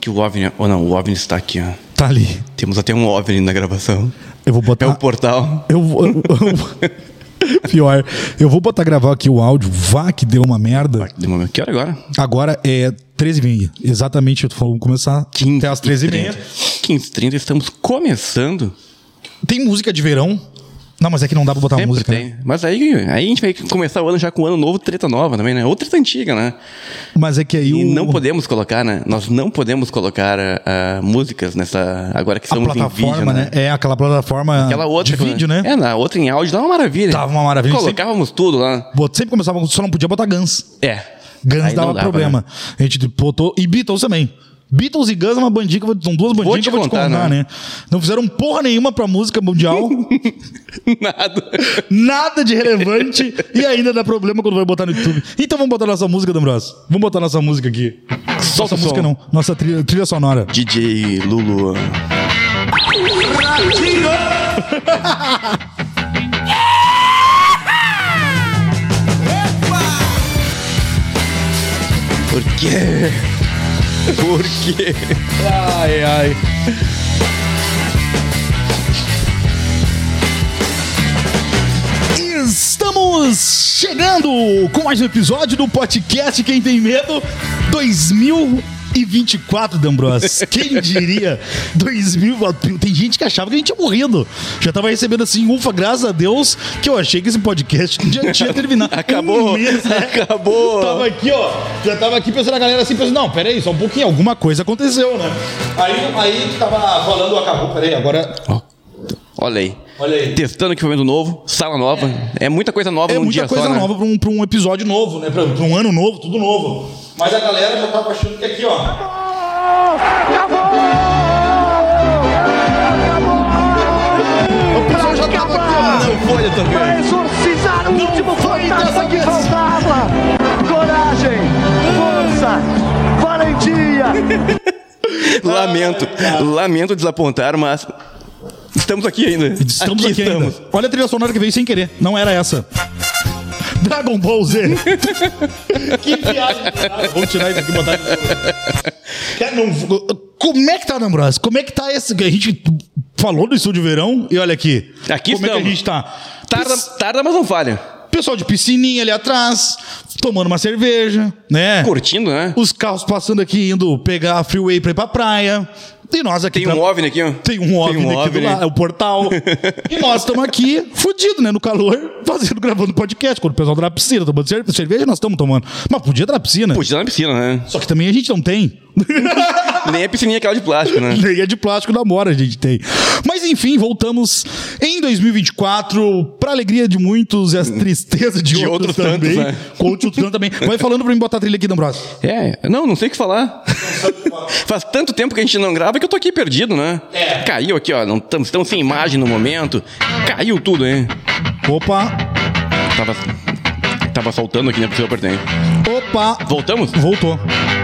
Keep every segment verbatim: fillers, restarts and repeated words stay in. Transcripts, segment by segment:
que o OVNI... Ou não, o OVNI está aqui, ó. Tá ali. Temos até um OVNI na gravação. Eu vou botar... É o portal. Eu vou... Eu, eu... Pior, eu vou botar gravar aqui o áudio. Vá que deu uma merda. Que hora agora? Agora é treze e meia. Exatamente, eu tô falando, vamos começar até às treze e meia. quinze e trinta, estamos começando. Tem música de verão? Não, mas é que não dá pra botar Sempre música. tem. Né? Mas aí, aí a gente vai começar o ano já com o ano novo, treta nova também, né? Ou treta antiga, né? Mas é que aí e o... não podemos colocar, né? Nós não podemos colocar uh, músicas nessa... Agora que estamos em vídeo, né? né? É, aquela plataforma aquela outra, de vídeo, né? É, na outra em áudio dava uma maravilha. Tava uma maravilha. Colocávamos sempre... tudo lá. Sempre começava, só não podia botar Guns. É. Guns aí dava, dava problema. Né? A gente botou... E Beatles também. Beatles e Guns é uma bandinha, são duas bandinhas que eu vou te contar, né? né? Não fizeram porra nenhuma pra música mundial. Nada. Nada de relevante. E ainda dá problema quando vai botar no YouTube. Então vamos botar nossa música, D'Ambrosio. Vamos botar nossa música aqui. Solta nossa música não. Nossa trilha, trilha sonora. D J Lulu. Por quê? Por quê? Ai, ai. Estamos chegando com mais um episódio do podcast Quem Tem Medo dois mil e vinte e quatro, D'Ambrosio. Quem diria? dois mil... Tem gente que achava que a gente tinha morrido. Já tava recebendo assim, ufa, graças a Deus, que eu achei que esse podcast já tinha terminado. Acabou. Um mês, né? Acabou. Tava aqui, ó. Já tava aqui pensando a galera assim, pensando, não, peraí, só um pouquinho, alguma coisa aconteceu, né? Aí, aí tava falando, acabou, peraí, agora... Oh. Olha aí. Olha aí. Testando equipamento novo, sala nova. É, é muita coisa nova é num dia só, É muita coisa né? nova pra um, pra um episódio novo, né? Pra, pra um ano novo, tudo novo. Mas a galera já tava achando que aqui, ó... Acabou! O pessoal já tava aqui, ó. Não foi, eu tô vendo. Pra exorcizar o Não último foi fantasma dessa que vez. faltava. Coragem, força, valentia. Lamento, lamento desapontar, mas estamos aqui ainda. Estamos aqui, aqui estamos. ainda. Olha a trilha sonora que veio sem querer. Não era essa. Dragon Ball Z. Que viagem. Vamos tirar isso aqui e botar... Cara, não... Como é que tá, D'Ambrosio? Como é que tá esse... A gente falou do estúdio verão e olha aqui. Aqui Como estamos. é que a gente tá? Tarda, tarda, mas não falha. Pessoal de piscininha ali atrás, tomando uma cerveja, né? Curtindo, né? Os carros passando aqui, indo pegar a freeway pra ir pra praia. E nós aqui... Tem um tra... OVNI aqui, ó. Tem um OVNI Tem um aqui do OVNI. lado, é o portal. E nós estamos aqui, fudidos, né? No calor, fazendo, gravando podcast. Quando o pessoal tá na piscina, tomando cerve- cerveja, nós estamos tomando. Mas podia estar na piscina. Podia estar na piscina, né? Só que também a gente não tem. Nem a piscininha aquela de plástico, né? Nem é de plástico da Mora a gente tem. Mas enfim, voltamos em dois mil e vinte e quatro, pra alegria de muitos e as tristezas de, De outros, outros também. tantos, né? Com outros tantos também. Vai falando pra mim botar a trilha aqui, D'Ambrosio. É, não, não sei o que falar. Faz tanto tempo que a gente não grava que eu tô aqui perdido, né? É. Caiu aqui, ó. Não estamos sem imagem no momento. Caiu tudo, hein? Opa, Tava, tava soltando aqui, né? Porque eu apertei. opa. Voltamos? Voltou.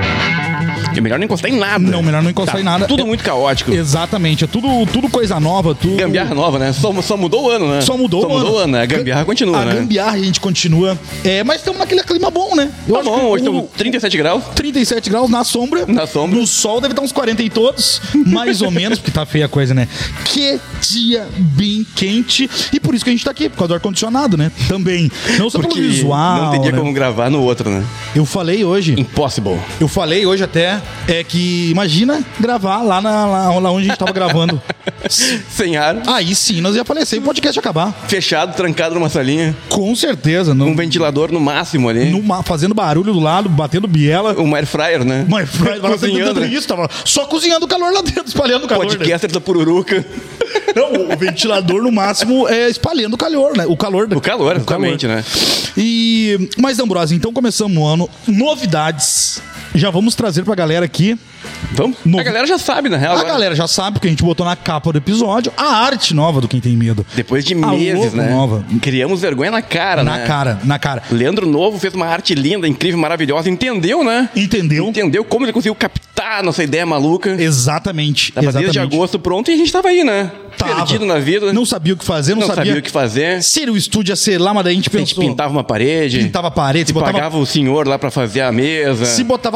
É melhor não encostar em nada. Não, melhor não encostar Tá em nada. Tudo É- muito caótico. Exatamente, é tudo, tudo coisa nova, tudo... Gambiarra nova, né? Só, só mudou o ano, né? Só mudou só o ano. mudou o ano, né? A gambiarra continua, a né? A gambiarra a gente continua. É, mas estamos naquele clima bom, né? Eu Tá acho bom, que hoje o- estamos trinta e sete graus. trinta e sete graus na sombra. Na sombra. No sol deve estar uns quarenta e todos, mais ou menos, porque tá feia a coisa, né? Que dia bem quente. E por isso que a gente tá aqui, por causa do ar-condicionado, né? Também. Não só Porque pelo visual. não teria né? como gravar no outro, né? Eu falei hoje. Impossible. Eu falei hoje até é que imagina gravar lá, na, lá, lá onde a gente tava gravando. Sem ar, Aí sim, nós ia falecer e o podcast ia acabar. fechado, trancado numa salinha. Com certeza. Não, Um ventilador no máximo ali. numa- fazendo barulho do lado, batendo biela. Um air fryer, né? Mas Cozinhando, né? isso, tava só cozinhando o calor lá dentro, espalhando o calor. né? Podcaster da Pururuca. Não, o ventilador no máximo é espalhando o calor, né? O calor. O calor, exatamente, né? E mas D'Ambrosio, então começamos o ano, novidades. Já vamos trazer pra galera aqui. Vamos? No- A galera já sabe, na real. A agora. galera já sabe, porque a gente botou na capa do episódio a arte nova do Quem Tem Medo. Depois de A meses, logo né? nova. Criamos vergonha na cara, Na né? cara, na cara. Leandro Novo fez uma arte linda, incrível, maravilhosa. Entendeu, né? Entendeu? Entendeu como ele conseguiu captar a nossa ideia maluca. Exatamente. Tava exatamente. desde agosto pronto e a gente tava aí, né? Tava. Perdido na vida. Não sabia o que fazer, não, Não sabia, sabia o que fazer. Se o estúdio ia ser lá, mas daí a gente A gente pensou. pintava uma parede. Pintava a parede, se botava- pagava o senhor lá pra fazer a mesa. Se botava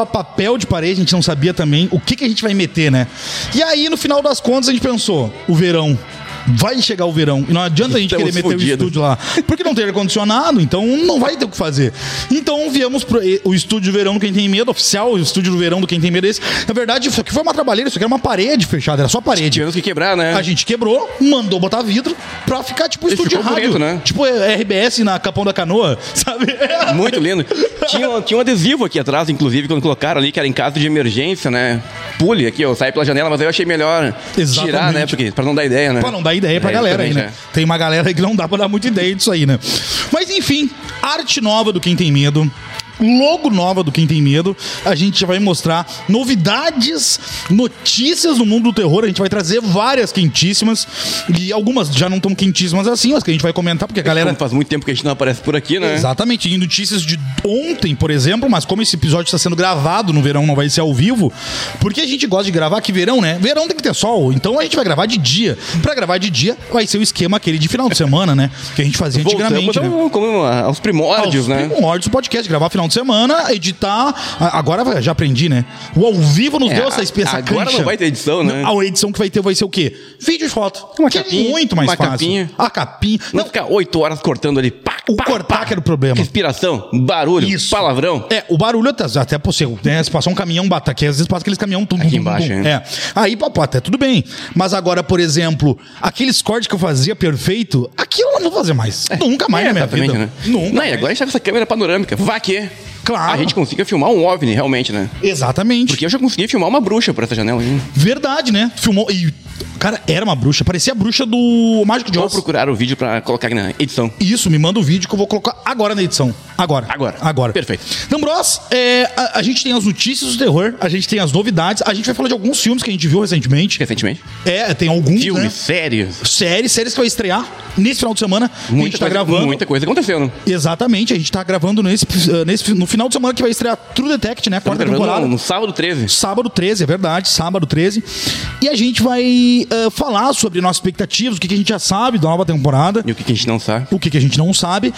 papel de parede, a gente não sabia também o que, que a gente vai meter, né? E aí, no final das contas, a gente pensou, o verão. Vai chegar o verão e não adianta a gente Estamos querer meter fudidos. o estúdio lá. Porque não tem ar-condicionado, então não vai ter o que fazer. Então viemos pro o estúdio do verão do Quem Tem Medo, oficial, o estúdio do verão do Quem Tem Medo esse. Na verdade, isso aqui foi uma trabalheira, isso aqui era uma parede fechada, era só parede. Tivemos que quebrar, né? A gente quebrou, mandou botar vidro pra ficar tipo Ele estúdio de ficou rádio. bonito, né? Tipo R B S na Capão da Canoa, sabe? Muito lindo. Tinha, tinha um adesivo aqui atrás, inclusive, quando colocaram ali, que era em caso de emergência, né? Pule aqui, ó, sai pela janela, mas aí eu achei melhor Exatamente. tirar, né? Porque, pra não dar ideia, né? Pra não dar ideia pra É, galera aí, exatamente, né? é. Tem uma galera aí que não dá pra dar muita ideia disso aí, né? Mas enfim, arte nova do Quem Tem Medo. Logo nova do Quem Tem Medo. A gente já vai mostrar novidades, notícias no mundo do terror. A gente vai trazer várias quentíssimas. E algumas já não tão quentíssimas assim, mas que a gente vai comentar, porque a galera... Como faz muito tempo que a gente não aparece por aqui, né? Exatamente, e notícias de ontem, por exemplo, mas como esse episódio está sendo gravado no verão, não vai ser ao vivo, porque a gente gosta de gravar que verão, né? Verão tem que ter sol, então a gente vai gravar de dia. Pra gravar de dia, vai ser o esquema aquele de final de semana, né? Que a gente fazia antigamente, Voltamos né? ao- como aos primórdios, Aos né? primórdios do podcast, gravar final de semana, editar. a- Agora já aprendi, né? O ao vivo nos É, deu essa, essa agora cancha. não vai ter edição, né? A edição que vai ter vai ser o quê? Vídeo e foto. Uma que capinha, é muito mais uma fácil. capinha. A capinha. Não, Não, ficar oito horas cortando ali. Pá, o pá, cortar pá. que era o problema. Respiração, barulho, Isso. palavrão. É, o barulho até, até possível, né? Se passar um caminhão, bata aqui, às vezes passa aqueles caminhão... Tum, tum, Aqui tum, embaixo, tum. hein? É. Aí, pô, até tudo bem. Mas agora, por exemplo, aqueles cortes que eu fazia perfeito, aquilo eu não vou fazer mais. Nunca mais É, na minha exatamente, vida. né? Nunca Não, e mais. agora a gente tá com essa câmera panorâmica. Vá que Claro. a gente consiga filmar um OVNI, realmente, né? Exatamente. Porque eu já consegui filmar uma bruxa por essa janela. Hein? Verdade, né? Filmou... E, cara, era uma bruxa. Parecia a bruxa do Mágico de Vou Oz. procurar o vídeo pra colocar aqui na edição. Isso, me manda o vídeo que eu vou colocar agora na edição. Agora. Agora. Agora. Perfeito. Então, Bros, é, a, a gente tem as notícias do terror, a gente tem as novidades, a gente vai falar de alguns filmes que a gente viu recentemente. Recentemente. É, tem alguns, Filmes, né? séries. Séries, séries que vai estrear nesse final de semana. que a Muita gente tá coisa, gravando. muita coisa acontecendo. Exatamente, a gente tá gravando nesse, uh, nesse, no final de semana que vai estrear True Detect, né? Quarta Estamos gravando temporada. no, no sábado treze. Sábado treze, é verdade, sábado treze. E a gente vai uh, falar sobre nossas expectativas, o que, que a gente já sabe da nova temporada, E o que, que a gente não sabe? o que, que a gente não sabe,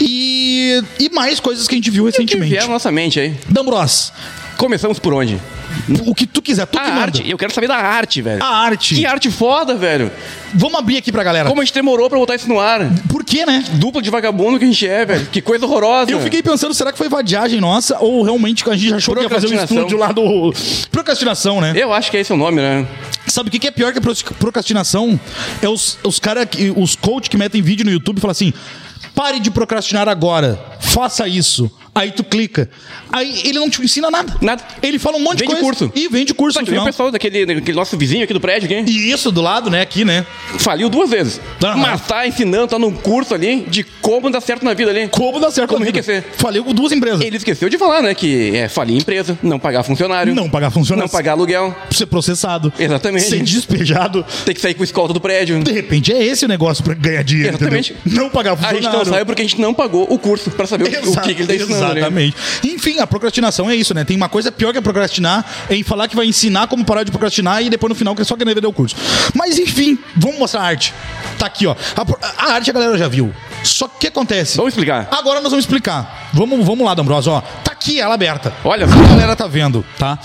e, e mais coisas que a gente viu O que recentemente. vier na nossa mente aí. Dambros, Começamos por onde? o que tu quiser, tu A que manda. arte. Eu quero saber da arte, velho. A arte. Que arte foda, velho. Vamos abrir aqui pra galera. Como a gente demorou pra botar isso no ar. Por quê, né? Dupla de vagabundo que a gente é, velho. Que coisa horrorosa. Eu fiquei pensando, será que foi vadiagem nossa ou realmente a gente achou que ia fazer um Procrastinação. estúdio lá do... Procrastinação, né? Eu acho que esse é o nome, né? Sabe o que que é pior que a pro- procrastinação? É os, os caras, os coach que metem vídeo no YouTube e falam assim, pare de procrastinar agora, faça isso. Aí tu clica. Aí ele não te ensina nada. Nada. Ele fala um monte Vende de coisa. curso. E vende curso Só no que nem o final. pessoal daquele, daquele nosso vizinho aqui do prédio, aqui, E isso do lado, né? Aqui, né? faliu duas vezes. Aham. Mas tá ensinando, tá num curso ali de como dar certo na vida ali. Como dá certo Como na vida. enriquecer. Falei com duas empresas. Ele esqueceu de falar, né? Que é falir empresa, não pagar funcionário. Não pagar funcionário. Não pagar aluguel. Ser processado. Exatamente. Ser despejado. Tem que sair com escolta do prédio. De repente é esse o negócio pra ganhar dinheiro, Exatamente. entendeu? Não pagar A funcionário. gente não sabe porque a gente não pagou o curso pra saber o, o que, que ele tá ensinando. né? Exatamente. Enfim, a procrastinação é isso, né? Tem uma coisa pior que a procrastinar, é em falar que vai ensinar como parar de procrastinar e depois no final que só querer vender o curso. Mas enfim, vamos mostrar a arte. Tá aqui, ó. A, a arte a galera já viu. Só que o que acontece? Vamos explicar. Agora nós vamos explicar. Vamos, vamos lá, D'Ambrosio, ó. Tá aqui ela aberta. Olha A só. galera tá vendo, tá?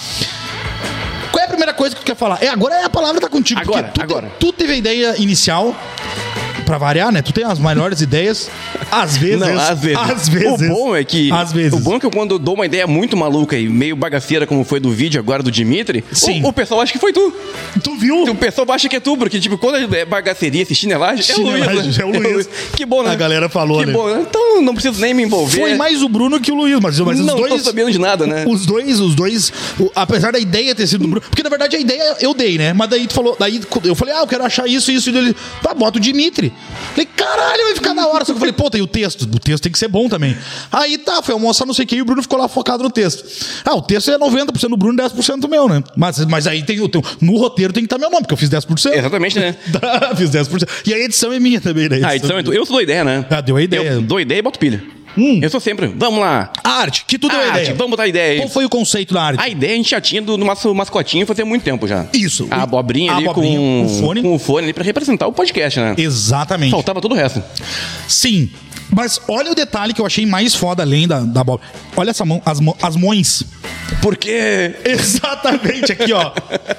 Qual é a primeira coisa que tu quer falar? É, agora é a palavra tá contigo. Agora, porque tu, agora. Tu teve a ideia inicial, pra variar, né? Tu tem as melhores ideias, às vezes. Não, às vezes. Às vezes. O bom é que. Às vezes. O bom é que quando eu dou uma ideia muito maluca e meio bagaceira, como foi do vídeo agora do Dimitri, Sim. O, o pessoal acha que foi tu. Tu viu? O pessoal acha que é tu, porque, tipo, quando é bagaceria, esse chinelagem, é o Luiz. Chinelagem, né? é o Luiz. Que bom, né? A galera falou, que né? bom, né? Então não preciso nem me envolver. Foi mais o Bruno que o Luiz, mas, mas os Não tô dois. sabendo de nada, né? Os dois, os dois, o- apesar da ideia ter sido do Bruno, porque na verdade a ideia eu dei, né? Mas daí tu falou, daí eu falei, ah, eu quero achar isso, isso, e ele, tá, bota o Dimitri. Falei, caralho, vai ficar da hora. Só que eu falei, pô, tem o texto, o texto tem que ser bom também. Aí tá, foi almoçar, não sei o que, e o Bruno ficou lá focado no texto. Ah, o texto é noventa por cento do Bruno e dez por cento meu, né? Mas, mas aí tem o teu, no roteiro tem que estar meu nome, porque eu fiz dez por cento. Exatamente, né? Fiz dez por cento. E a edição é minha também, né? Ah, então eu sou ideia, né? Ah, deu a ideia. Eu dou ideia e boto pilha. Hum. Eu sou sempre, vamos lá. A arte, que tu deu a Arte, ideia. vamos botar ideia aí. Qual foi o conceito da arte? A ideia a gente já tinha do, do nosso mascotinho fazia muito tempo já. Isso. A abobrinha A ali abobrinha, com o fone. com o fone ali pra representar o podcast, né? Exatamente. Faltava todo o resto. Sim. Mas olha o detalhe que eu achei mais foda além da, da bola. Olha essa mão, as, mão, as mãos. Por quê? Exatamente, aqui, ó.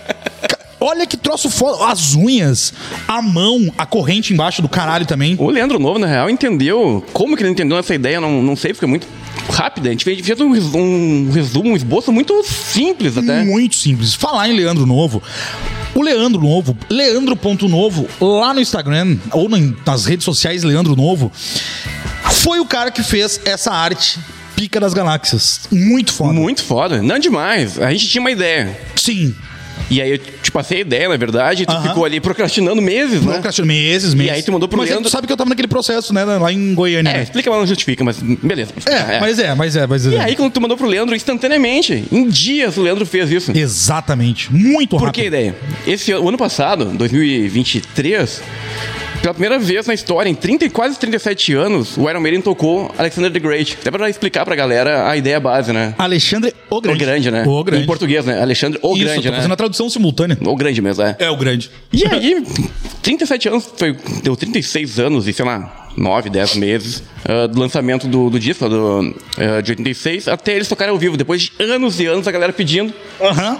Olha que troço foda. As unhas, a mão, a corrente embaixo do caralho também. O Leandro Novo, na real, entendeu. Como que ele entendeu essa ideia? Não, não sei, porque é muito rápida. A gente fez, fez um, resumo, um resumo, um esboço muito simples até. Muito simples. Falar em Leandro Novo. O Leandro Novo, Leandro.novo, lá no Instagram, ou nas redes sociais Leandro Novo, foi o cara que fez essa arte pica das galáxias. Muito foda. Muito foda. Não demais. A gente tinha uma ideia. Sim. E aí eu te passei a ideia, na verdade, e tu Aham. ficou ali procrastinando meses, né? Procrastinando meses, meses. E aí tu mandou pro Mas Leandro- tu sabe que eu tava naquele processo, né? Lá em Goiânia. É, né? explica, mas não justifica, mas beleza. É, mas é, mas é, mas é. E aí quando tu mandou pro Leandro, instantaneamente, em dias o Leandro fez isso. Exatamente. Muito Por rápido. que ideia? Esse ano, o ano passado, dois mil e vinte e três, pela primeira vez na história, em trinta e quase trinta e sete anos, o Iron Maiden tocou Alexander the Great. Até pra explicar pra galera a ideia base, né? Alexandre o O Grande. Grande, né? O Grande. Em português, né? Alexandre o Isso, Grande, tô né? fazendo a tradução simultânea. O Grande mesmo, é. É o Grande. E aí, trinta e sete anos, foi, deu trinta e seis anos e, sei lá, nove, dez meses uh, do lançamento do, do disco, do, uh, de oitenta e seis, até eles tocarem ao vivo. Depois de anos e anos, a galera pedindo. Aham.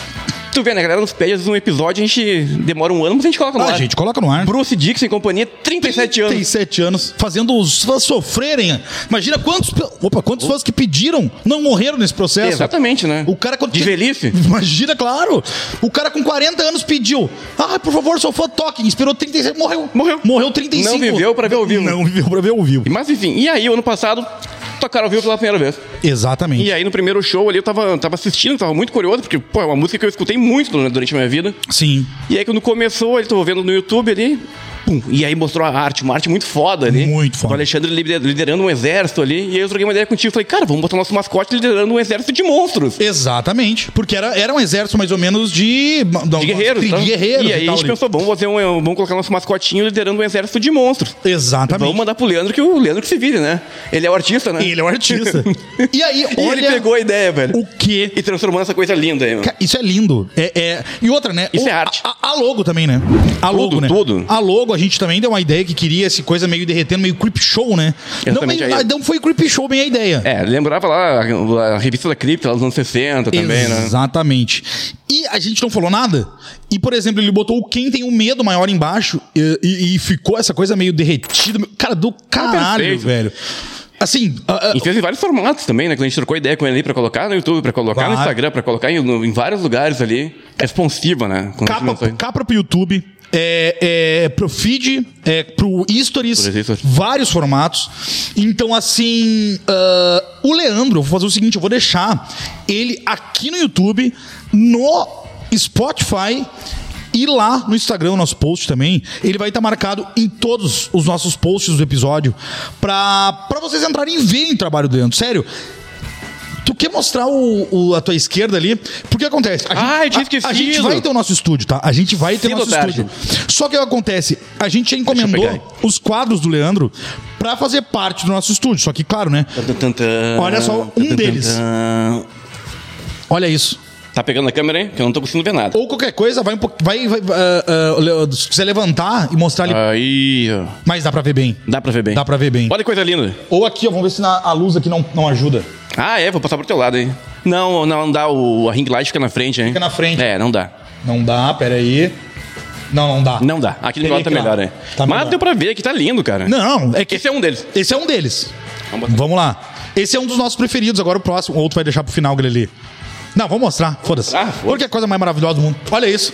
Tu vê, né? A galera nos pede um episódio, a gente demora um ano, mas a gente coloca no Ah, ar. gente, coloca no ar. Bruce Dixon e companhia, trinta e sete anos. trinta e sete anos, fazendo os fãs sofrerem. Imagina quantos, opa, quantos fãs que pediram não morreram nesse processo. Exatamente, né? O cara quando De velhice. Imagina, claro. O cara com quarenta anos pediu. Ah, por favor, sou fã, toque. Esperou trinta e seis, morreu. Morreu. Morreu trinta e cinco. Não viveu pra ver ao vivo. Não viveu pra ver ao vivo. Mas enfim, e aí, o ano passado, tocaram ao vivo pela primeira vez. Exatamente. E aí, no primeiro show ali, eu tava, tava assistindo, tava muito curioso, porque, pô, é uma música que eu escutei muito durante a minha vida. Sim. E aí, quando começou, ele tava vendo no YouTube ali, pum, e aí mostrou a arte, uma arte muito foda ali. Muito foda. O Alexandre lider- liderando um exército ali, e aí eu troquei uma ideia contigo, falei, cara, vamos botar nosso mascote liderando um exército de monstros. Exatamente. Porque era, era um exército mais ou menos de... De guerreiros, de tá? guerreiros E aí a tal gente ali. pensou, vamos fazer um, vamos colocar nosso mascotinho liderando um exército de monstros. Exatamente. Vamos mandar pro Leandro, que o Leandro que se vire, né? Ele é o artista, né? Ele é o artista. E aí, E olha... ele pegou a ideia, velho. O quê? E transformou nessa coisa linda aí, mano. Ca- Isso é lindo. É, é- E outra, né? Isso O- é arte. A, a logo também, né? A logo, Tudo, né? tudo. A logo, a gente também deu uma ideia que queria essa coisa meio derretendo, meio creep show, né? Não, Exatamente, meio- aí- não foi creep show bem a ideia. É, lembrava lá a, a revista da Crypt, lá dos anos sessenta também, né? Exatamente. E a gente não falou nada. E, por exemplo, ele botou o Quem Tem o Medo maior embaixo e, e- e ficou essa coisa meio derretida. Cara, do caralho, perfeito. velho. Assim, a- a- E fez em vários formatos também, né? Quando a gente trocou ideia com ele ali pra colocar no YouTube, pra colocar no Claro. Instagram, pra colocar em, no- em vários lugares ali. Responsiva, né? Quando a gente capa, lançou isso. capa pro YouTube, é, é, pro feed, é, pro Stories, Pro Stories. vários formatos. Então, assim, ah, o Leandro, eu vou fazer o seguinte, eu vou deixar ele aqui no YouTube, no Spotify e lá no Instagram, o nosso post também, ele vai estar marcado em todos os nossos posts do episódio pra, pra vocês entrarem e verem o trabalho do Leandro. Sério. Tu quer mostrar o, o- a tua esquerda ali? Porque acontece. A Ah, eu tinha a, a esquecido. gente vai ter o nosso estúdio, tá? A gente vai ter o Cedo nosso ou tarde. estúdio. Só que o que acontece? A gente já eu encomendou pegar aí. os quadros do Leandro pra fazer parte do nosso estúdio. Só que, claro, né? Olha só, um deles. Olha isso. Tá pegando a câmera aí? Que eu não tô conseguindo ver nada. Ou qualquer coisa, vai um pouco. Vai, vai, ah, ah, se quiser levantar e mostrar ali. Aí, ó. Mas dá pra ver bem. Dá pra ver bem. Dá pra ver bem. Olha que coisa linda. Ou aqui, ó, vamos ver se na- a luz aqui não, não ajuda. Ah, é, vou passar pro teu lado aí. Não, não dá, o, a ring light fica na frente, hein? Fica na frente. É, não dá. Não dá, pera aí. Não, não dá. Não dá. Aqui do Teria lado tá que ir lá. melhor, né? Tá Mas melhor. deu pra ver que tá lindo, cara. Não, é que Esse é um deles. esse é um deles. Vamos botar. Vamos lá. Esse é um dos nossos preferidos. Agora o próximo. O outro vai deixar pro final, Grelê. Não, vamos mostrar. Foda-se. Ah, foda-se. Porque é a coisa mais maravilhosa do mundo. Olha isso.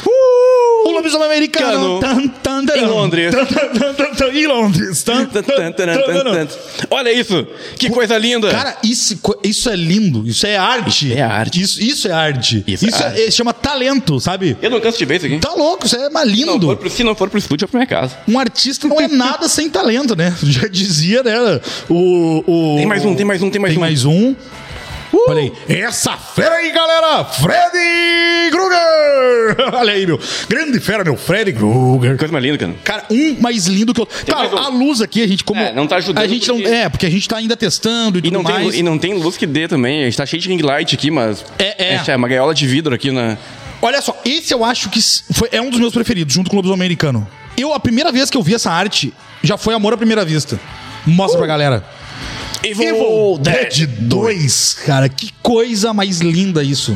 O lobisomem americano. Cano. Tan, tan, Em Londres. Tan, tan, tan, tan, tan, em Londres. Tan, tan, tan, tan, tan. Olha isso! Que coisa linda! Cara, isso, co- isso é lindo. Isso é arte. Isso é arte. Isso, isso é arte. Isso é Isso, arte. é- chama talento, sabe? Eu não canso de ver isso aqui. Tá louco, isso é mais Se não lindo. for pro, se não for pro estúdio, é pra minha casa. Um artista não é nada sem talento, né? Já dizia, né? O, o, Tem mais um, tem mais um, tem mais tem um. mais um. Olha aí. Essa fera aí, galera! Freddy Krueger! Olha aí, meu. Grande fera, meu. Freddy Krueger. Coisa mais linda, cara. Cara, um mais lindo que o outro. Claro, mais um. a luz aqui, a gente como... É, não tá ajudando A gente porque- não... É, porque a gente tá ainda testando e, E tudo não, tem, mais. lu- e não tem luz que dê também. A gente tá cheio de ring light aqui, mas. É, é. É uma gaiola de vidro aqui na. Olha só, esse eu acho que foi, é um dos meus preferidos, junto com o lobisomem americano. Eu, a primeira vez que eu vi essa arte, já foi amor à primeira vista. Mostra uh. pra galera. Evil, Evil Dead Dead dois, cara, que coisa mais linda isso.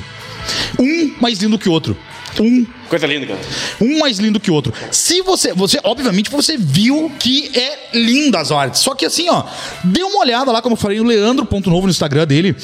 Um mais lindo que o outro. Um Coisa linda, cara. Um mais lindo que o outro. Se você, você, obviamente, você viu que é linda as artes. Só que assim, ó, dê uma olhada lá, como eu falei, no Leandro ponto novo no Instagram dele,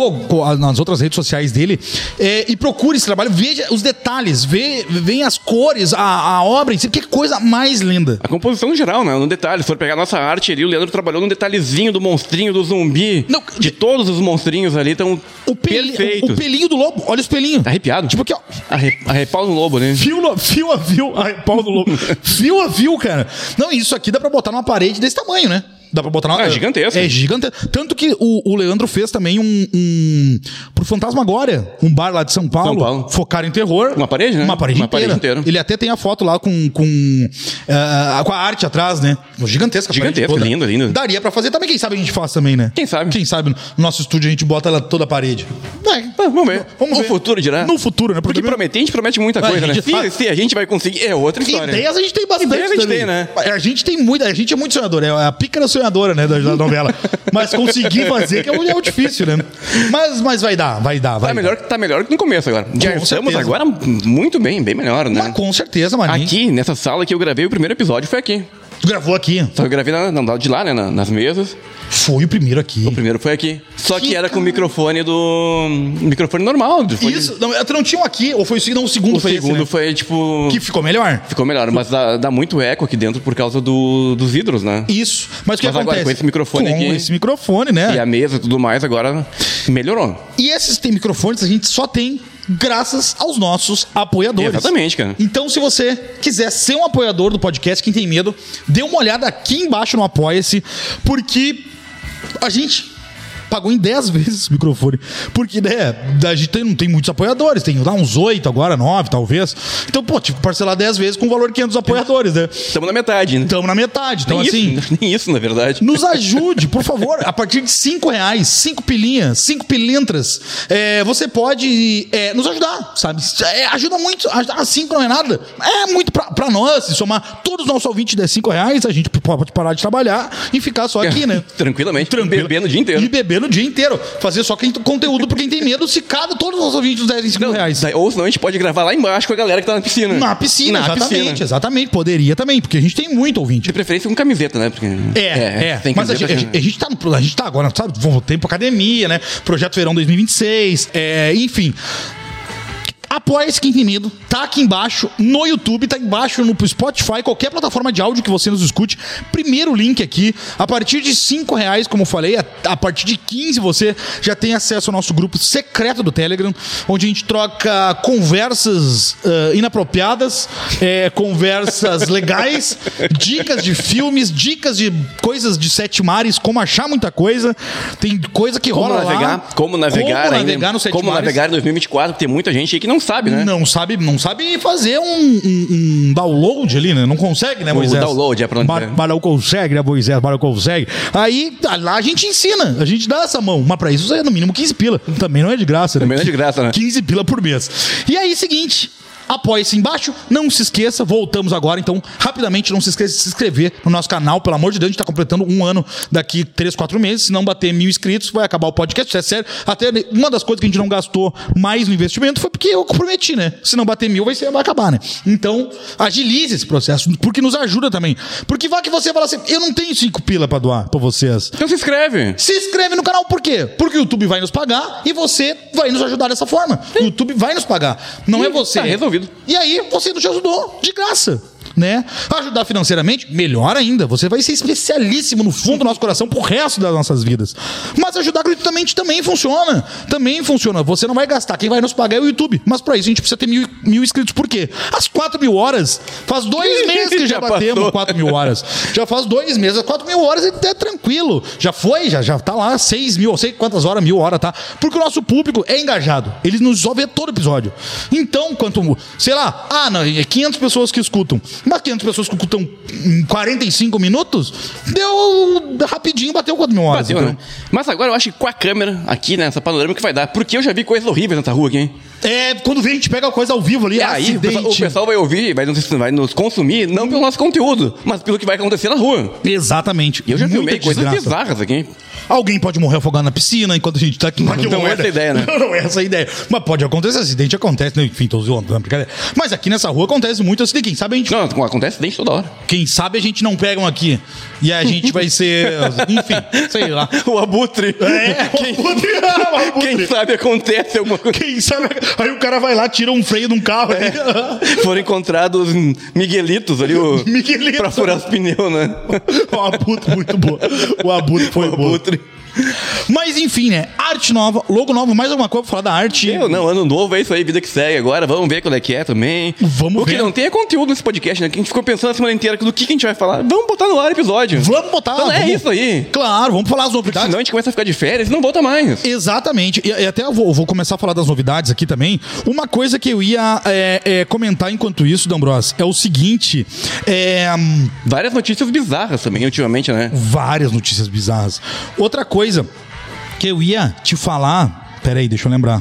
ou nas outras redes sociais dele, é, e procure esse trabalho, veja os detalhes, vê, veja as cores, a, a obra em si, que coisa mais linda. A composição em geral, né? No detalhe, se for pegar a nossa arte ali, o Leandro trabalhou no detalhezinho do monstrinho, do zumbi, Não, de todos os monstrinhos ali, estão perfeitos. O, o pelinho do lobo, olha os pelinhos. Tá arrepiado. Tipo aqui, ó. Arre, arrepau no lobo, né? Fio, fio a fio, ai, pau do lobo. Fio a fio, cara. Não, isso aqui dá pra botar numa parede desse tamanho, né? Dá pra botar na... É gigantesco. É gigantesco. Tanto que o, o Leandro fez também um, um... Pro Fantasmagória, um bar lá de São Paulo. São Paulo. Focado em terror. Uma parede, né? Uma parede, Uma inteira. parede inteira. Ele até tem a foto lá com... Com, uh, com a arte atrás, né? Gigantesca. Gigantesca, linda, linda. Daria pra fazer também. Quem sabe a gente faz também, né? Quem sabe? Quem sabe no nosso estúdio a gente bota ela toda a parede. É, vamos ver. Vamos no ver. futuro dirá. No futuro, né? Porque prometer, a gente promete muita a coisa, né? faz... Se, se a gente vai conseguir, é outra história. Ideias a gente tem bastante. Ideias a gente também. tem, né? A gente tem muita. A gente é muito sonhador. É a pícara sonhadora, né? Da, da novela. Mas conseguir fazer que é o, é o difícil, né? Mas, mas vai dar, vai dar. Vai tá, dar. Melhor, tá melhor que no começo agora. Já com estamos certeza. agora muito bem, bem melhor, né? Mas com certeza, mano. Aqui, nessa sala que eu gravei o primeiro episódio, foi aqui. Tu gravou aqui? Só que eu gravei na, na, de lá, né? Na, nas mesas. Foi o primeiro aqui. O primeiro foi aqui. Só que, que era cara... com o microfone do... Microfone normal. Do fone... Isso. Não, tu não tinha um aqui? Ou foi o segundo? Não, o segundo o foi segundo esse, né? foi, tipo... Que ficou melhor? Ficou melhor, mas dá, dá muito eco aqui dentro por causa do, dos vidros, né? Isso. Mas o que mas acontece? Agora, com esse microfone com aqui... Com esse microfone, né? E a mesa e tudo mais, agora melhorou. E esses tem microfones a gente só tem graças aos nossos apoiadores. Exatamente, cara. Então, se você quiser ser um apoiador do podcast Quem Tem Medo, dê uma olhada aqui embaixo no Apoia-se, porque a gente pagou em dez vezes o microfone. Porque, né, a gente tem, não tem muitos apoiadores, tem lá uns oito agora, nove talvez. Então, pô, tive que parcelar dez vezes com o valor que é dos apoiadores, né? Estamos na metade, né? Estamos na metade. Então, nem assim... Isso, nem isso, na verdade. Nos ajude, por favor. A partir de cinco reais, cinco pilinhas, cinco pilintras, é, você pode é, nos ajudar, sabe? É, ajuda muito. Ajudar cinco não é nada. É muito pra, pra nós. Se somar todos os nossos ouvintes der cinco reais, a gente pode parar de trabalhar e ficar só aqui, né? Tranquilamente. Tranquilo. Beber no dia inteiro. E beber no dia inteiro. Fazer só quem, conteúdo pra quem tem medo, se cada todos os nossos ouvintes nos derem cinco reais. Ou senão a gente pode gravar lá embaixo com a galera que tá na piscina. Na piscina, na exatamente. Piscina. Exatamente. Poderia também, porque a gente tem muito ouvinte. De preferência com camiseta, né? Porque, é, é. é. Mas a gente, a, gente, a, gente tá no, a gente tá agora, sabe? Vamos tempo academia, né? Projeto Verão dois mil e vinte e seis. É, enfim. Apoia-se Quem Tem Medo, tá aqui embaixo no YouTube, tá embaixo no Spotify, qualquer plataforma de áudio que você nos escute. Primeiro link aqui, a partir de cinco reais, como eu falei, a, a partir de quinze você já tem acesso ao nosso grupo secreto do Telegram, onde a gente troca conversas uh, inapropriadas, é, conversas legais, dicas de filmes, dicas de coisas de sete mares, como achar muita coisa, tem coisa que como rola navegar, lá. Como navegar, como ainda, navegar no sete como mares. navegar em dois mil e vinte e quatro, porque tem muita gente aí que não sabe, né? Não sabe, não sabe fazer um, um, um download ali, né? Não consegue, né, Moisés? O download é pra onde Mas não consegue, né, Moisés? Mas não consegue. Aí, lá a gente ensina, a gente dá essa mão. Mas pra isso é no mínimo quinze pila. Também não é de graça, né? Também não é de graça, né? quinze pila por mês. E aí, seguinte... Apoie-se embaixo, não se esqueça, voltamos agora, então rapidamente não se esqueça de se inscrever no nosso canal, pelo amor de Deus, a gente tá completando um ano daqui três, quatro meses, se não bater mil inscritos vai acabar o podcast, isso é sério, até uma das coisas que a gente não gastou mais no investimento foi porque eu prometi, né, se não bater mil vai, ser, vai acabar, né, então agilize esse processo, porque nos ajuda também, porque vai que você fala assim, eu não tenho cinco pila pra doar pra vocês, então se inscreve, se inscreve no canal, por quê? Porque o YouTube vai nos pagar e você vai nos ajudar dessa forma, o YouTube vai nos pagar, não Sim, é você, tá resolvido. E aí, você nos ajudou de graça, né? Ajudar financeiramente, melhor ainda. Você vai ser especialíssimo no fundo do nosso coração pro resto das nossas vidas. Mas ajudar gratuitamente também funciona. Também funciona. Você não vai gastar. Quem vai nos pagar é o YouTube. Mas pra isso a gente precisa ter mil, mil inscritos. Por quê? As quatro mil horas. Faz dois meses que já, já batemos quatro mil horas. Já faz dois meses. quatro mil horas é, é tranquilo. Já foi, já, já tá lá seis mil. Eu sei quantas horas, mil horas tá. Porque o nosso público é engajado. Eles nos só vê todo episódio. Então, quanto, sei lá, ah, não, é quinhentas pessoas que escutam. Mas quinhentas pessoas que escutam em quarenta e cinco minutos, deu rapidinho, bateu quatro mil horas. Bateu, então. né? Mas agora eu acho que com a câmera aqui nessa panorâmica que vai dar, porque eu já vi coisas horríveis nessa rua aqui, hein? É, quando vem, a gente pega a coisa ao vivo ali, E aí, o pessoal, o pessoal vai ouvir, vai nos, vai nos consumir, não pelo nosso conteúdo, mas pelo que vai acontecer na rua. Exatamente. E eu já Muita filmei coisas desgraça. bizarras aqui. Alguém pode morrer afogado na piscina enquanto a gente tá aqui. Não, não é essa a ideia, né? Não, não é essa a ideia. Mas pode acontecer, acidente acontece, né? Enfim, tô zoando, não é brincadeira. Mas aqui nessa rua acontece muito acidente. Quem sabe a gente... Não, acontece dentro toda hora. Quem sabe a gente não pega um aqui. E a gente vai ser... Enfim, sei lá. O abutre. É, o quem, abutre. o abutre. quem sabe acontece alguma coisa. Quem sabe... Aí o cara vai lá, tira um freio de um carro. É. Foram encontrados Miguelitos ali, o... Miguelitos. pra furar os pneus, né? O abutre, muito bom. O abutre foi O bom. abutre. Mas enfim, né? Arte nova, logo novo, mais alguma coisa pra falar da arte? Eu, não, ano novo, é isso aí, vida que segue. Agora vamos ver qual é que é também. Vamos o que ver. não tem é conteúdo nesse podcast, né? Que a gente ficou pensando a semana inteira do que, que a gente vai falar. Vamos botar no ar o episódio. Vamos botar. Então é vamos... isso aí. Claro, vamos falar as novidades. Senão a gente começa a ficar de férias e não volta mais. Exatamente. E, e até eu vou, vou começar a falar das novidades aqui também. Uma coisa que eu ia é, é, comentar enquanto isso, D'Ambros, é o seguinte. É, hum, Várias notícias bizarras também, ultimamente, né? várias notícias bizarras. Outra coisa que eu ia te falar... Peraí, deixa eu lembrar.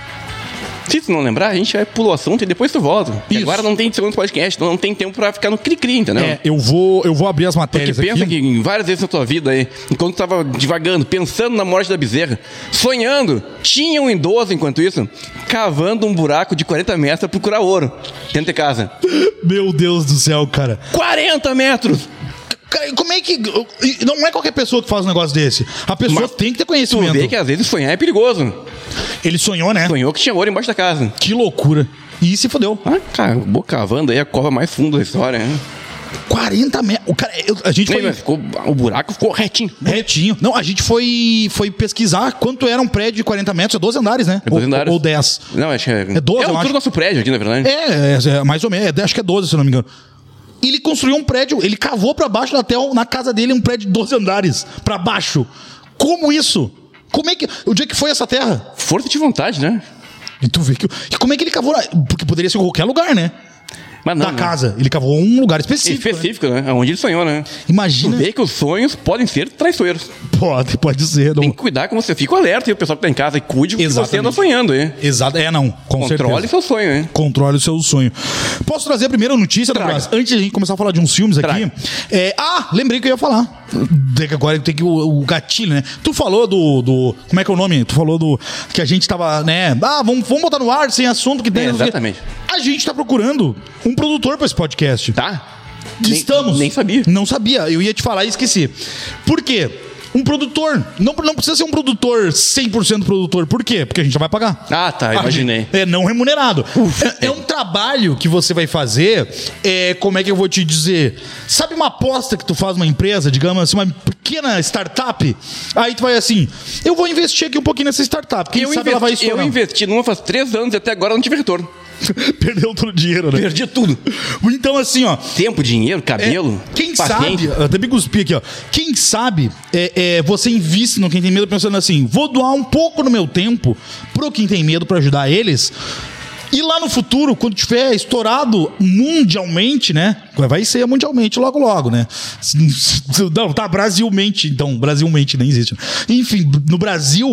Se tu não lembrar, a gente vai pular o assunto e depois tu volta. Porque Isso. agora não tem segundo podcast, então não tem tempo pra ficar no cri-cri, entendeu? É, eu vou, eu vou abrir as Porque matérias pensa aqui. que em várias vezes na tua vida aí, enquanto tu tava divagando, pensando na morte da bezerra, sonhando, tinha um idoso enquanto isso, cavando um buraco de quarenta metros pra procurar ouro dentro de casa. Meu Deus do céu, cara. quarenta metros! Cara, como é que... Não é qualquer pessoa que faz um negócio desse. A pessoa Mas tem que ter Tu conhecimento. vê que às vezes sonhar é perigoso. Ele sonhou, né? Sonhou que tinha ouro embaixo da casa. Que loucura. E se fodeu. Ah, cara, vou cavando aí a cova mais funda da história, né? quarenta metros. O cara, eu- a gente Nem, foi... mas ficou, o buraco ficou retinho. Retinho. Não, a gente foi, foi pesquisar quanto era um prédio de quarenta metros. É doze andares, né? É doze ou, andares. Ou dez. Não, acho que é... É doze, É eu o acho. do nosso prédio aqui, na verdade. É, é, é mais ou menos. É, acho que é doze, se eu não me engano. Ele construiu um prédio, ele cavou pra baixo da tela, na casa dele, um prédio de doze andares. Pra baixo. Como isso? Como é que... O dia que foi essa terra? Força de vontade, né? E tu vê que... E como é que ele cavou? lá? Porque poderia ser em qualquer lugar, né? Mas não, Da né? casa. Ele cavou um lugar específico. né? Específico, né? Onde ele sonhou, né? Imagina... Tu vê que os sonhos podem ser traiçoeiros. Pode, pode ser. Não... Tem que cuidar como você fica alerta e o pessoal que tá em casa e cuide o que você Exatamente. anda sonhando, hein? Exato. É, não. Com Controle certeza. seu sonho, hein? Controle o seu sonho. Posso trazer a primeira notícia, Traga. Douglas? Antes de a gente começar a falar de uns filmes aqui. Traga. É, ah, lembrei que eu ia falar. De que Agora tem que o, o gatilho, né? Tu falou do, do. Como é que é o nome? Tu falou do. Que a gente tava, né? Ah, vamos, vamos botar no ar sem assunto que tem. É, não sei o quê. exatamente. A gente tá procurando um produtor pra esse podcast. Tá? Estamos. Nem, nem sabia. Não sabia. Eu ia te falar e esqueci. Por quê? Um produtor. Não, não precisa ser um produtor cem por cento produtor. Por quê? Porque a gente já vai pagar. Ah, tá, imaginei. É não remunerado. É, é um trabalho que você vai fazer. É, como é que eu vou te dizer? Sabe uma aposta que tu faz numa empresa, digamos assim, uma pequena startup? Aí tu vai assim: eu vou investir aqui um pouquinho nessa startup. Quem Eu, sabe ela vai investi, estourar. eu investi numa faz três anos e até agora não tive retorno. Perdeu todo o dinheiro, né? Perdi tudo. Então, assim, ó. Tempo, dinheiro, cabelo. É, quem paciência. sabe, até me cuspi aqui, ó. Quem sabe é, é, você investe no Quem Tem Medo pensando assim: vou doar um pouco do meu tempo pro Quem Tem Medo pra ajudar eles. E lá no futuro, quando tiver estourado mundialmente, né? Vai ser mundialmente logo, logo, né? Não, tá, Brasilmente, então. Brasilmente nem existe. Enfim, no Brasil.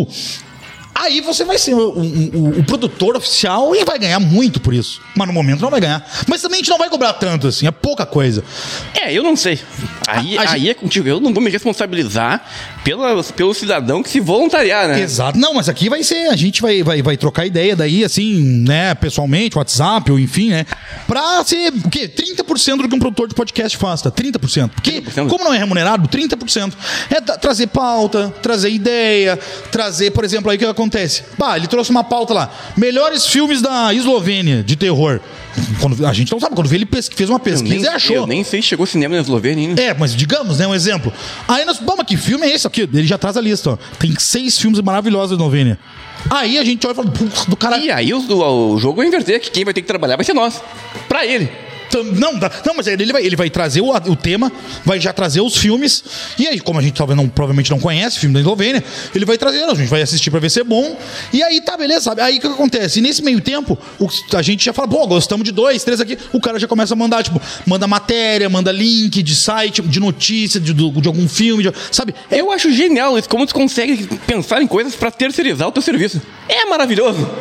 Aí você vai ser o, o, o produtor oficial e vai ganhar muito por isso. Mas no momento não vai ganhar. Mas também a gente não vai cobrar tanto assim, é pouca coisa. É, eu não sei. Aí, A- a aí gente- é contigo. Eu não vou me responsabilizar pela, pelo cidadão que se voluntariar, né? Exato. Não, mas aqui vai ser, a gente vai, vai, vai trocar ideia daí, assim, né, pessoalmente, WhatsApp, ou enfim, né? Pra ser, o quê? trinta por cento do que um produtor de podcast faz, tá? trinta por cento. Porque, trinta por cento. como não é remunerado, trinta por cento. É tra- trazer pauta, trazer ideia, trazer, por exemplo, aí o que acontece? Bah, ele trouxe uma pauta lá. Melhores filmes da Eslovênia de terror. Quando, a gente não sabe, quando vê ele pes- fez uma Eu pesquisa nem, e achou. eu nem sei se chegou cinema na Eslovênia ainda. É, mas digamos, né, um exemplo. Aí nós, bom, mas que filme é esse aqui? Ele já traz a lista, ó. Tem seis filmes maravilhosos da Eslovênia. Aí a gente olha e fala, "Putz, do cara... E aí o, o, o jogo vai inverter, que quem vai ter que trabalhar vai ser nós. Pra ele. Tam- Não, dá- não, mas ele vai, ele vai trazer o, o tema, vai já trazer os filmes. E aí, como a gente talvez não, provavelmente não conhece filme da Eslovênia, ele vai trazer, a gente vai assistir pra ver se é bom. E aí tá, beleza, sabe? Aí o que acontece? E nesse meio tempo, o- a gente já fala, pô, gostamos de dois, três aqui. O cara já começa a mandar, tipo, manda matéria, manda link de site, de notícia, de, do- de algum filme, de- sabe? Eu acho genial isso, como tu consegue pensar em coisas pra terceirizar o teu serviço. É maravilhoso.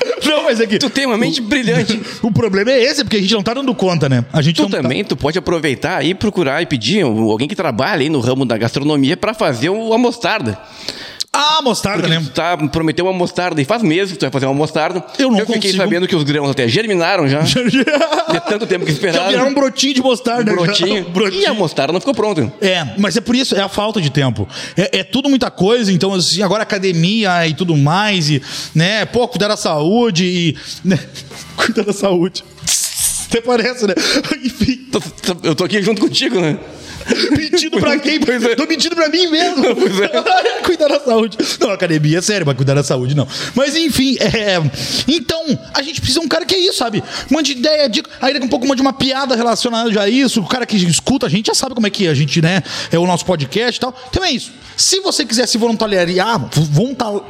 Não, mas é que... Tu tem uma mente brilhante. O problema é esse, porque a gente não tá dando conta, né? A gente Tu não também, tu pode aproveitar e procurar e pedir alguém que trabalha aí no ramo da gastronomia pra fazer o- a mostarda. Ah, mostarda, Porque né? tu tá, prometeu uma mostarda e faz meses que tu vai fazer uma mostarda. Eu não Eu fiquei consigo. sabendo que os grãos até germinaram já. De tanto tempo que Já esperaram. viraram um brotinho de mostarda. Um já. brotinho. Um brotinho. E a mostarda não ficou pronta. É, mas é por isso, é a falta de tempo. É, é tudo muita coisa, então, assim, agora academia e tudo mais, e, né, pô, cuidar da saúde e. Né, cuidar da saúde. Até parece, né? Enfim, Tô- tô- Eu tô aqui junto contigo, né? mentindo pra quem? Pois é. Tô mentindo pra mim mesmo. Pois é. Cuidar da saúde. Não, academia é sério, mas cuidar da saúde não. Mas enfim, é. Então, a gente precisa de um cara que é isso, sabe? Mande ideia, dica. Aí daqui a pouco mande uma piada relacionada já a isso. O cara que escuta, a gente já sabe como é que a gente, né? É o nosso podcast e tal. Então é isso. Se você quiser se voluntariar, voluntar,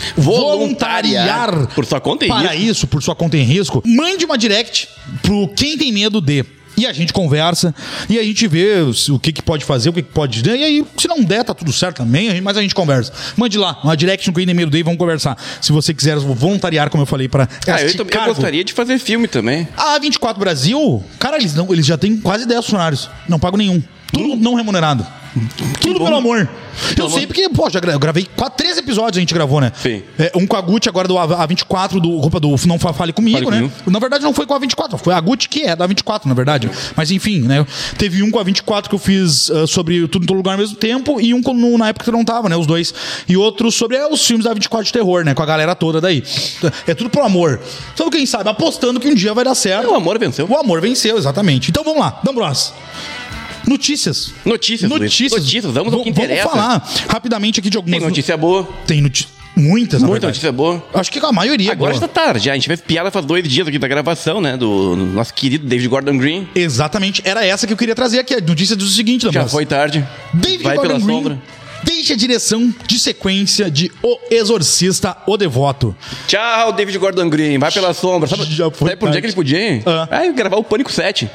voluntariar Por sua conta e para risco. isso, por sua conta em risco, mande uma direct pro Quem Tem Medo de. E a gente conversa, e a gente vê o que, que pode fazer, o que, que pode... E aí, se não der, tá tudo certo também, mas a gente conversa. Mande lá, uma direct no Quem Tem Medo de e vamos conversar. Se você quiser voluntariar, como eu falei, para Ah, eu, também- eu gostaria de fazer filme também. A vinte e quatro Brasil, cara, eles, não, eles já têm quase dez funcionários. Não pagam nenhum. Tudo não remunerado. Tudo bom. pelo amor. Pelo Eu sei amor. porque, pô, já gra- eu gravei quatro, três episódios a gente gravou, né? Sim. É, um com a Gucci agora do A vinte e quatro, do roupa do Não Fa- Fale Comigo, Fale né? Comigo. Na verdade não foi com a vinte e quatro, foi a Gucci que é da vinte e quatro, na verdade. Mas enfim, né? Teve um com a vinte e quatro que eu fiz ah, sobre Tudo em Todo Lugar ao mesmo tempo e um com- no- na época que eu não tava, né? Os dois. E outro sobre é, os filmes da vinte e quatro de terror, né? Com a galera toda daí. É tudo pro amor. Então, quem sabe, apostando que um dia vai dar certo. O amor venceu. O amor venceu, exatamente. Então vamos lá, D'Ambros. Notícias. Notícias, Luiz. Notícias. Notícias, vamos ao que Vamos interessa. falar rapidamente aqui de algumas... Tem notícia boa, Tem noti- muitas, na muita verdade. notícia boa. Acho que a maioria Agora boa. já tá tarde, já. A gente fez piada faz dois dias aqui da gravação, né? Do nosso querido David Gordon Green. Exatamente. Era essa que eu queria trazer aqui. A notícia do seguinte, Já D'Ambros. foi tarde. David Vai Gordon pela Green sombra. deixa a direção de sequência de O Exorcista, O Devoto. Tchau, David Gordon Green. Vai pela sombra. Sabe, Já foi sabe por onde é que ele podia ir? Ah. Vai gravar o Pânico sete.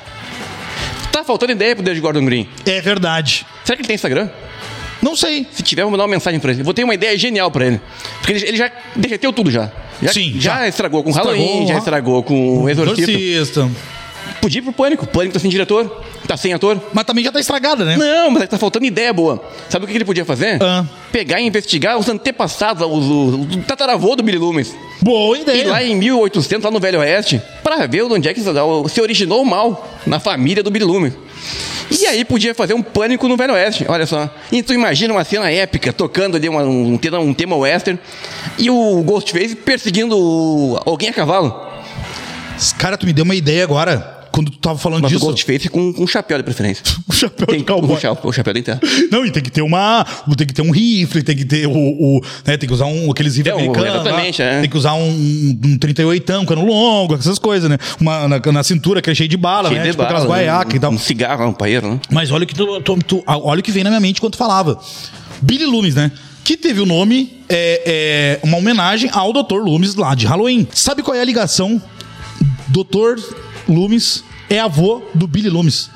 Tá faltando ideia pro David Gordon Green. É verdade. Será que ele tem Instagram? Não sei. Se tiver, eu vou mandar uma mensagem pra ele. Eu vou ter uma ideia genial pra ele. Porque ele, ele já derreteu tudo já. já Sim, Já, já. estragou com Estragou, Halloween, já ah. estragou com o Exorcista. Exorcista. Podia ir pro Pânico. Pânico tá sem diretor. Tá sem ator. Mas também já tá estragada, né? Não, mas é que tá faltando ideia boa. Sabe o que ele podia fazer? Ah. Pegar e investigar os antepassados, os, os, o tataravô do Billy Loomis. Boa Ir ideia. lá em mil e oitocentos, lá no Velho Oeste, pra ver onde é que se originou o mal na família do Billy Loomis. E aí podia fazer um Pânico no Velho Oeste, olha só. E tu imagina uma cena épica, tocando ali uma- um, tema, um tema western, e o Ghostface perseguindo o- alguém a cavalo. Cara, tu me deu uma ideia agora. Quando tu tava falando Mas disso. o Ghostface com, com chapéu de preferência. O chapéu Tem de cowboy. o chapéu, o chapéu da terra. Não, e tem que ter uma. Tem que ter um rifle, tem que ter o. o né, tem que usar um, aqueles rifles É, um- americanos. exatamente, lá. é. Tem que usar um, um trinta e oito, um cano longo, essas coisas, né? Uma na, na cintura que é cheio de bala, Cheio né? de Tipo aquelas bala, guaiacas um, e tal. um cigarro, um paeiro, né? Mas olha o que tu, tu- tu- olha o que vem na minha mente quando tu falava. Billy Loomis, né? Que teve o nome, é, é, uma homenagem ao doutor Loomis lá de Halloween. Sabe qual é a ligação? doutor Loomis é avô do Billy Loomis.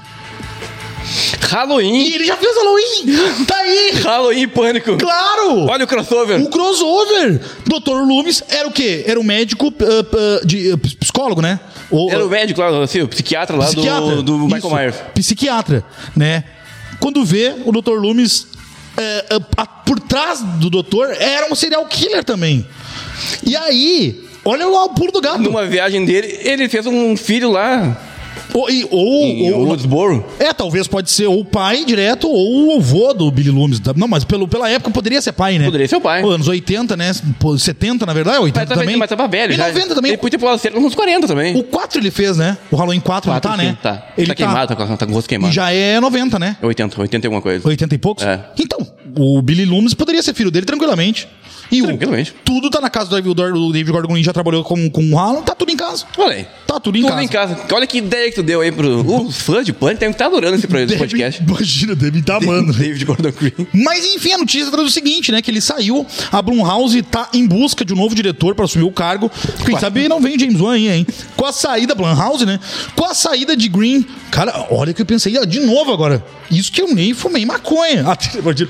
E Halloween! ele já fez Halloween! Tá aí! Halloween e Pânico! Claro! Olha o crossover! O crossover! doutor Loomis era o quê? Era um médico uh, uh, de uh, psicólogo, né? Ou, Era o médico lá, assim, o psiquiatra lá psiquiatra. do, do Michael Isso, Myers. Psiquiatra, né? Quando vê o doutor Loomis é, é, a- por trás do doutor era um serial killer também. E aí, olha lá o pulo do gato. Numa viagem dele, ele fez um filho lá Ou, e- ou, em ou- Woodsboro. é, talvez pode ser ou o pai direto ou o avô do Billy Loomis. Não, mas pelo, pela época poderia ser pai, né? Poderia ser o pai. Pô, anos oitenta, né? Pô, setenta, na verdade, oitenta Mas tava, também. mas tava velho E já. noventa também. Ele podia ter pulado cerca nos quarenta também. O quatro ele fez, né? O Halloween quatro, Quatro, ele tá, sim, né? Tá, Ele tá queimado, tá, com- tá com o rosto E queimado. já é noventa, né? oitenta, oitenta e alguma coisa. oitenta e poucos? É. Então, o Billy Loomis poderia ser filho dele tranquilamente. E o- Tranquilamente. tudo tá na casa do David, do David Gordon Green, já trabalhou com, com o Haaland, tá tudo em casa. Olha aí. Tá tudo em Tudo casa. em casa. Olha que ideia que tu deu aí pro... Os fãs de Pânico devem estar adorando esse, esse podcast. Imagina, deve estar amando. David Gordon Green. Mas enfim, a notícia traz o seguinte, né? Que ele saiu, a Blumhouse tá em busca de um novo diretor pra assumir o cargo. Quem sabe não vem James Wan aí, hein? Com a saída, Blumhouse, né? Com a saída de Green. Cara, olha o que eu pensei, ó, de novo agora. Isso que eu nem fumei maconha.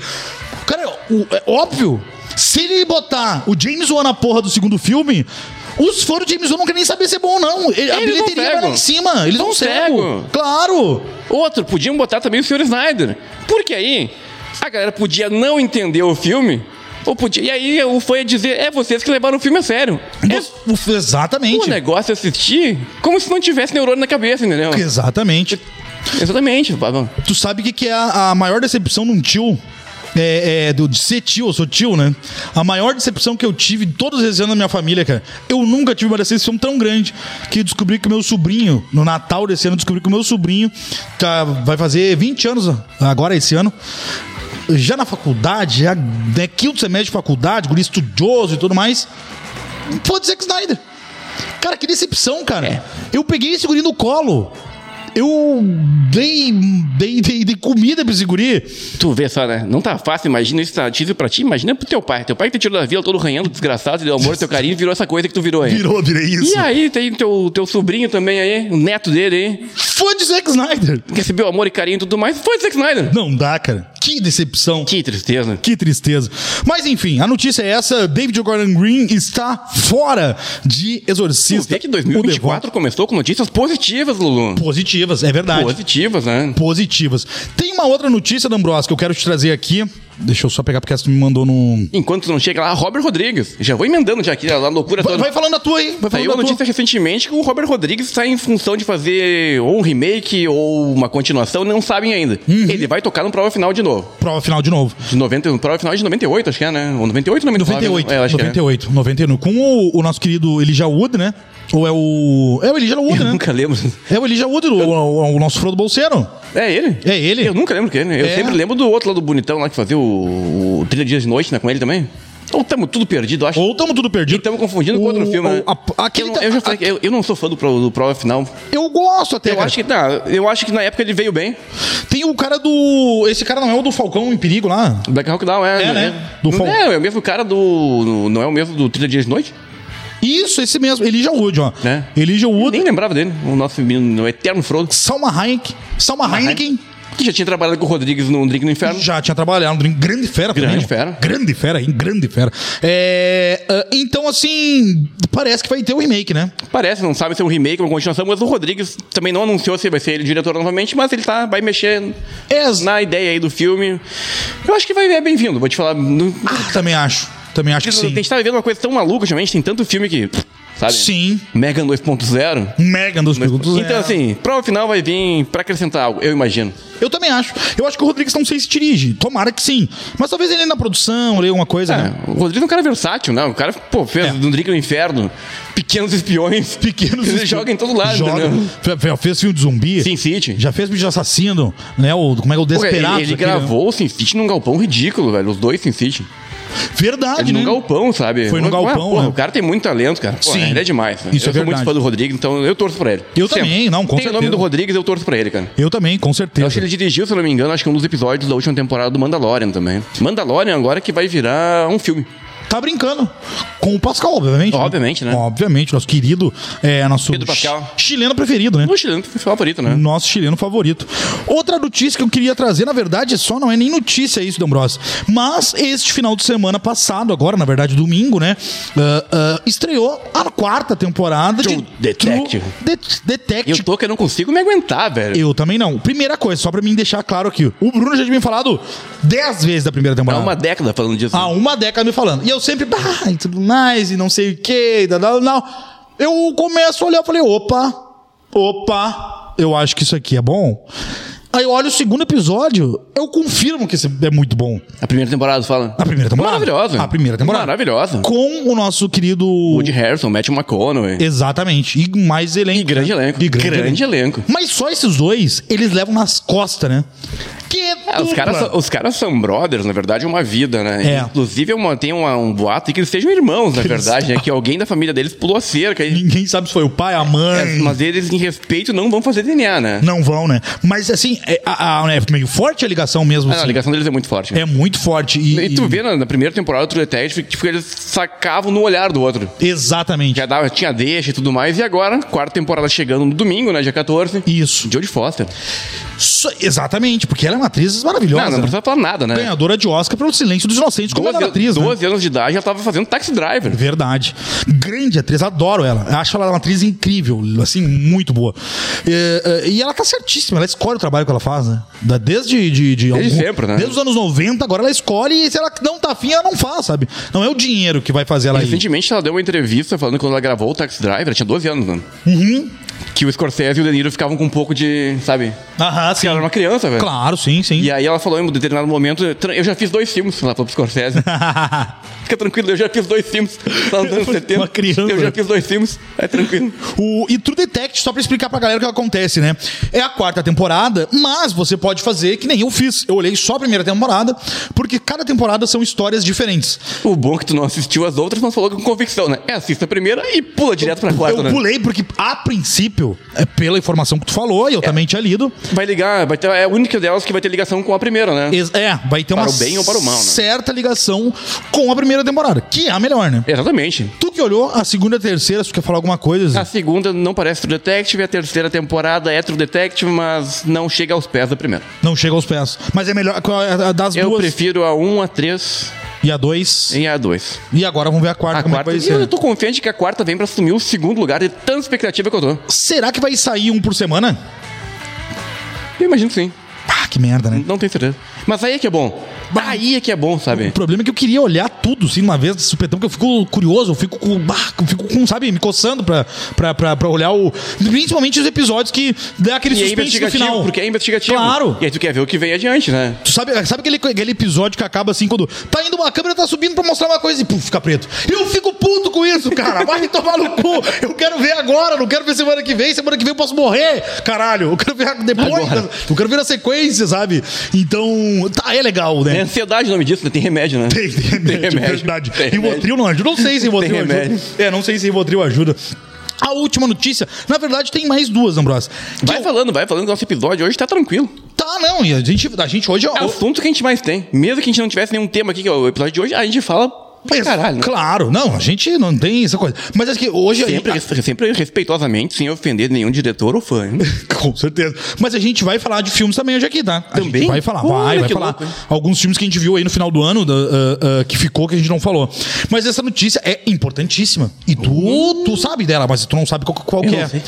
Cara, o- é óbvio. Se ele botar o James Wan na porra do segundo filme, Os fãs do James Wan não querem nem saber se é bom ou não. Ele, a Eles bilheteria não vai lá pegam. em cima. Eles Não não cegam. pegam. Claro. Outro, podiam botar também o senhor Snyder. Porque aí a galera podia não entender o filme, ou podia, e aí o fã ia dizer, é vocês que levaram o filme a sério. É, O- Exatamente. o negócio é assistir como se não tivesse neurônio na cabeça, entendeu? Exatamente. Exatamente, Pablo. Tu sabe o que, que é a, a maior decepção num tio? É, é, do- de ser tio, eu sou tio, né? A maior decepção que eu tive todos esses anos na minha família, cara. Eu nunca tive uma decepção tão grande que eu descobri que o meu sobrinho, no Natal desse ano, eu descobri que o meu sobrinho tá, vai fazer vinte anos agora, esse ano. Já na faculdade, já né, quinto semestre de faculdade, guri estudioso e tudo mais. Foi de Zack Snyder. Cara, que decepção, cara. É. Eu peguei esse guri no colo. Eu dei, dei, dei, dei comida pra esse guri. Tu vê só, né? Não tá fácil, imagina isso tá difícil pra ti, imagina pro teu pai. Teu pai que te tirou da vila todo ranhando, desgraçado, te deu amor, teu carinho, virou essa coisa que tu virou aí. Virou, virei isso. E aí, tem teu, teu sobrinho também aí, o neto dele aí, Fã de Zack Snyder. que recebeu amor e carinho e tudo mais, foi Zack Snyder. Não dá, cara. Que decepção. Que tristeza. Que tristeza. Mas enfim, a notícia é essa: David Gordon Green está fora de Tu Exorcista. vê que dois mil e vinte e quatro começou com notícias positivas, Lulu. Positivas, é verdade. Positivas, né? Positivas. Tem uma outra notícia, D'Ambrosio, que eu quero te trazer aqui. Deixa eu só pegar porque essa tu me mandou no. Enquanto tu não chega lá, Robert Rodrigues. Já vou emendando já aqui, a loucura Vai, toda. vai falando a tua aí. Vai Saiu falando a a tua. notícia recentemente que o Robert Rodrigues está em função de fazer ou um remake ou uma continuação, não sabem ainda. Uhum. Ele vai tocar no prova final de novo. Prova final de novo. De noventa, prova final de noventa e oito, acho que é, né? Ou noventa e oito ou noventa e nove? noventa e oito. É, eu acho noventa e oito. noventa e oito. Com o, o nosso querido Elijah Wood, né? Ou é o. É o Elijah Wood, que é. Eu né? nunca lembro. É o Elijah Wood, o, o, o nosso Frodo Bolseiro. É ele? É ele. Eu nunca lembro que ele. Eu É. sempre lembro do outro lá do bonitão lá que fazia o, o trinta Dias de Noite, né? Com ele também. Ou estamos tudo perdido, acho. Ou estamos tudo E perdido. estamos confundindo com outro O- filme, né? o- a- aquele eu, não, tá- eu já falei a- que eu, eu não sou fã do, pro- do prova final. Eu gosto até, Eu cara. acho que tá. Eu acho que na época ele veio bem. Tem o cara do. Esse cara não é o do Falcão em Perigo lá? Black Hawk Down, é. É, né? Do não, Fal- é, é o mesmo cara do. Não é o mesmo do trinta Dias de Noite? Isso, esse mesmo. Elijah Wood, ó. Né? Elijah Wood. Nem lembrava dele. O nosso menino, o eterno Frodo. Salma Hayek. Salma Heineken. Que já tinha trabalhado com o Rodrigues no Drink no Inferno. Já tinha trabalhado. Grande fera também. Grande ó. fera. Grande fera, hein? Grande fera. É, ah, então, assim, parece que vai ter o remake, né? Parece, não sabe se é um remake ou uma continuação, mas o Rodrigues também não anunciou se vai ser ele o diretor novamente, mas ele tá, vai mexer É, na ideia aí do filme. Eu acho que vai é bem-vindo, vou te falar. No, ah, também acho. Também acho que a sim. gente tá vivendo uma coisa tão maluca ultimamente, tem tanto filme que. Sabe? Sim. Megan dois ponto zero. Megan dos produtos. Então, assim, prova final vai vir pra acrescentar algo, eu imagino. Eu também acho. Eu acho que o Rodrigues não sei se dirige. Tomara que sim. Mas talvez ele na produção, ali, alguma coisa, É, né? o Rodrigues é um cara versátil, né? O cara, pô, fez É. do Drink no Inferno, Pequenos Espiões. Pequenos Ele espiões. joga em todo lado, Joga. entendeu? Fe- fe- Fez filme de zumbi. Sin City. Já fez vídeo de assassino, né? O, como é que é o Pô, ele, Desperado? ele gravou o Sin City num galpão ridículo, velho. Os dois Sin City. Verdade, Num né? galpão, sabe? Foi num Ué, galpão, porra, né? O cara tem muito talento, cara. Pô, Sim. ele é demais. Né? Isso eu é sou verdade. muito fã do Rodrigues, então eu torço pra ele. Eu também, não, com tem o nome certeza. do Rodrigues, eu torço pra ele, cara. Eu também, com Eu certeza. acho que ele dirigiu, se eu não me engano, acho que um dos episódios da última temporada do Mandalorian também. Mandalorian agora que vai virar um filme. Tá brincando. Com o Pascal, obviamente. Obviamente, né? Obviamente, nosso querido, é, nosso Pedro Pascal. chi- chileno preferido, né? O chileno foi favorito, né? Nosso chileno favorito. Outra notícia que eu queria trazer, na verdade, só não é nem notícia isso, D'Ambrosio. Mas este final de semana passado, agora, na verdade, domingo, né? ah, ah, estreou a quarta temporada de True Detective. True Det- Detective. Eu tô que eu não consigo me aguentar, velho. Eu também não. Primeira coisa, só pra mim deixar claro aqui. O Bruno já tinha me falado dez vezes da primeira Há temporada. uma década falando disso. Há uma década me falando. E eu sempre, bah, e tudo mais, e não sei o que, não, não. Eu começo a olhar e falei, opa, opa, eu acho que isso aqui é bom. Aí eu olho o segundo episódio, eu confirmo que esse é muito bom. A primeira temporada, fala. A primeira temporada. Maravilhosa. A primeira temporada. Maravilhosa. Com o nosso querido... Woody Harrelson, Matthew McConaughey. Exatamente. E mais elenco. E grande né? elenco. E grande, Grande elenco. elenco. Mas só esses dois, eles levam nas costas, né? Que É, os, dupla. caras, são- os caras são brothers, na verdade, é uma vida, né? É. Inclusive, é uma- tem uma- um boato que eles sejam irmãos, na verdade, né? Que alguém da família deles pulou a cerca. E, Ninguém sabe se foi o pai, a mãe. é, mas eles, em respeito, não vão fazer D N A, né? Não vão, né? Mas assim, é, a, a- é meio forte a ligação mesmo. Ah, não, a assim. ligação deles é muito forte. É muito forte. E, E tu vê na, na primeira temporada do True Detective que tipo, eles sacavam no olhar do outro. Exatamente. Já dava, tinha deixa e tudo mais. E agora, quarta temporada chegando no domingo, né? Dia quatorze. Isso. Jodie Foster. So- exatamente, porque ela é uma atriz maravilhosa. Não, não precisa falar nada, né? Ganhadora de Oscar pelo Silêncio dos Inocentes, como doze, ela é atriz, né? doze anos de idade, ela tava fazendo Taxi Driver. Verdade. Grande atriz, adoro ela. Acho ela uma atriz incrível, assim, muito boa. E, e ela tá certíssima, ela escolhe o trabalho que ela faz, né? Da- Desde, de, de Desde algum- sempre, né? Desde os anos noventa, agora ela escolhe e se ela não tá afim, ela não faz, sabe? Não é o dinheiro que vai fazer ela ir. Recentemente ela deu uma entrevista falando que quando ela gravou o Taxi Driver, ela tinha doze anos, né? Uhum. Que o Scorsese e o De Niro ficavam com um pouco de, sabe? Aham, sim. Ela era uma criança, velho. Claro, sim, sim. E aí ela falou em um determinado momento, eu já fiz dois filmes, ela falou pro Scorsese. Fica tranquilo, eu já fiz dois filmes. Tá nos anos setenta. Uma criança. Eu já fiz dois filmes, é tranquilo. O, e True Detective, só pra explicar pra galera o que acontece, né? É a quarta temporada, mas você pode fazer que nem eu fiz. Eu olhei só a primeira temporada, porque cada temporada são histórias diferentes. O bom é que tu não assistiu as outras, mas falou com convicção, né? É, assista a primeira e pula direto pra quarta, Eu né? pulei porque, a princípio, é pela informação que tu falou, e eu também tinha lido, Vai ligar, vai ter, é a única delas que vai ter ligação com a primeira, né? ex- é, vai ter Para uma o bem ou para o mal, né? certa ligação com a primeira temporada, que é a melhor, né? Exatamente. Tu que olhou a segunda e a terceira, se tu quer falar alguma coisa? A segunda não parece True Detective, a terceira temporada é True Detective, mas não chega aos pés da primeira. Não chega aos pés. Mas é melhor qual é a das Eu duas prefiro a um, a três e a dois. e a dois. E agora vamos ver a quarta, A como quarta, é e que vai eu ser. tô confiante que a quarta vem pra assumir o segundo lugar de tanta expectativa que eu tô. Será que vai sair um por semana? Eu imagino que sim. Ah, que merda, né? Não tenho certeza. Mas aí é que é bom. Aí é que é bom, sabe? O problema é que eu queria olhar tudo, assim, de uma vez, de supetão, porque eu fico curioso, eu fico com, bah, eu fico com, sabe, me coçando pra, pra, pra, pra olhar o... Principalmente os episódios que dá aquele E é suspense no investigativo, final. porque é investigativo. Claro. E aí tu quer ver o que vem adiante, né? Tu sabe, sabe aquele, aquele episódio que acaba assim, quando tá indo uma câmera, tá subindo pra mostrar uma coisa e puf, fica preto. Eu fico puto com isso, cara. Vai tomar no cu. Eu quero ver agora, não quero ver semana que vem. Semana que vem eu posso morrer, caralho. Eu quero ver depois. Agora. Eu quero ver na sequência, sabe? Então, tá, é legal, É né? ansiedade o nome disso, né? Tem remédio, né? Tem, tem remédio, verdade. Tem Rivotril não ajuda. Não sei se Rivotril Tem ajuda. remédio. É, não sei se Rivotril ajuda. A última notícia, na verdade, tem mais duas, Ambrosio. Que Vai eu- falando, vai falando. Nosso episódio hoje tá tranquilo. Tá, não. E a gente, a gente hoje... É o assunto que a gente mais tem. Mesmo que a gente não tivesse nenhum tema aqui, que é o episódio de hoje, a gente fala pra caralho, né? Claro, não, a gente não tem essa coisa. Mas é que hoje a Sempre, gente... sempre respeitosamente, sem ofender nenhum diretor ou fã. hein? Com certeza. Mas a gente vai falar de filmes também hoje aqui, tá? A Também? gente vai falar, Olha, vai, vai que falar. louco, hein? Alguns filmes que a gente viu aí no final do ano, da- ah, ah, que ficou, que a gente não falou. Mas essa notícia é importantíssima. E tu, tu sabe dela, mas tu não sabe qual, qual Eu que não é. sei.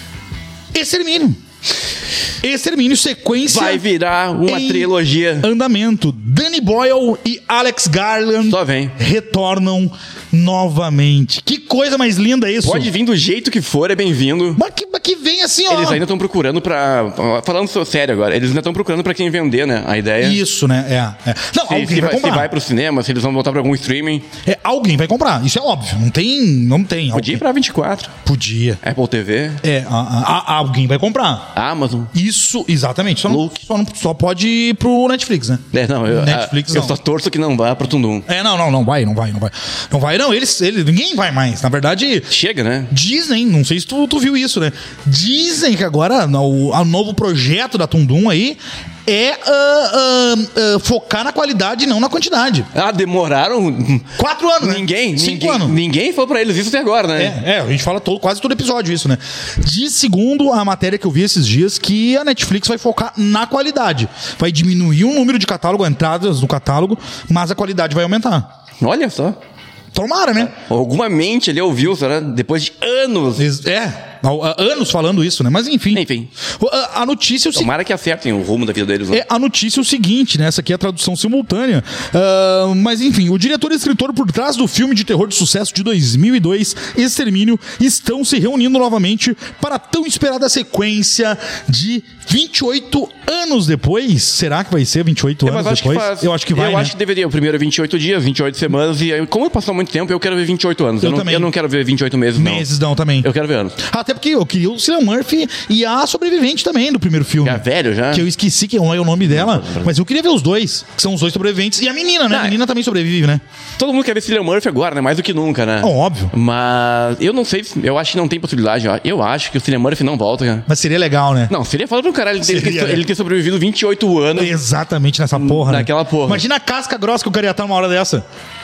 Extermínio. Extermínio, sequência... Vai virar uma em trilogia. andamento. Danny Boyle e Alex Garland Só vem. retornam novamente. Que coisa mais linda isso. Pode vir do jeito que for, é bem-vindo. Mas que, mas que vem assim, ó. Eles ainda estão procurando pra... Falando sério agora, eles ainda estão procurando pra quem vender, né? A ideia. Isso, né? É, é. Não, Se, alguém se vai vai, se comprar. vai pro cinema, se eles vão voltar pra algum streaming. É, alguém vai comprar. Isso é óbvio. Não tem. Não tem. Podia Alguém- ir pra vinte e quatro. Podia. Apple T V. É, a- a- a- alguém vai comprar. Amazon. Isso, exatamente. Só, não, Look. só, não- só pode ir pro Netflix, né? É, não, eu, Netflix eu não. só torço que não vá pro Tundum. É, não, não, não vai, não vai, não vai. Não vai, não. Eles, eles, ninguém vai mais. Na verdade, Chega, né? dizem, não sei se tu, tu viu isso, né? Dizem que agora o, o novo projeto da Tundum aí é ah, ah, ah, focar na qualidade e não na quantidade. Ah, demoraram. Quatro anos, né? Ninguém, Cinco ninguém, anos. ninguém falou pra eles isso até agora, né? É, é, a gente fala todo, quase todo episódio isso, né? De segundo a matéria que eu vi esses dias, que a Netflix vai focar na qualidade. Vai diminuir o número de catálogo, entradas no catálogo, mas a qualidade vai aumentar. Olha só. Tomara, né? Alguma mente ali ouviu, será? Depois de anos. Ex- É, há- há anos falando isso, né? Mas enfim. Enfim. A, a notícia é o seguinte. Tomara que acertem o rumo da vida deles, né? É, a notícia é o seguinte, né? Essa aqui é a tradução simultânea. Ah, mas enfim, o diretor e escritor por trás do filme de terror de sucesso de dois mil e dois, Extermínio, estão se reunindo novamente para a tão esperada sequência de vinte e oito anos depois. Será que vai ser vinte e oito É, anos mas acho que depois? faz. Eu acho que vai, Eu né? acho que deveria. O primeiro é vinte e oito dias, vinte e oito semanas. E aí, como passou muito tempo, eu quero ver vinte e oito anos. Eu Eu, não, também. eu não quero ver vinte e oito meses, não. Meses não, também. Eu quero ver anos. Até porque eu queria o Cillian Murphy e a sobrevivente também do primeiro filme. Já velho, já? Que eu esqueci que é o nome dela, mas eu queria ver os dois, que são os dois sobreviventes. E a menina, né? Ah, A menina também sobrevive, né? Todo mundo quer ver Cillian Murphy agora, né? Mais do que nunca, né? Ó, óbvio. Mas eu não sei, se- eu acho que não tem possibilidade. ó. Eu acho que o Cillian Murphy não volta, cara. Mas seria legal, né? Não, seria foda pro caralho ele ter, Seria, ele né? ter sobrevivido vinte e oito anos. Exatamente nessa porra. né? Naquela porra. Imagina a casca grossa que o cara ia estar numa hora dessa.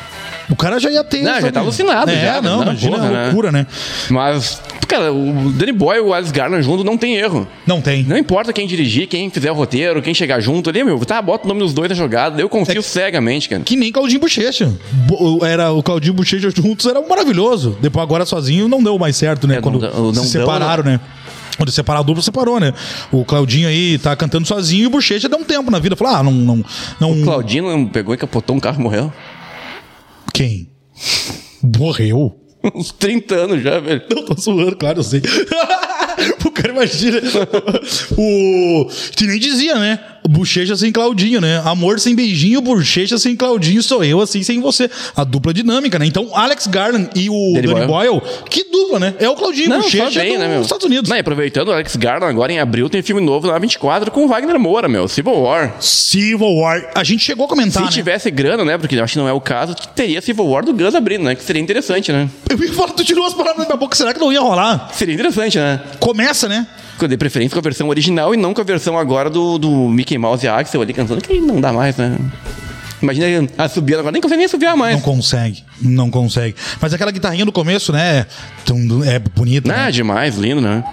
O cara já ia ter... Não, sabe? já tá alucinado. É, já, não, não, imagina porra, a loucura, né? né? Mas, cara, o Danny Boyle e o Alex Garland junto não tem erro. Não tem. Não importa quem dirigir, quem fizer o roteiro, quem chegar junto ali, meu, tá, bota o nome dos dois na jogada. Eu confio é, cegamente, cara. Que nem Claudinho Bochecha. Era o Claudinho Bochecha juntos, era maravilhoso. Depois, agora sozinho, não deu mais certo, né? É, Quando não, não se separaram, deu, né? Quando separar a dupla, separou, né? O Claudinho aí tá cantando sozinho e o Bochecha deu um tempo na vida. Falou, ah, não... não, não... O Claudinho não pegou e capotou um carro e morreu? Quem? Morreu? Uns trinta anos já, velho. Não, tô zoando, claro, eu sei. O cara imagina. O... Que nem dizia, né? Bochecha sem Claudinho, né? Amor sem beijinho, Bochecha sem Claudinho, sou eu assim sem você. A dupla dinâmica, né? Então, Alex Garland e o Danny, Danny Boyle. Boyle, que dupla, né? É o Claudinho não, Bochecha bem, do... né, dos Estados Unidos. Não, e aproveitando, o Alex Garland agora em abril tem filme novo na vinte e quatro com o Wagner Moura, meu. Civil War. Civil War. A gente chegou a comentar, Se né? tivesse grana, né? Porque eu acho que não é o caso, teria Civil War do Gus abrindo, né? Que seria interessante, né? Eu ia falar, tu tirou as palavras da minha boca, será que não ia rolar? Seria interessante, né? Começa, né? Eu dei preferência com a versão original e não com a versão agora do, do Mickey Mouse e Axel ali cantando, que não dá mais, né? Imagina a subir agora, nem consegue nem subir mais. Não consegue, não consegue. Mas aquela guitarrinha no começo, né? É bonita. Ah, né? demais, lindo, né?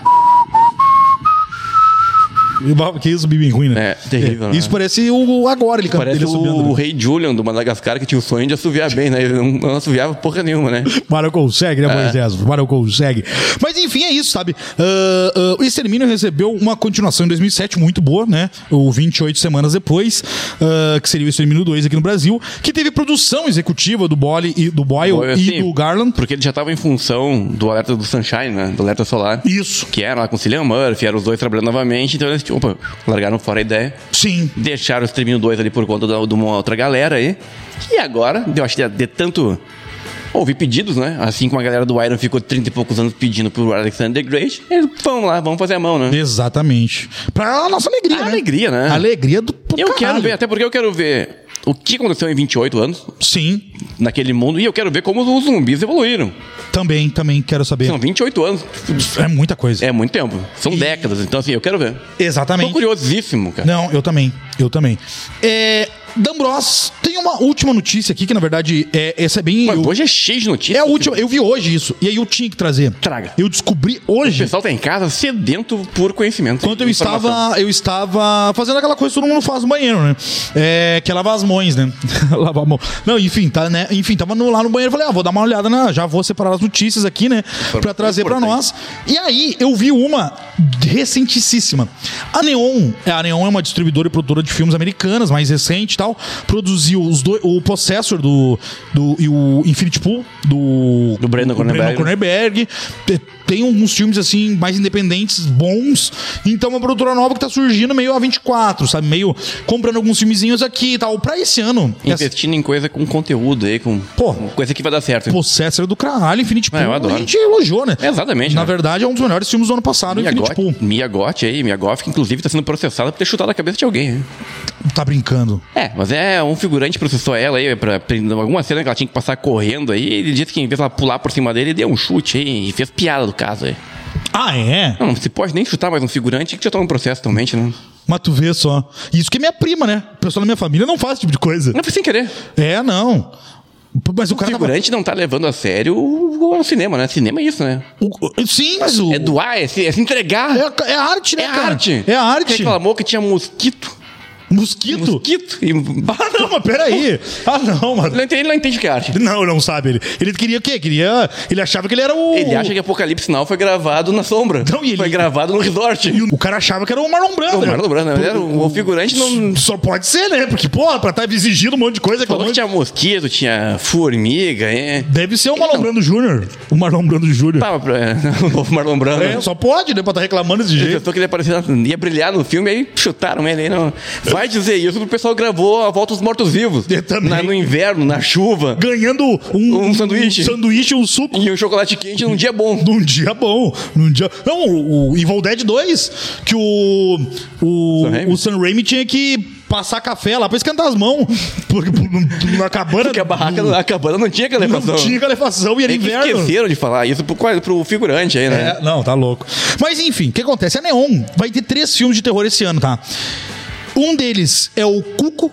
Que isso, bem ruim, né? É, terrível, é. Isso né? parece o agora ele cantando. Parece ele o, né? o Rei Julian do Madagascar que tinha o sonho de assoviar bem, né? Ele não, não assoviava porra nenhuma, né? Mário consegue, né, Moisés? É. Mário consegue. Mas enfim, é isso, sabe? Uh, uh, o Extermínio recebeu uma continuação em dois mil e sete muito boa, né? O vinte e oito semanas depois, uh, que seria o Extermínio dois aqui no Brasil, que teve produção executiva do Boyle e do Boyle Boy, assim, e do Garland. Porque ele já estava em função do Alerta do Sunshine, né? Do Alerta Solar. Isso. Que era lá com o Cillian Murphy, eram os dois trabalhando novamente, então eles, opa, largaram fora a ideia. Sim. Deixaram o Extermínio dois ali por conta de uma outra galera aí. E agora, eu acho que de tanto houve pedidos, né? Assim como a galera do Iron ficou trinta e poucos anos pedindo pro Alexander the Great, eles vão lá, vamos fazer a mão, né? Exatamente. Pra nossa alegria, a né? alegria, né? A alegria do Eu caralho. quero ver, até porque eu quero ver o que aconteceu em vinte e oito anos. Sim. Naquele mundo. E eu quero ver como os zumbis evoluíram. Também, também quero saber. São vinte e oito anos. É muita coisa. É muito tempo. São e... décadas. Então, assim, eu quero ver. Exatamente. Tô curiosíssimo, cara. Não, eu também. Eu também. É... D'Ambros, tem uma última notícia aqui, que na verdade é, essa é bem... Mas eu, hoje é cheio de notícias. É a última, eu vi hoje isso, e aí eu tinha que trazer. Traga. Eu descobri hoje... O pessoal tá em casa sedento por conhecimento. Quando eu estava, eu estava fazendo aquela coisa que todo mundo faz no banheiro, né? É, que é lavar as mãos, né? Lavar a mão. Não, enfim, tá, né? Enfim, tava no, lá no banheiro, falei, ah, vou dar uma olhada, na, já vou separar as notícias aqui, né? Pra, pra trazer pra nós. E aí, eu vi uma recentíssima. A Neon, a Neon é uma distribuidora e produtora de filmes americanas, mais recente e tal, produziu os dois, o Possessor do, do, e o Infinity Pool do, do Brandon Cronenberg. Cronenberg. Tem alguns filmes assim mais independentes, bons. Então uma produtora nova que tá surgindo meio A vinte e quatro, sabe? Meio comprando alguns filmezinhos aqui e tal. Pra esse ano. Investindo essa... em coisa com conteúdo aí, com Pô, coisa que vai dar certo. Possessor do caralho, Infinity Pool. É, eu adoro. A gente elogiou, né? É, exatamente. Na né? verdade, é um dos melhores filmes do ano passado, Mia Infinity Pool. Mia Goth aí, Mia Goth, que inclusive tá sendo processada por ter chutado a cabeça de alguém. Hein? Tá brincando. É, mas é um figurante processou ela aí pra, pra alguma cena que ela tinha que passar correndo aí. Ele disse que em vez de ela pular por cima dele, ele deu um chute aí e fez piada do caso aí. Ah, é? Não, não se pode nem chutar mais um figurante que já tá no processo atualmente, né? Mas tu vê só. Isso que é minha prima, né? O pessoal da minha família não faz esse tipo de coisa. Não foi sem querer. É, não. Mas o, o cara figurante tava... não tá levando a sério o, o cinema, né? Cinema é isso, né? O, sim, mas o... É doar, é se, é se entregar. É, é arte, né, é cara? arte. É arte. Reclamou que tinha mosquito. Mosquito? Mosquito? E... Ah, não, mas peraí. Ah, não, mano. Ele não entende, ele não entende que é arte. Não, não sabe ele. Ele queria o quê? Queria... Ele achava que ele era o... Ele acha que Apocalipse Now foi gravado na sombra. Não, e ele... Foi gravado no resort. E o cara achava que era o Marlon Brando. O Marlon Brando, né? Era o, o figurante não... Só pode ser, né? Porque, pô, pra estar tá exigindo um monte de coisa... Falou que tinha mosquito, tinha formiga, é... Deve ser o Marlon não... Brando Júnior. O Marlon Brando Júnior. Tava pra... O novo Marlon Brando. É, só pode, né? Pra estar tá reclamando desse jeito. Ele pensou que ele ia, aparecer, ia brilhar no filme, aí chutaram ele aí. Não. Vai dizer isso pro pessoal gravou A Volta dos Mortos-Vivos. Na, no inverno, na chuva. Ganhando um, um sanduíche. Um sanduíche, um suco. E um chocolate quente num dia bom. Num dia bom. Num dia... Não, o, o Evil Dead dois, que o... O Sam Raimi, o Sam Raimi tinha que passar café lá pra esquentar as mãos. Porque na cabana... Porque a barraca, no, a cabana não tinha calefação. Não tinha calefação e era é inverno. Esqueceram de falar isso pro, pro figurante aí, né? É, não, tá louco. Mas enfim, o que acontece? A Neon vai ter três filmes de terror esse ano, tá? Um deles é o Cuco,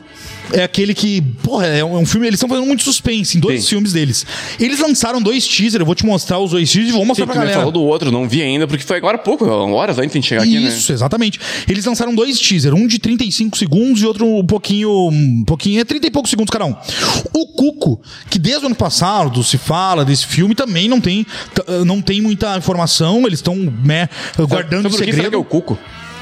é aquele que, porra, é um filme, eles estão fazendo muito suspense em dois Sim. filmes deles. Eles lançaram dois teasers, eu vou te mostrar os dois teasers e vou mostrar Sim, pra tu me galera. falou do outro, não vi ainda, porque foi agora há pouco, horas antes de chegar aqui, né? Isso, exatamente. Eles lançaram dois teasers, um de trinta e cinco segundos e outro um pouquinho, um pouquinho, é trinta e poucos segundos cada um. O Cuco, que desde o ano passado se fala desse filme, também não tem, t- não tem muita informação, eles estão, né, guardando Sabe o por que será segredo. que é o Cuco?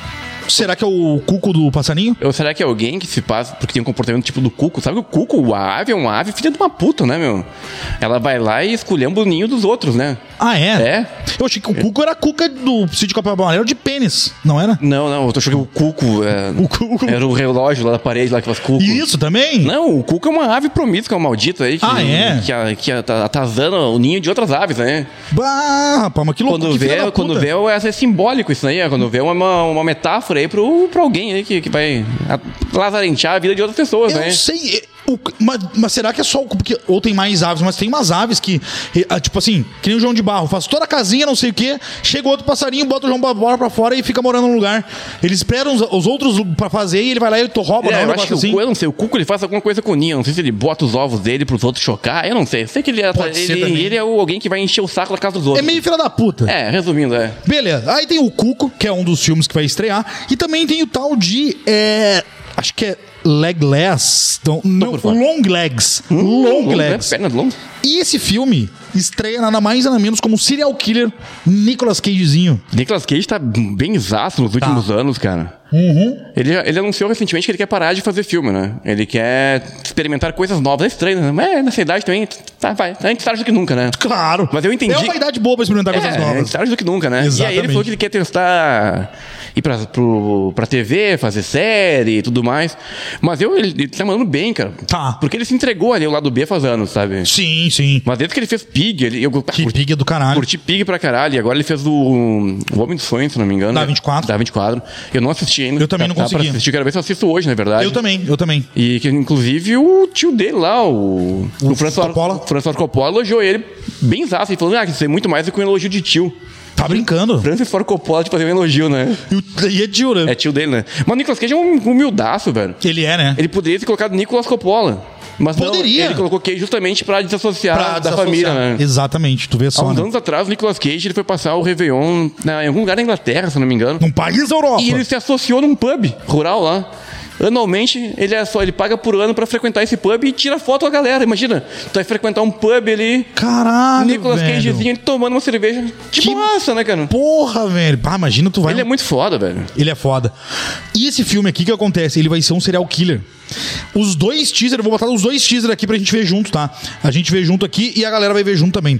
Será que é o Cuco do passarinho? Ou será que é alguém que se passa porque tem um comportamento tipo do Cuco? Sabe que o Cuco, a ave é uma ave filha de uma puta, né, meu? Ela vai lá e esculhamba o ninho dos outros, né? Ah, é? É. Eu achei que o Cuco era a cuca do sítio Capão Amarelo de pênis, não era? Não, não, eu tô achando que o Cuco, é, O Cuco. era o relógio lá da parede lá que faz Cuco. Isso também? Não, o Cuco é uma ave promíscua, maldita aí, que, Ah, é? que, a- que tá atazando o ninho de outras aves, né? Bah, rapaz, mas que louco. Quando que filha vê, da quando puta. vê é, é simbólico isso aí, é quando vê uma, uma metáfora aí pro, pra alguém aí que, que vai a- lazarentear a vida de outras pessoas, Eu né? não sei. é, o- mas, mas será que é só o. Porque, ou tem mais aves, mas tem umas aves que. é, ah, Tipo assim, que nem o João de Barro, faz toda a casinha, não sei o quê. Chega outro passarinho, bota o João de Barro pra fora e fica morando num lugar. Eles esperam os, os outros pra fazer e ele vai lá e ele to- rouba, É, não, um eu acho negócio que o assim. Cuco, eu não sei, o Cuco ele faz alguma coisa com o ninho, eu não sei se ele bota os ovos dele pros outros chocar, eu não sei. Eu sei que ele é, Pode ser ele, também. ele é o- alguém que vai encher o saco da casa dos É outros. meio filha da puta. É, resumindo, é. Beleza. Aí tem o Cuco, que é um dos filmes que vai estrear. E também tem o tal de. É, acho que é Legless. Não, não, por fora. Long Legs. Hum, Long longo, né? Legs. Perna longa. E esse filme estreia nada mais nada menos como serial killer Nicolas Cagezinho. Nicolas Cage tá bem exato nos últimos anos, cara. Uhum. Ele, ele anunciou recentemente que ele quer parar de fazer filme, né? Ele quer experimentar coisas novas. É estranho, né? Mas nessa idade também, tá, vai. A gente tarde do que nunca, né? Claro. Mas eu entendi- É uma idade boa pra experimentar coisas É, novas. tarde do que nunca, né? E aí Exatamente. ele falou que ele quer testar ir pra, pro, pra T V, fazer série e tudo mais. Mas eu, ele, ele tá mandando bem, cara. Tá. Porque ele se entregou ali ao lado B faz anos, sabe? Sim, sim. Mas desde que ele fez Pig, ele, eu Que curti, piga do caralho. curti Pig pra caralho. E agora ele fez o, o Homem dos Sonhos, se não me engano. Da vinte e quatro. Da vinte e quatro. Eu não assisti ainda. Eu também Tá- não tá pra consegui. assistir, quero ver se eu assisto hoje, na verdade. Eu também, eu também. E que, inclusive, o tio dele lá, o, O o François Coppola? o François Coppola, elogiou ele bem exato. E falou, ah, que isso é muito mais do que um elogio de tio. Tá brincando. Francis Ford Coppola de fazer um elogio, né? E o- E é tio, né? É tio dele, né? Mas o Nicolas Cage é um humildaço, velho. Ele é, né? Ele poderia ter colocado Nicolas Coppola. Mas Poderia. não, ele colocou Cage justamente pra desassociar Pra da desassociar. família, né? Exatamente, tu vê Há só, uns né? anos atrás, o Nicolas Cage ele foi passar o Réveillon na, em algum lugar da Inglaterra, se não me engano. Num país da Europa. E ele se associou num pub rural lá. Anualmente, ele é só, ele paga por ano pra frequentar esse pub e tira foto com a galera. Imagina, tu vai frequentar um pub ali, Caralho, Nicolas velho. Cagezinho ele tomando uma cerveja. De Que boaça, né, cara? Porra, velho. Ah, imagina, tu vai... Ele é muito foda, velho. Ele é foda. E esse filme aqui, o que acontece? Ele vai ser um serial killer. Os dois teasers, eu vou botar os dois teasers aqui pra gente ver junto, tá? A gente vê junto aqui e a galera vai ver junto também.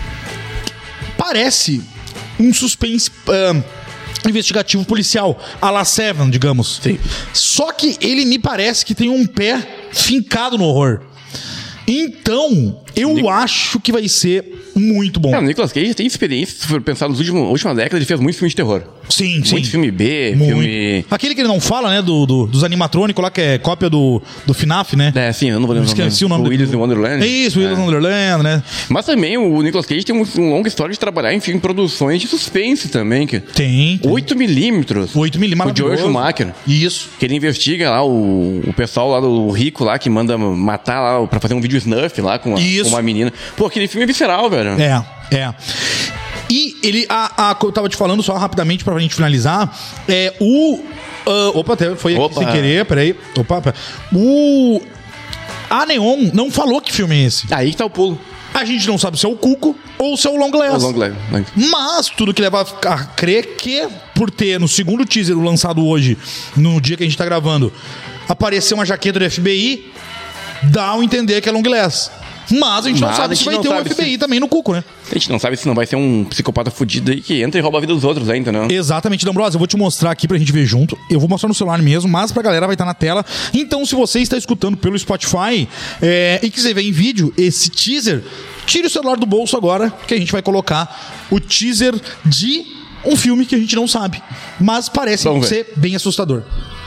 Parece um suspense ahn, investigativo policial, a la Seven, digamos. Sim. Só que ele me parece que tem um pé fincado no horror. Então, eu Nic- acho que vai ser muito bom. É, o Nicolas Cage tem experiência, se for pensar nos últimos última década, ele fez muito filme de terror. Sim, sim. Muito filme B, Muito. filme. Aquele que ele não fala, né? Do, do- dos animatrônicos lá, que é cópia do, do F NAF, né? É, sim, eu não vou lembrar. Esqueci o nome O Willis do- in Wonderland. É isso, Willis É. in Wonderland, né? Mas também o Nicolas Cage tem um, um longa história de trabalhar em filme, produções de suspense também. Que... Tem. tem. oito milímetros. oito milímetros. O Joel Schumacher. Isso. Que ele investiga lá o, o pessoal lá do rico lá que manda matar lá pra fazer um vídeo snuff lá com, a- Isso. com uma menina. Pô, aquele filme é visceral, velho. É, é. E ele, a, a, eu tava te falando só rapidamente pra gente finalizar, é o... ah, opa, até foi aqui Opa. sem querer, peraí. Opa, pera. O... A Neon não falou que filme é esse. Aí que tá o pulo. A gente não sabe se é o Cuco ou se é o Long Glass. O Long Live. Mas tudo que leva a crer que, por ter no segundo teaser lançado hoje, no dia que a gente tá gravando, aparecer uma jaqueta do F B I, dá a entender que é Long Glass. Mas a gente não Mas sabe a se gente vai não ter um sabe F B I se- também no Cuco, né? A gente não sabe se não vai ser um psicopata fudido aí que entra e rouba a vida dos outros aí, entendeu? Exatamente, D'Ambrosio, eu vou te mostrar aqui pra gente ver junto. Eu vou mostrar no celular mesmo, mas pra galera vai estar na tela. Então, se você está escutando pelo Spotify é, e quiser ver em vídeo esse teaser, tire o celular do bolso agora, que a gente vai colocar o teaser de um filme que a gente não sabe. Mas parece Vamos ver. ser bem assustador.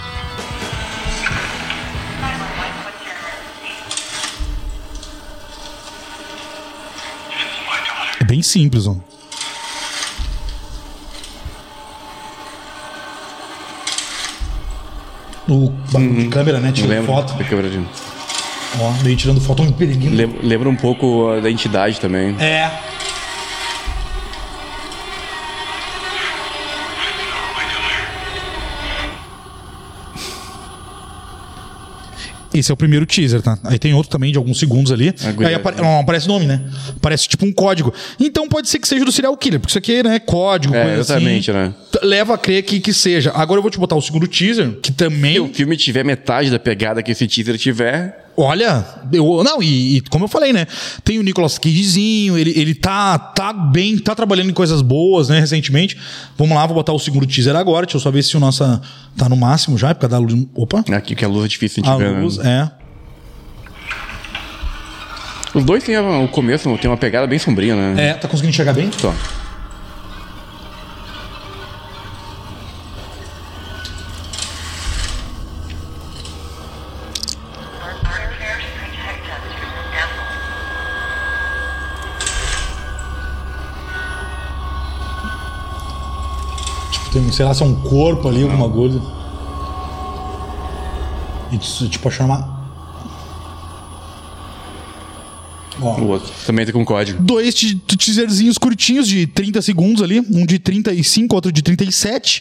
É bem simples, ó. O bagulho de câmera, né? Tirando Lembro foto. da câmera de... Ó, daí tirando foto um periguinho. Lembra, lembra um pouco uh, da entidade também. É. Esse é o primeiro teaser, tá? Aí tem outro também de alguns segundos ali. Agulha, Aí apare... né? não aparece nome, né? Aparece tipo um código. Então pode ser que seja do serial killer, porque isso aqui é, né, código, É, coisa exatamente, assim. né? Leva a crer que, que seja. Agora eu vou te botar o segundo teaser, que também... Se o filme tiver metade da pegada que esse teaser tiver... Olha, eu, não, e, e como eu falei, né? Tem o Nicolas Cagezinho, ele, ele tá, tá bem, tá trabalhando em coisas boas, né, recentemente. Vamos lá, vou botar o segundo teaser agora. Deixa eu só ver se o nosso tá no máximo já, por causa da luz. Opa! Aqui que a luz é difícil de A ver, luz, né? é. Os dois têm a- o começo, tem uma pegada bem sombria, né? É, tá conseguindo enxergar bem? Só. Tipo, tem, sei lá, se é um corpo ali, alguma coisa. E isso, tipo, chamar. Ó. O outro também tá com código. Dois te- teaserzinhos curtinhos de trinta segundos ali. Um de trinta e cinco, outro de trinta e sete.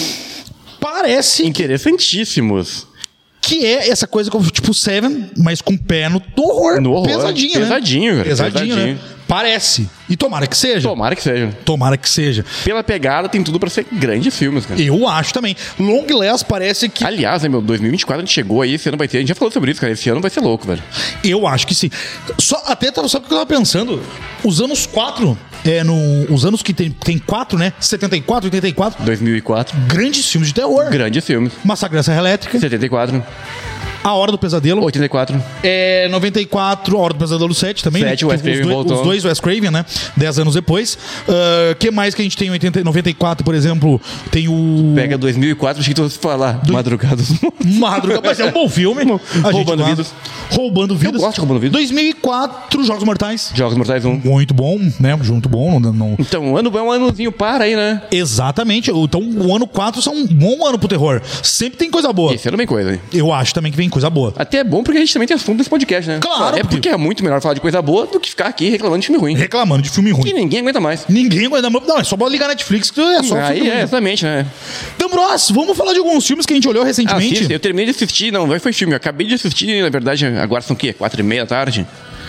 Parece Interessantíssimos. que é essa coisa como tipo Seven, mas com pé no horror. No horror. Pesadinho, Pesadinho, né? cara. Pesadinho, Pesadinho. né? Parece. E tomara que seja. Tomara que seja. Tomara que seja. Pela pegada, tem tudo pra ser grandes filmes, cara. Eu acho também. Long Last parece que... Aliás, né, meu, dois mil e vinte e quatro a gente chegou aí, esse ano vai ter... A gente já falou sobre isso, cara. Esse ano vai ser louco, velho. Eu acho que sim. Só, até tava, sabe o que eu tava pensando? Os anos quatro, é, no, os anos que tem, tem quatro, né? setenta e quatro, oitenta e quatro. dois mil e quatro. Grandes filmes de terror. Grandes filmes. Massacre da Serra Elétrica. setenta e quatro. A Hora do Pesadelo. oitenta e quatro. É, noventa e quatro, A Hora do Pesadelo sete também. sete, né? Wes Craven os, dois, voltou. os dois Wes Craven, né? Dez anos depois. O que mais que a gente tem em oitenta, noventa e quatro, por exemplo? Tem o... Pega dois mil e quatro, achei que tu fosse falar. Madrugada dos Mortos. Madrugada, mas é um bom filme. A gente Roubando gosta. Vidas. Roubando Vidas. gosto de Roubando Vidas. dois mil e quatro, Jogos Mortais. Jogos Mortais um. Muito bom, né? Muito bom. Não, não... Então, um ano é um anozinho para aí, né? Exatamente. Então, o ano quatro é um bom ano pro terror. Sempre tem coisa boa. Esse ano vem coisa, hein? Eu acho também que vem coisa boa. Até é bom porque a gente também tem assunto nesse podcast, né? Claro, É porque porque- é muito melhor falar de coisa boa do que ficar aqui reclamando de filme ruim. Reclamando de filme E ruim. ninguém aguenta mais. Ninguém aguenta. Não, é só ligar a Netflix que é só Aí filme é, ruim. exatamente, né? Então, Bros, vamos falar de alguns filmes que a gente olhou recentemente. Assista, eu terminei de assistir, não, não foi filme, eu acabei de assistir, na verdade, agora são o quê? Quatro e meia da tarde?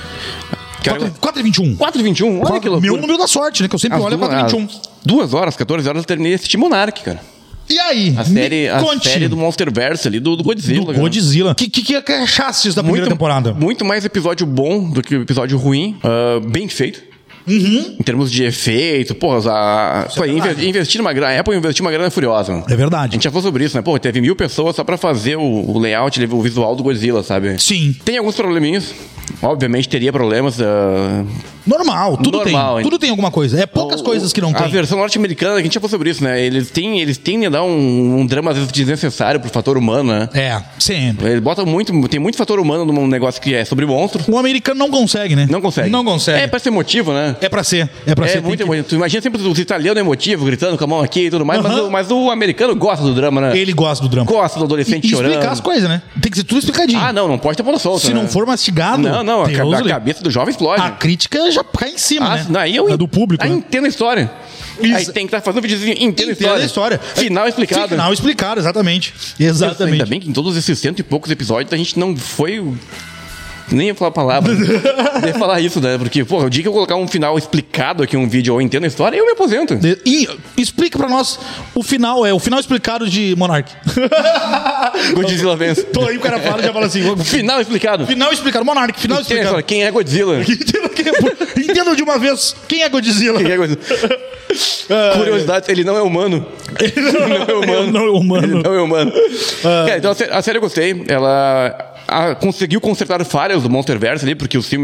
quatro e vinte e um. quatro e vinte e um? Olha que loucura. Meu número da sorte, né? Que eu sempre Às olho é duas- quatro e vinte e um. às Duas horas, quatorze horas, eu terminei de assistir Monark, cara. E aí? A série, me a conte série do Monsterverse ali, do, do Godzilla. do cara. Godzilla. O que, que, que achaste da primeira muito, temporada? Muito mais episódio bom do que episódio ruim. ah, bem feito. Uhum. Em termos de efeito, porra, a, pô, inve- verdade. investir uma grana. A Apple investiu uma grana furiosa. É A verdade. gente já falou sobre isso, né? Pô, teve mil pessoas só pra fazer o, o layout, o visual do Godzilla, sabe? Sim. Tem alguns probleminhas. Obviamente teria problemas. ah, Normal, tudo Normal, tem. hein? Tudo tem alguma coisa. É poucas o- coisas que não A tem. versão norte-americana, a gente já falou sobre isso, né? Eles têm, eles têm a dar um, um drama, às vezes, desnecessário pro fator humano, né? É, sempre. Eles botam muito. Tem muito fator humano num negócio que é sobre monstro. O americano não consegue, né? Não consegue. Não consegue. É pra ser emotivo, né? É pra ser. É pra É ser. muito tem que- emotivo. Tu imagina sempre os italianos emotivos, gritando com a mão aqui e tudo mais, mas, Aham. o, mas o americano gosta do drama, né? Ele gosta do drama. Gosta do adolescente E chorando. explicar as coisas, né? Tem que ser tudo explicadinho. Ah, não, não pode ter ponta solta. Se né? não for mastigado. Não, não, a, Deus ca- a livre. cabeça do jovem explode. A crítica já cai em cima, Ah, né? não, aí eu A do público. Aí né? entendo a história. Isso. Aí tem que estar fazendo um videozinho, entendo a Entenda história. a história. Final explicado. Final explicado, exatamente. Exatamente. Ainda bem que em todos esses cento e poucos episódios a gente não foi. o- Nem ia falar a palavra. Nem ia falar isso, né? Porque, pô, o dia que eu colocar um final explicado aqui, um vídeo ou entendo a história, eu me aposento. E explica pra nós o final, é o final explicado de Monark. Godzilla vence. Tô aí, o cara fala e já fala assim. Final explicado. Final explicado, Monark, final Quem é, explicado. quem é Godzilla? Entenda quem é- Entenda de uma vez quem é Godzilla. Quem é Godzilla? Curiosidade, ele não é humano. Ele não é humano. Não é humano. Ele não é humano. Cara, então a sé- a série eu gostei. Ela ah, conseguiu consertar falhas do Monsterverse ali, porque os filmes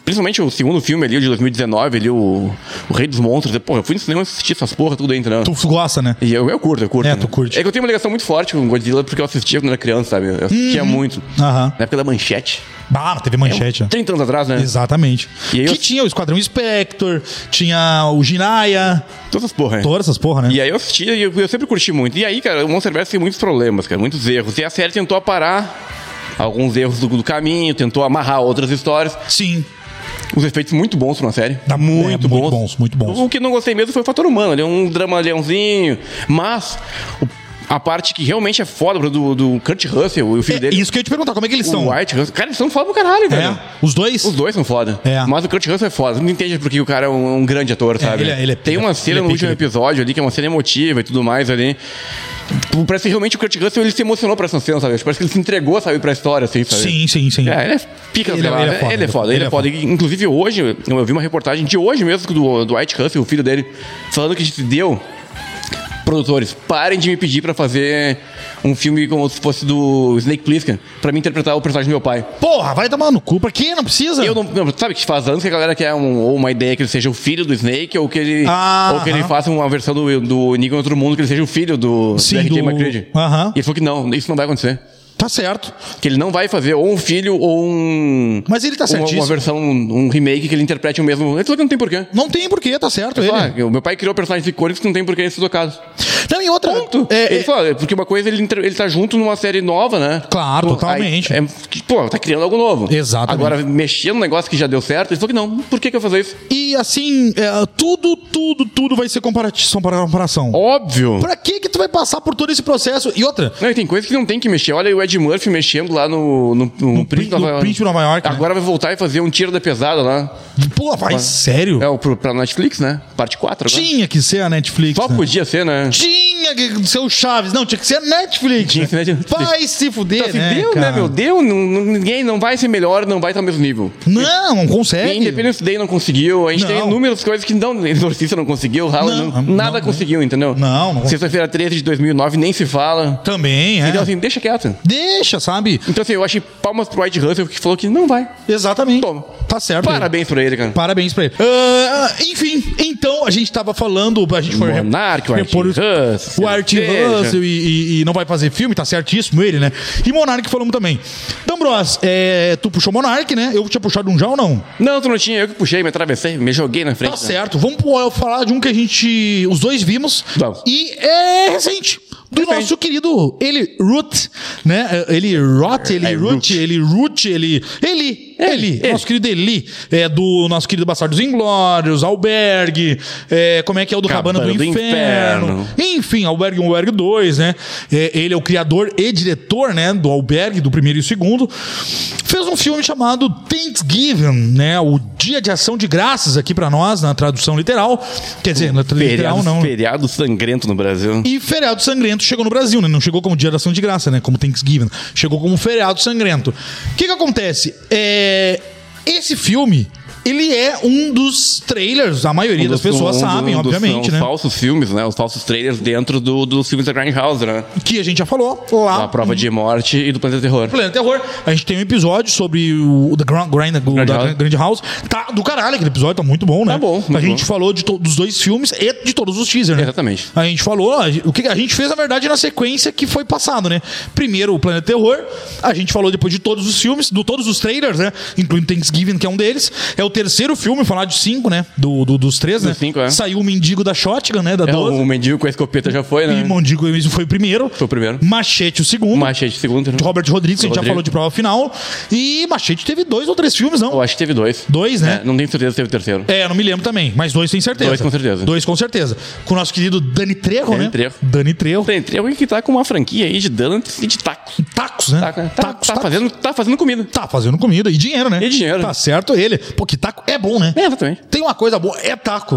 Principalmente o segundo filme ali, o de dois mil e dezenove, ali, o, o Rei dos Monstros. Porra, eu fui no cinema assistir essas porra tudo aí, entendeu? Tu gosta, né? E eu, eu curto, eu curto. É, né? tu curte. É que eu tenho uma ligação muito forte com o Godzilla porque eu assistia quando era criança, sabe? Eu assistia Uhum. muito. Aham. Na época da Manchete. Ah, teve manchete. É, trinta anos atrás, né? Exatamente. E aí que eu- tinha o Esquadrão Spectre, tinha o Jiraiya, Todas essas porra. todas essas porra, né? E aí eu assistia e eu, eu sempre curti muito. E aí, cara, o Monsterverse tem muitos problemas, cara, muitos erros. E a série tentou aparar alguns erros do, do caminho, tentou amarrar outras histórias. Sim. Os efeitos muito bons pra uma série. Dá- muito é, bons. muito bons, muito bons. O que não gostei mesmo foi o fator humano. Ali é um drama leãozinho. Mas o- a parte que realmente é foda do, do Kurt Russell e o filho É, dele. isso que eu ia te perguntar, como é que eles são? O White Russell. Cara, eles são foda pro caralho, velho. É, os dois? Os dois são foda. É. Mas o Kurt Russell é foda. Não entende porque o cara é um, um grande ator, sabe? ele é- ele é Tem pica. uma cena Ele é no pica, último ele é episódio ali, que é uma cena emotiva e tudo mais ali. Parece que realmente o Kurt Russell ele se emocionou pra essa cena, sabe? Parece que ele se entregou, sabe, pra história, assim, sabe? Sim, sim, sim. É, ele é pica, Ele ele, é- é, ele é foda, ele é foda, ele é foda. E, inclusive hoje, eu, eu vi uma reportagem de hoje mesmo do, do White Russell, o filho dele, falando que a gente deu. Produtores, parem de me pedir pra fazer um filme como se fosse do Snake Plissken, pra mim interpretar o personagem do meu pai. Porra, vai tomar no cu, pra quê? Não precisa. Eu não, não- sabe que faz anos que a galera quer um, ou uma ideia que ele seja o filho do Snake, ou que ele, Ah, ou que ele aham. faça uma versão do, do Nico em Outro Mundo, que ele seja o filho do, Sim, do R J do- McCready. Aham. E ele falou que não, isso não vai acontecer. Tá certo. Que ele não vai fazer ou um filho ou um. Mas ele tá uma, certíssimo. uma versão, um remake que ele interprete o mesmo. Ele falou que não tem porquê. Não tem porquê, tá certo. Ele. Ah, o meu pai criou personagens icônicos que não tem porquê eles ser tocados. Não, e outra. Ponto. É, ele é- falou, é porque uma coisa ele, inter- ele tá junto numa série nova, né? Claro, Pô, totalmente. aí, é, que, pô, tá criando algo novo. Exatamente. Agora, mexer num negócio que já deu certo, ele falou que não. Por que, que eu vou fazer isso? E assim, é, tudo, tudo, tudo vai ser comparativo para comparação. Óbvio. Pra que que tu vai passar por todo esse processo? E outra, Não, e tem coisas que não tem que mexer. Olha o Ed Murphy mexendo lá no, no, no, no, Príncipe no Nova York. Príncipe de Nova York, né? Agora vai voltar e fazer um tiro da pesada lá. Pô, vai, sério? É o pro, pra Netflix, né? Parte quatro agora. Tinha que ser a Netflix. Só né? podia ser, né? Tinha que ser o Chaves. Não, tinha que ser a Netflix. Tinha né? que ser a Netflix. Vai se fuder, Então, assim, né, deu, cara? né, meu? Deu. Não, não- ninguém não vai ser melhor, não vai estar ao mesmo nível. Não, não consegue. Independence Day não conseguiu. A gente Não. tem inúmeras coisas que não. Exorcista não conseguiu. Halloween Não, não, não, nada não. conseguiu, entendeu? Não, não. Sexta-feira treze de dois mil e nove nem se fala. Também, é. Então, assim, deixa quieto. Deixa, sabe? Então, assim, eu achei palmas pro White Russell que falou que não vai. Exatamente. Toma. Tá certo. Parabéns pra ele, cara. Parabéns pra ele. Ah, enfim, então a gente tava falando, a gente foi Monark, o Art repor os- Russell, o Art cerveja. Russell e, e- e não vai fazer filme, tá certíssimo ele, né? E Monark falamos também. Então, Bros, é, tu puxou Monark, né? Eu tinha puxado um já ou não? Não, tu não tinha. Eu que puxei, me atravessei, me joguei na frente. Tá né? certo. Vamos pô- falar de um que a gente, os dois vimos. Vamos. E é recente. Do Recente. nosso querido Eli Roth, né? Ele Roth, ele É, Roth, Roth. ele Roth, ele. Ele, ele, ele. nosso querido Eli. É do nosso querido Bastardos Inglórios, Albergue. É, como é que é o do Cabana, Cabana do, do Inferno. Inferno. Enfim, Albergue um, Albergue dois, né? É, ele é o criador e diretor, né? Do Albergue, do primeiro e segundo. Fez um filme chamado Thanksgiving, né? O Dia de Ação de Graças aqui pra nós, na tradução literal. Quer dizer, na tradução literal Feriado, não. feriado sangrento no Brasil. E feriado sangrento chegou no Brasil, né? Não chegou como Dia da Ação de Graça, né? Como Thanksgiving. Chegou como feriado sangrento. O que que acontece? É... Esse filme, ele é um dos trailers, a maioria das pessoas Um do- sabem, um dos- obviamente, são né? Os falsos filmes, né? Os falsos trailers dentro do, dos filmes da Grindhouse, né? Que a gente já falou lá. A Prova de Morte e do Planeta Terror. Planeta Terror. A gente tem um episódio sobre o, o The Grand, Grind, o, Grand da House. Grand House. Tá do caralho, aquele episódio tá muito bom, né? Tá bom, muito A gente bom. falou de to- dos dois filmes e de todos os teasers, né? Exatamente. A gente falou, a gente- o que a gente fez, na verdade, na sequência que foi passado, né? Primeiro o Planeta Terror, a gente falou depois de todos os filmes, de todos os trailers, né? Incluindo Thanksgiving, que é um deles. É o terceiro filme, falar de cinco, né? Do, do- dos três, né? Dos cinco, é. Saiu o Mendigo da Shotgun, né? Da É, doze. o mendigo com a escopeta já foi, E né? o Mendigo mesmo foi o primeiro. Foi o primeiro. Machete o segundo. Machete segundo, né? Robert Rodrigues, que a gente já Rodrigo. falou de prova final. E Machete teve dois ou três filmes, não? Eu acho que teve dois. Dois, né? É, não tenho certeza se teve o terceiro. É, não me lembro também, mas dois tem certeza. Dois com certeza. Dois com certeza. Com o nosso querido Dani Trejo, Dani né? Trejo. Dani Trejo. Tem, tem alguém que tá com uma franquia aí de dano e de tacos. Tacos, né? Tá, tá, tacos, tá tacos. fazendo, tá fazendo comida. Tá fazendo comida e dinheiro, né? E dinheiro. Tá certo ele. Pô, que taco é bom, né? É, exatamente. Tem uma coisa boa, é taco.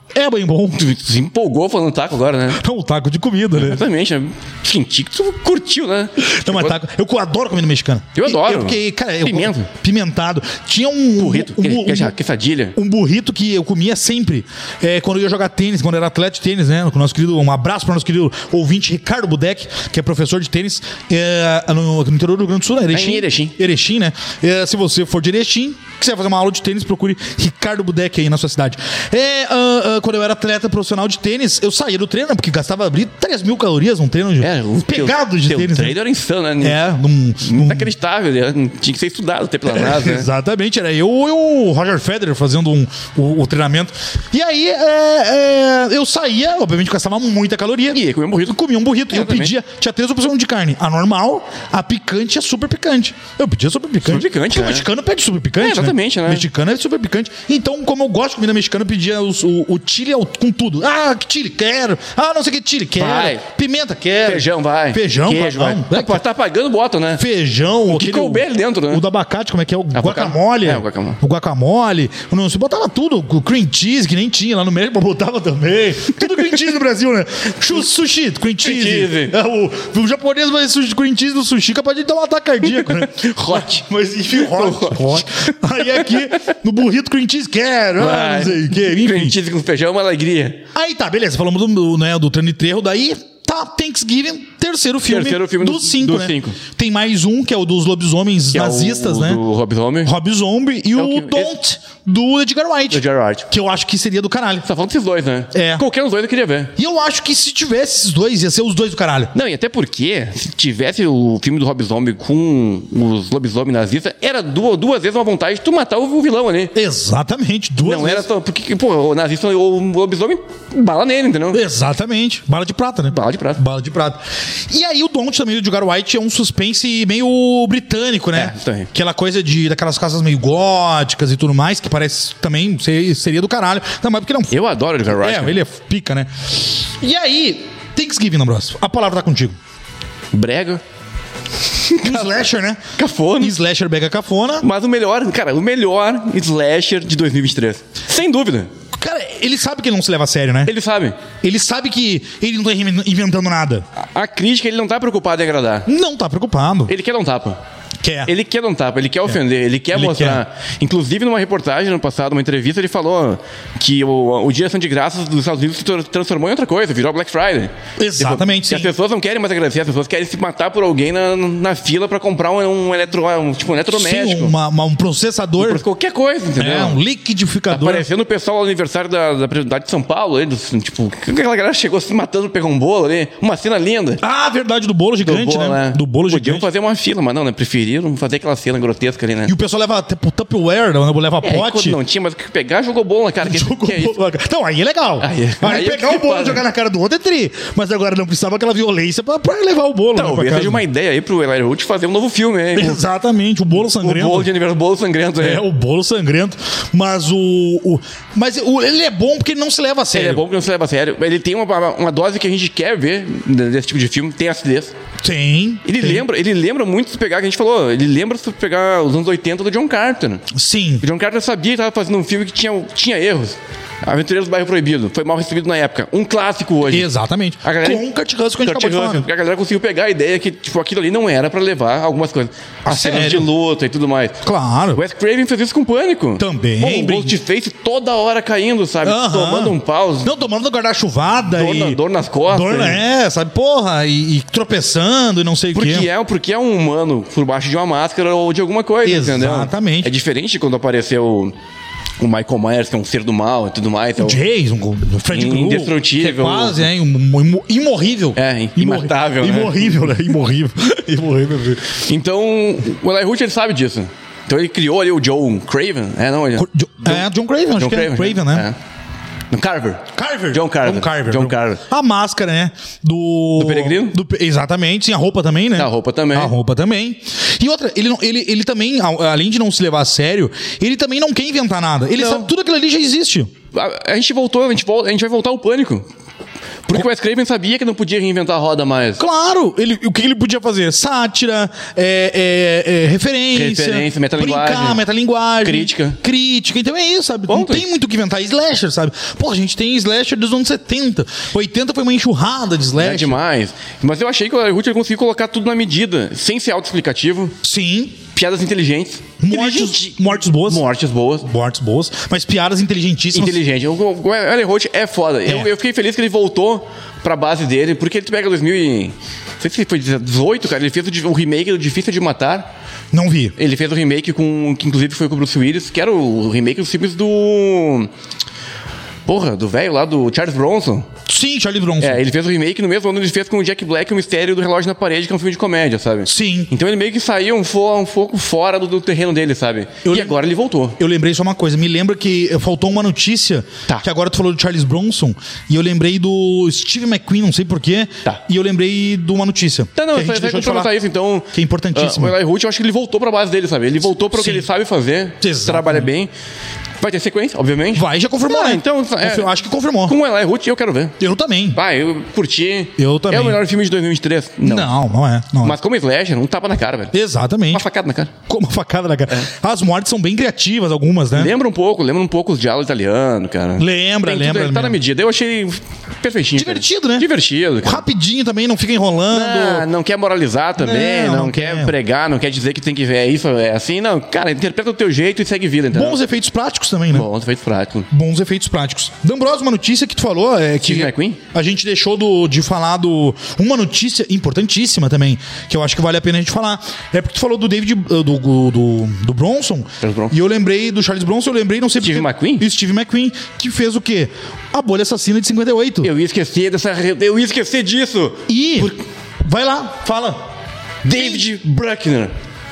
É bem bom. Tu se empolgou falando taco agora, né? Não, o taco de comida, né? Exatamente. né? Senti que tu curtiu, né? Não, mas taco... Eu adoro comida mexicana. Eu adoro. Eu, porque, cara... Eu, Pimento. Pimentado. Tinha um... Burrito. Um, um, que, um, quesadilha. um burrito que eu comia sempre é, quando eu ia jogar tênis, quando eu era atleta de tênis, né? Com o nosso querido... Um abraço para o nosso querido ouvinte Ricardo Budek, que é professor de tênis é, no, no interior do Rio Grande do Sul, né? Erechim. É em Erechim. Erechim, né? É, se você for de Erechim, quiser fazer uma aula de tênis, procure Ricardo Budek aí na sua cidade. É, uh, uh, quando eu era atleta profissional de tênis, eu saía do treino, porque gastava ali três mil calorias num treino de, É, o pegado teu, de teu tênis. treino né? era insano, né? É, num, num... Inacreditável. né? Tinha que ser estudado até pela NASA, né? Exatamente, era eu e o Roger Federer fazendo um, o, o treinamento. E aí, é, é, eu saía, obviamente gastava muita caloria. E aí, comia um burrito. Comia um burrito. E eu Exatamente. pedia, tinha três opções de carne. A normal, a picante e a super picante. Eu pedia super picante. Super picante, Porque né? o mexicano pede super picante. É, exatamente, né? Mexicano é super picante. Então, como eu gosto de comida mexicana, eu pedia os, o, o chile ao- com tudo. Ah, que chile, quero. Ah, não sei o que chile, quero. Vai. Pimenta, quero. Feijão, vai. Feijão, Queijo, vai. vai. Não, Tá, tá pagando, bota, né? Feijão, O que couber ali dentro, né? O do abacate, como é que é? O Ah, guacamole. é, o guacamole. O guacamole. Não, você botava tudo. O cream cheese, que nem tinha lá no México, mas botava também. Tudo cream cheese no Brasil, né? Chu- Sushi, cream cheese. cheese. É, o, o japonês vai sushi, cream cheese no sushi, capaz de dar um ataque cardíaco, né? Hot. Mas enfim, hot, hot. Aí aqui, no burrito cream cheese, quero. Ah, Vai. não sei o que, enfim. Cream cheese com feijão é uma alegria. Aí tá, beleza. Falamos do, do, né, do treino de treino. Daí tá Thanksgiving, terceiro filme, Terceiro filme dos dos- cinco, dos né? cinco. Tem mais um, que é o dos lobisomens Que nazistas, é o, né? Do Rob Zombie. Rob Zombie e É o, o que- Don't, do Edgar Wright. Do Edgar Wright. Que eu acho que seria do caralho. Só falta esses dois, né? É. Qualquer um dos dois eu queria ver. E eu acho que se tivesse esses dois, ia ser os dois do caralho. Não, e até porque, se tivesse o filme do Rob Zombie com os lobisomens nazistas, era duas, duas vezes uma vontade de tu matar o vilão ali. Exatamente, duas Não vezes. era só. Porque, pô, o nazista, o lobisomem, bala nele, entendeu? Exatamente. Bala de prata, né? Bala de prata. Bala de prata. E aí o Don't também do Edgar White é um suspense meio britânico, né? É, isso aí. Aquela coisa de daquelas casas meio góticas e tudo mais, que parece também ser- seria do caralho. Não, mas porque não. Eu adoro o Edgar Wright. É, cara. ele é pica, né? E aí, Thanksgiving, Ambrosio. A palavra tá contigo. Brega, Um slasher, né? cafona. Um slasher pega cafona. Mas o melhor, cara, o melhor slasher de dois mil e vinte e três. Sem dúvida. Cara, ele sabe que ele não se leva a sério, né? Ele sabe. Ele sabe que ele não tá inventando nada. A, a crítica, ele não tá preocupado em agradar. Não tá preocupado. Ele quer dar um tapa. Quer. Ele quer dar um tapa, ele quer ofender, ele quer Ele mostrar. Inclusive, numa reportagem no passado, uma entrevista, ele falou que o, o Dia de Ação de Graças dos Estados Unidos se tra- transformou em outra coisa, virou Black Friday. Exatamente, Tipo, e sim. as pessoas não querem mais agradecer, as pessoas querem se matar por alguém na, na fila pra comprar um, um, eletro, um, tipo, um eletrodoméstico. Sim, uma- uma- um processador. Por qualquer coisa, entendeu? É, um Tá liquidificador. parecendo o pessoal ao aniversário da, da Presidencial de São Paulo, aí, dos, tipo, aquela galera chegou se matando, pegou um bolo ali, uma cena linda. Ah, verdade, do bolo gigante, bolo, né? né? Do bolo Podiam gigante. fazer uma fila, mas não, né? Preferiram fazer aquela cena grotesca ali, né? E o pessoal leva tipo, Tupperware, né? leva É, aí quando pote. não tinha, mas o que pegar, jogou bola na cara. Que, Jogou que é isso? bolo. Não, aí é legal. Aí Aí, é- aí é pegar que o bolo faz, e jogar né? na cara do outro é tri. Mas agora não precisava aquela violência pra, pra levar o bolo. né, pra Talvez casa. seja uma ideia aí pro Eli Roth fazer um novo filme, hein? Exatamente, o bolo O sangrento. bolo de aniversário, o bolo sangrento, É, é. o bolo sangrento. Mas o. o mas o, ele é bom porque ele não se leva a sério. Ele é bom porque não se leva a sério. Ele tem uma, uma dose que a gente quer ver desse tipo de filme, tem acidez. Tem. Ele tem. lembra, ele lembra muito se pegar, que a gente falou, ele lembra se pegar os anos oitenta do John Carter. Sim. O John Carter sabia que estava fazendo um filme que tinha, tinha erros. Aventureiros do Bairro Proibido. Foi mal recebido na época. Um clássico hoje. Exatamente. A galera- Com o Kurt Russell que a gente Kurt acabou de falar. Russell, porque a galera conseguiu pegar a ideia que tipo, aquilo ali não era pra levar algumas coisas. A As cenas de sério? luta e tudo mais. Claro. O Wes Craven fez isso com Pânico. Também, Pô, o brin- Ghostface toda hora caindo, sabe? Aham. Tomando um pause. Não, tomando guarda-chuvada Dor, e... na- dor nas costas. Dor, é, sabe? Porra, e, e tropeçando e não sei o Porque quê. é, porque é um humano por baixo de uma máscara ou de alguma coisa, entendeu? Exatamente. É diferente de quando apareceu o Michael Myers, que é um ser do mal e tudo mais. É O o- Jason, o Fred Krueger. Indestrutível. Que é quase, é, um, um, imo- imorrível. É, imatável, né? Imorrível, né? Imorrível. Imorrível. Então, o Eli Roth, ele sabe disso. Então ele criou ali o John Craven. É, não? Ele... Jo- é, John Craven, acho John que é. Craven, né? É. No Carver. Carver. John Carver. John Carver. John Carver. A máscara, né? Do... Do Peregrino? Do, exatamente. Sim, a roupa também, né? A roupa também. A roupa também. E outra, ele, não, ele, ele também, a- além de não se levar a sério, ele também não quer inventar nada. Ele Não. sabe tudo aquilo ali já existe. A, a gente voltou, a gente, volta, a gente vai voltar ao Pânico. Porque o Wes Craven sabia que não podia reinventar a roda mais. Claro, ele, o que ele podia fazer? Sátira, é, é, é, referência, Referência, metalinguagem. brincar, metalinguagem. Crítica. Crítica, então é isso, sabe? Ponto. Não tem muito o que inventar. Slasher, sabe? Pô, a gente tem slasher dos anos setenta. oitenta foi uma enxurrada de slasher. É demais. Mas eu achei que o Eli Roth conseguiu colocar tudo na medida, sem ser autoexplicativo. Sim. Piadas inteligentes. Mortes, Inteligente- mortes boas. Mortes boas. Mortes boas. Mas piadas inteligentíssimas. Inteligente. O, o Eli Roth é foda. É. Eu, eu fiquei feliz que ele voltou pra base dele, porque ele pega dois mil e... Não sei se foi dezoito, cara. Ele fez o, o remake do Difícil de Matar. Não vi. Ele fez o remake com... Que inclusive foi com o Bruce Willis, que era o remake dos filmes do... Porra, do velho lá, do Charles Bronson. Sim, Charlie Bronson. É, ele fez o remake no mesmo ano ele fez com o Jack Black o Mistério do Relógio na Parede, que é um filme de comédia, sabe? Sim. Então ele meio que saiu um, fo um pouco fora do, do terreno dele, sabe? Eu e lem- agora ele voltou. Eu lembrei só uma coisa, me lembra que faltou uma notícia, Tá. que agora tu falou do Charles Bronson, e eu lembrei do Steve McQueen, não sei porquê, Tá. e eu lembrei de uma notícia. Tá, não, que a gente vai deixou de complementar falar. isso, então... Que é importantíssimo. ah, o Eli Roth, eu acho que ele voltou pra base dele, sabe? Ele voltou para o que Sim. ele sabe fazer, Exatamente. trabalha bem. Vai ter sequência, obviamente. Vai, já confirmou, Ah, né? então... é, Confir- Acho que confirmou. Com o Eli Roth eu quero ver. Eu também. Vai, eu curti. Eu também. É o melhor filme de dois mil e vinte e três? Não, não, é. Não é. Mas como slasher, um tapa na cara, velho. Exatamente. Uma facada na cara. Como uma facada na cara. As mortes são bem criativas, algumas, né? Lembra um pouco, lembra um pouco os diálogos italianos, cara. Lembra, Tem tudo, lembra, Tá na lembra. medida. Eu achei perfeitinho. cara. Divertido, né? Divertido, cara. Rapidinho também, não fica enrolando. Ah, não quer moralizar também, Não, não, não quer quer. pregar, não quer dizer que tem que ver isso, é assim. Não, cara, interpreta do teu jeito e segue vida, entendeu? Bons efeitos práticos também, né? Bom, feito prático. Bons efeitos práticos. D'Ambrosio, uma notícia que tu falou é que Steve McQueen? a gente deixou do, de falar do... Uma notícia importantíssima também, que eu acho que vale a pena a gente falar. É porque tu falou do David... Do, do, do, do Bronson. Charles Bronson. E eu lembrei do Charles Bronson, eu lembrei, não sei Steve porque... McQueen? E Steve McQueen, que fez o quê? A Bolha Assassina de cinquenta e oito. Eu ia esquecer dessa. Eu ia esquecer disso. E... Vai lá, fala. David Bruckner.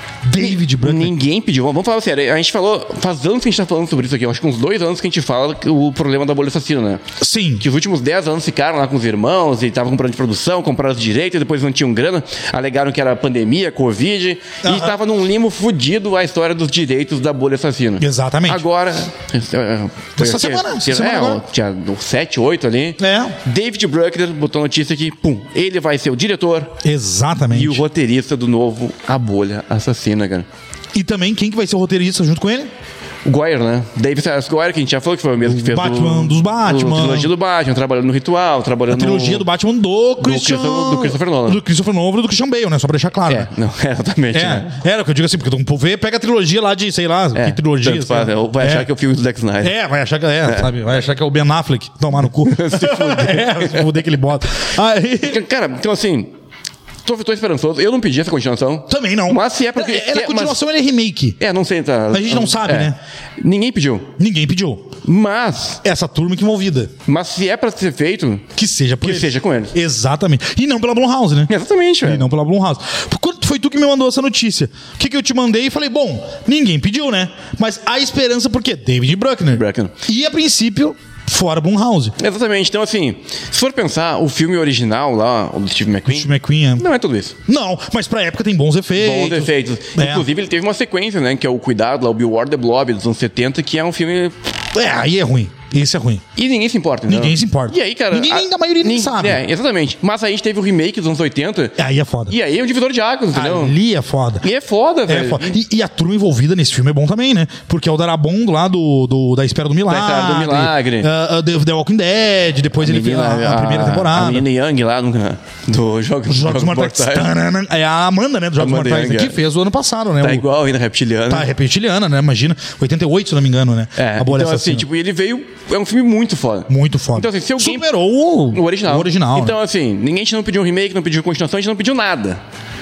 David Bruckner. Ninguém pediu. Vamos falar sério. A gente falou. Faz anos que a gente tá falando sobre isso aqui. Eu acho que uns dois anos que a gente fala que o problema da bolha assassina, né? Sim. Que os últimos dez anos ficaram lá com os irmãos e estavam comprando de produção, compraram os direitos, e depois não tinham grana, alegaram que era pandemia, Covid, Aham. e estava num limo fudido a história dos direitos da bolha assassina. Exatamente. Agora. é, foi Essa o quê? semana, essa É, semana ó, agora. tinha sete, oito ali. É. David Bruckner botou notícia aqui, pum, ele vai ser o diretor Exatamente. e o roteirista do novo A Bolha Assassina, cara. E também, quem que vai ser o roteirista junto com ele? O Goyer, né? David S. Goyer, que a gente já falou que foi o mesmo que fez Batman o, dos Batman. A trilogia do Batman, trabalhando no Ritual, trabalhando A trilogia no... do Batman do Christian... Christopher- do Christopher Nolan. Do Christopher Nolan e do Christian Bale, né? Só pra deixar claro. É, né? não, é, exatamente, É, né? era o que eu digo assim, porque tu vê, pega a trilogia lá de, sei lá, É, que trilogia. tanto sei lá. faz, é, vai achar que é o filme do Zack Snyder. É, vai achar que é, sabe? Vai achar que é o Ben Affleck, tomar no cu. Se fuder. É, se fuder que ele bota. Aí... Cara, então assim, tô, tô esperançoso. Eu não pedi essa continuação. Também não. Mas se é porque... Ela é é, continuação, ele é remake. mas- é, não sei, tá... A gente não sabe, é. né? Ninguém pediu. Ninguém pediu. Mas... Essa turma que envolvida. Mas se é pra ser feito... Que seja por Que eles. seja com eles. Exatamente. E não pela Blumhouse, né? Exatamente, E velho. não pela Blumhouse. Quando foi tu que me mandou essa notícia? O que, que eu te mandei? E falei, bom, ninguém pediu, né? Mas há esperança por quê? David Bruckner. Bruckner. E a princípio, fora Blumhouse. Exatamente. Então, assim, se for pensar, o filme original lá, o do Steve McQueen, Steve McQueen é... não é tudo isso. Não, mas pra época tem bons efeitos. Bons efeitos. É. Inclusive, ele teve uma sequência, né? Que é o Cuidado, lá, o Beware the Blob, dos anos setenta, que é um filme... É, aí é ruim. Esse é ruim. E ninguém se importa, né? Ninguém se importa. E aí, cara... Ninguém nem da maioria nem sabe. É, exatamente. Mas aí a gente teve o remake dos anos oitenta, Aí é foda. e aí é um divisor de águas, entendeu? Ali é foda. E é foda, É velho. foda. E, e a turma envolvida nesse filme é bom também, né? Porque é o Darabont lá do, do, da Espera do Milagre. Espera do Milagre. Uh, uh, The, The Walking Dead. Depois ele fez a, a primeira temporada. A menina Young lá no, do Jogos, Os Jogos Mortais. Tanana. É a Amanda, né? Dos Jogos Amanda Mortais. Young, Que é. fez o ano passado, né? Tá O- igual ainda reptiliano. Tá, reptiliana, né? Imagina. oitenta e oito, se não me engano, né? É, A Bolha então assim, Assassina. tipo, ele veio... É um filme muito foda. Muito foda. Então, assim, se alguém- Superou o, O original. O original. Então, né? assim, ninguém a gente não pediu um remake, não pediu continuação, a gente não pediu nada.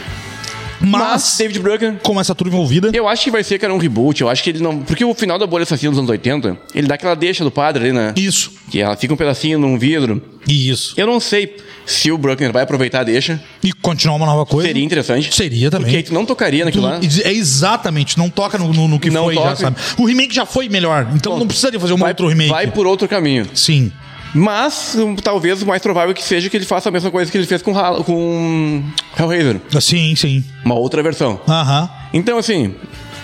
Mas, Mas, David Bruckner... como essa turma envolvida... Eu acho que vai ser, cara, um reboot. Eu acho que ele não... Porque o final da Bolha Assassina dos anos oitenta, ele dá aquela deixa do padre ali, né? Isso. Que ela fica um pedacinho num vidro. Isso. Eu não sei se o Bruckner vai aproveitar a deixa. E continuar uma nova coisa. Seria interessante. Seria também. Porque aí tu não tocaria naquilo lá. É exatamente, não toca no, no, no que Não foi toca. já, sabe? O remake já foi melhor, então não precisaria fazer um Vai, outro remake. vai por outro caminho. Sim. Mas, um, talvez o mais provável que seja que ele faça a mesma coisa que ele fez com, Hal- com Hellraiser. Sim, sim. Uma outra versão. Aham. Então, assim...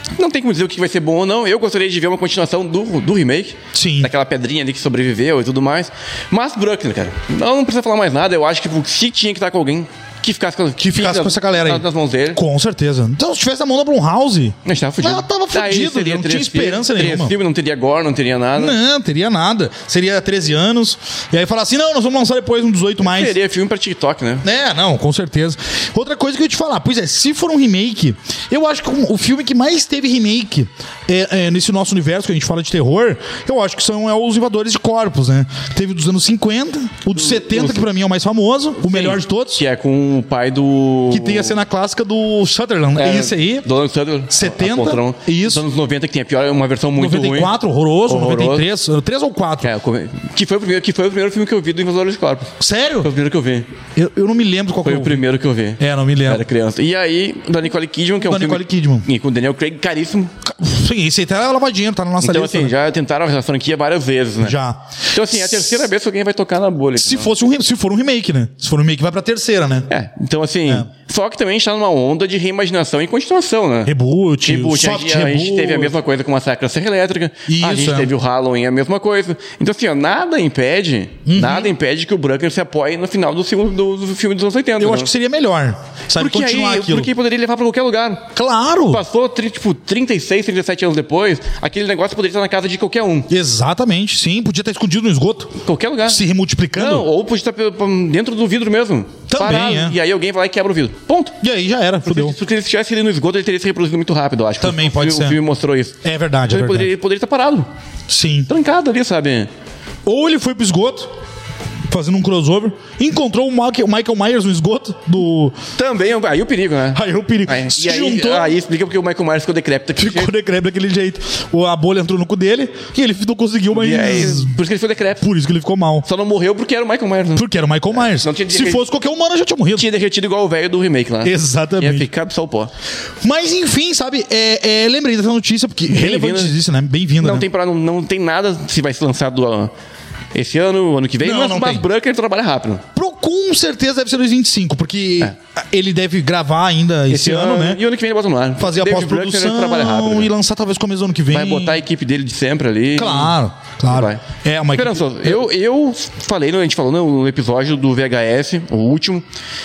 Não tem como dizer o que vai ser bom ou não. Eu gostaria de ver uma continuação do, do remake. Sim. Daquela pedrinha ali que sobreviveu e tudo mais. Mas Bruckner, cara, não, não precisa falar mais nada. Eu acho que se tinha que estar com alguém que ficasse com, Que ficasse com essa galera aí. nas mãos dele. Com certeza. Então, se tivesse na mão da Blumhouse, A gente tava fudido. ela tava Daí fudido, seria não tinha três esperança filmes, nenhuma. Três filmes, não teria gore, não teria nada. Não, teria nada. Seria treze anos. E aí falar assim, não, nós vamos lançar depois um dezoito mais. Seria filme pra TikTok, né? É, não, com certeza. Outra coisa que eu ia te falar, pois é, se for um remake, eu acho que o filme que mais teve remake é, é, nesse nosso universo que a gente fala de terror, eu acho que são é, os Invasores de Corpos, né? Teve dos anos cinquenta, o dos setenta, que pra mim é o mais famoso, o melhor de todos. Que é com o pai do... Que tem a cena clássica do Sutherland. É, esse aí. Donald Sutherland. setenta, a poltrona. isso. Dos anos noventa, que tem a pior, uma versão muito noventa e quatro, ruim. horroroso, Horroroso. noventa e três, três ou quatro. É, que, foi o primeiro, que foi o primeiro filme que eu vi do Invasores de Corpos. Sério? Foi o primeiro que eu vi. Eu, eu não me lembro qual Foi que o eu- primeiro que eu vi. É, não me lembro. Era criança. E aí, da Nicole Kidman, que é um Da filme... Nicole Kidman. E com o Daniel Craig, caríssimo. Sim, esse aí tá lavadinho, tá na nossa Então, lista. assim, né? já tentaram a franquia várias vezes, né? Já. Então, assim, é a terceira vez que alguém vai tocar na bolha. Se, né? fosse um, re- se for um remake, né? Se for um remake, vai pra terceira, né? É, então, assim... É. Só que também a gente tá numa onda de reimaginação e continuação, né? Reboot, Reboot, a, soft gente, a gente reboot. teve a mesma coisa com a Massacre da Serra Elétrica. Isso, a gente é. teve o Halloween, a mesma coisa. Então, assim, ó, nada impede, Uhum. nada impede que o Bruckner se apoie no final do, segundo, do, do filme dos anos oitenta. Eu né? acho que seria melhor. Sabe, Porque continuar aí, aquilo. porque poderia levar pra qualquer lugar. Claro! Passou, tri- tipo, trinta e seis, trinta e sete anos depois, aquele negócio poderia estar na casa de qualquer um. Exatamente, sim. Podia estar escondido no esgoto. Qualquer lugar. Se remultiplicando. Não, ou podia estar pe- pe- dentro do vidro mesmo. Também, é. E aí alguém vai lá e quebra o vidro. Ponto. E aí já era, fudeu. Porque se ele estivesse ali no esgoto, ele teria se reproduzido muito rápido, eu acho. Também O pode filme- ser. O filme mostrou isso. É verdade, é Então ele verdade. poderia, ele poderia estar parado, Sim. trancado ali, sabe? Ou ele foi pro esgoto, fazendo um crossover, encontrou o Michael, Michael Myers no esgoto do... Também, aí o perigo, né? Aí o perigo. Aí, Se e aí, juntou, aí explica porque o Michael Myers ficou decrépito aqui. ficou decrépito daquele jeito. O- A bolha entrou no cu dele e ele não conseguiu mais... E aí, por isso que ele ficou decrépito. Por isso que ele ficou mal. Só não morreu porque era o Michael Myers, né? Porque era o Michael Myers. não tinha Se derre- fosse qualquer humano, já tinha morrido. Tinha derretido igual o velho do remake lá. Exatamente. Ia ficar só o pó. Mas enfim, sabe, é, é, lembrei dessa notícia, porque relevante né? isso, né? Bem-vinda, Não, né? tem pra, não, não tem nada se vai ser lançado ó, esse ano, ano que vem, Não, mas, não mas tem. Bruckner trabalha rápido. Pro, com certeza deve ser dois mil e vinte e cinco, porque ele deve gravar ainda esse, ano, né? E ano que vem ele bota no ar. Fazer a David Bruckner, ele pós-produção trabalha rápido. e né? lançar talvez começo do ano que vem. Vai botar a equipe dele de sempre ali. Claro, claro. Vai. É uma equipe... Esperançoso. Eu, eu falei, a gente falou no episódio do V H S, o último.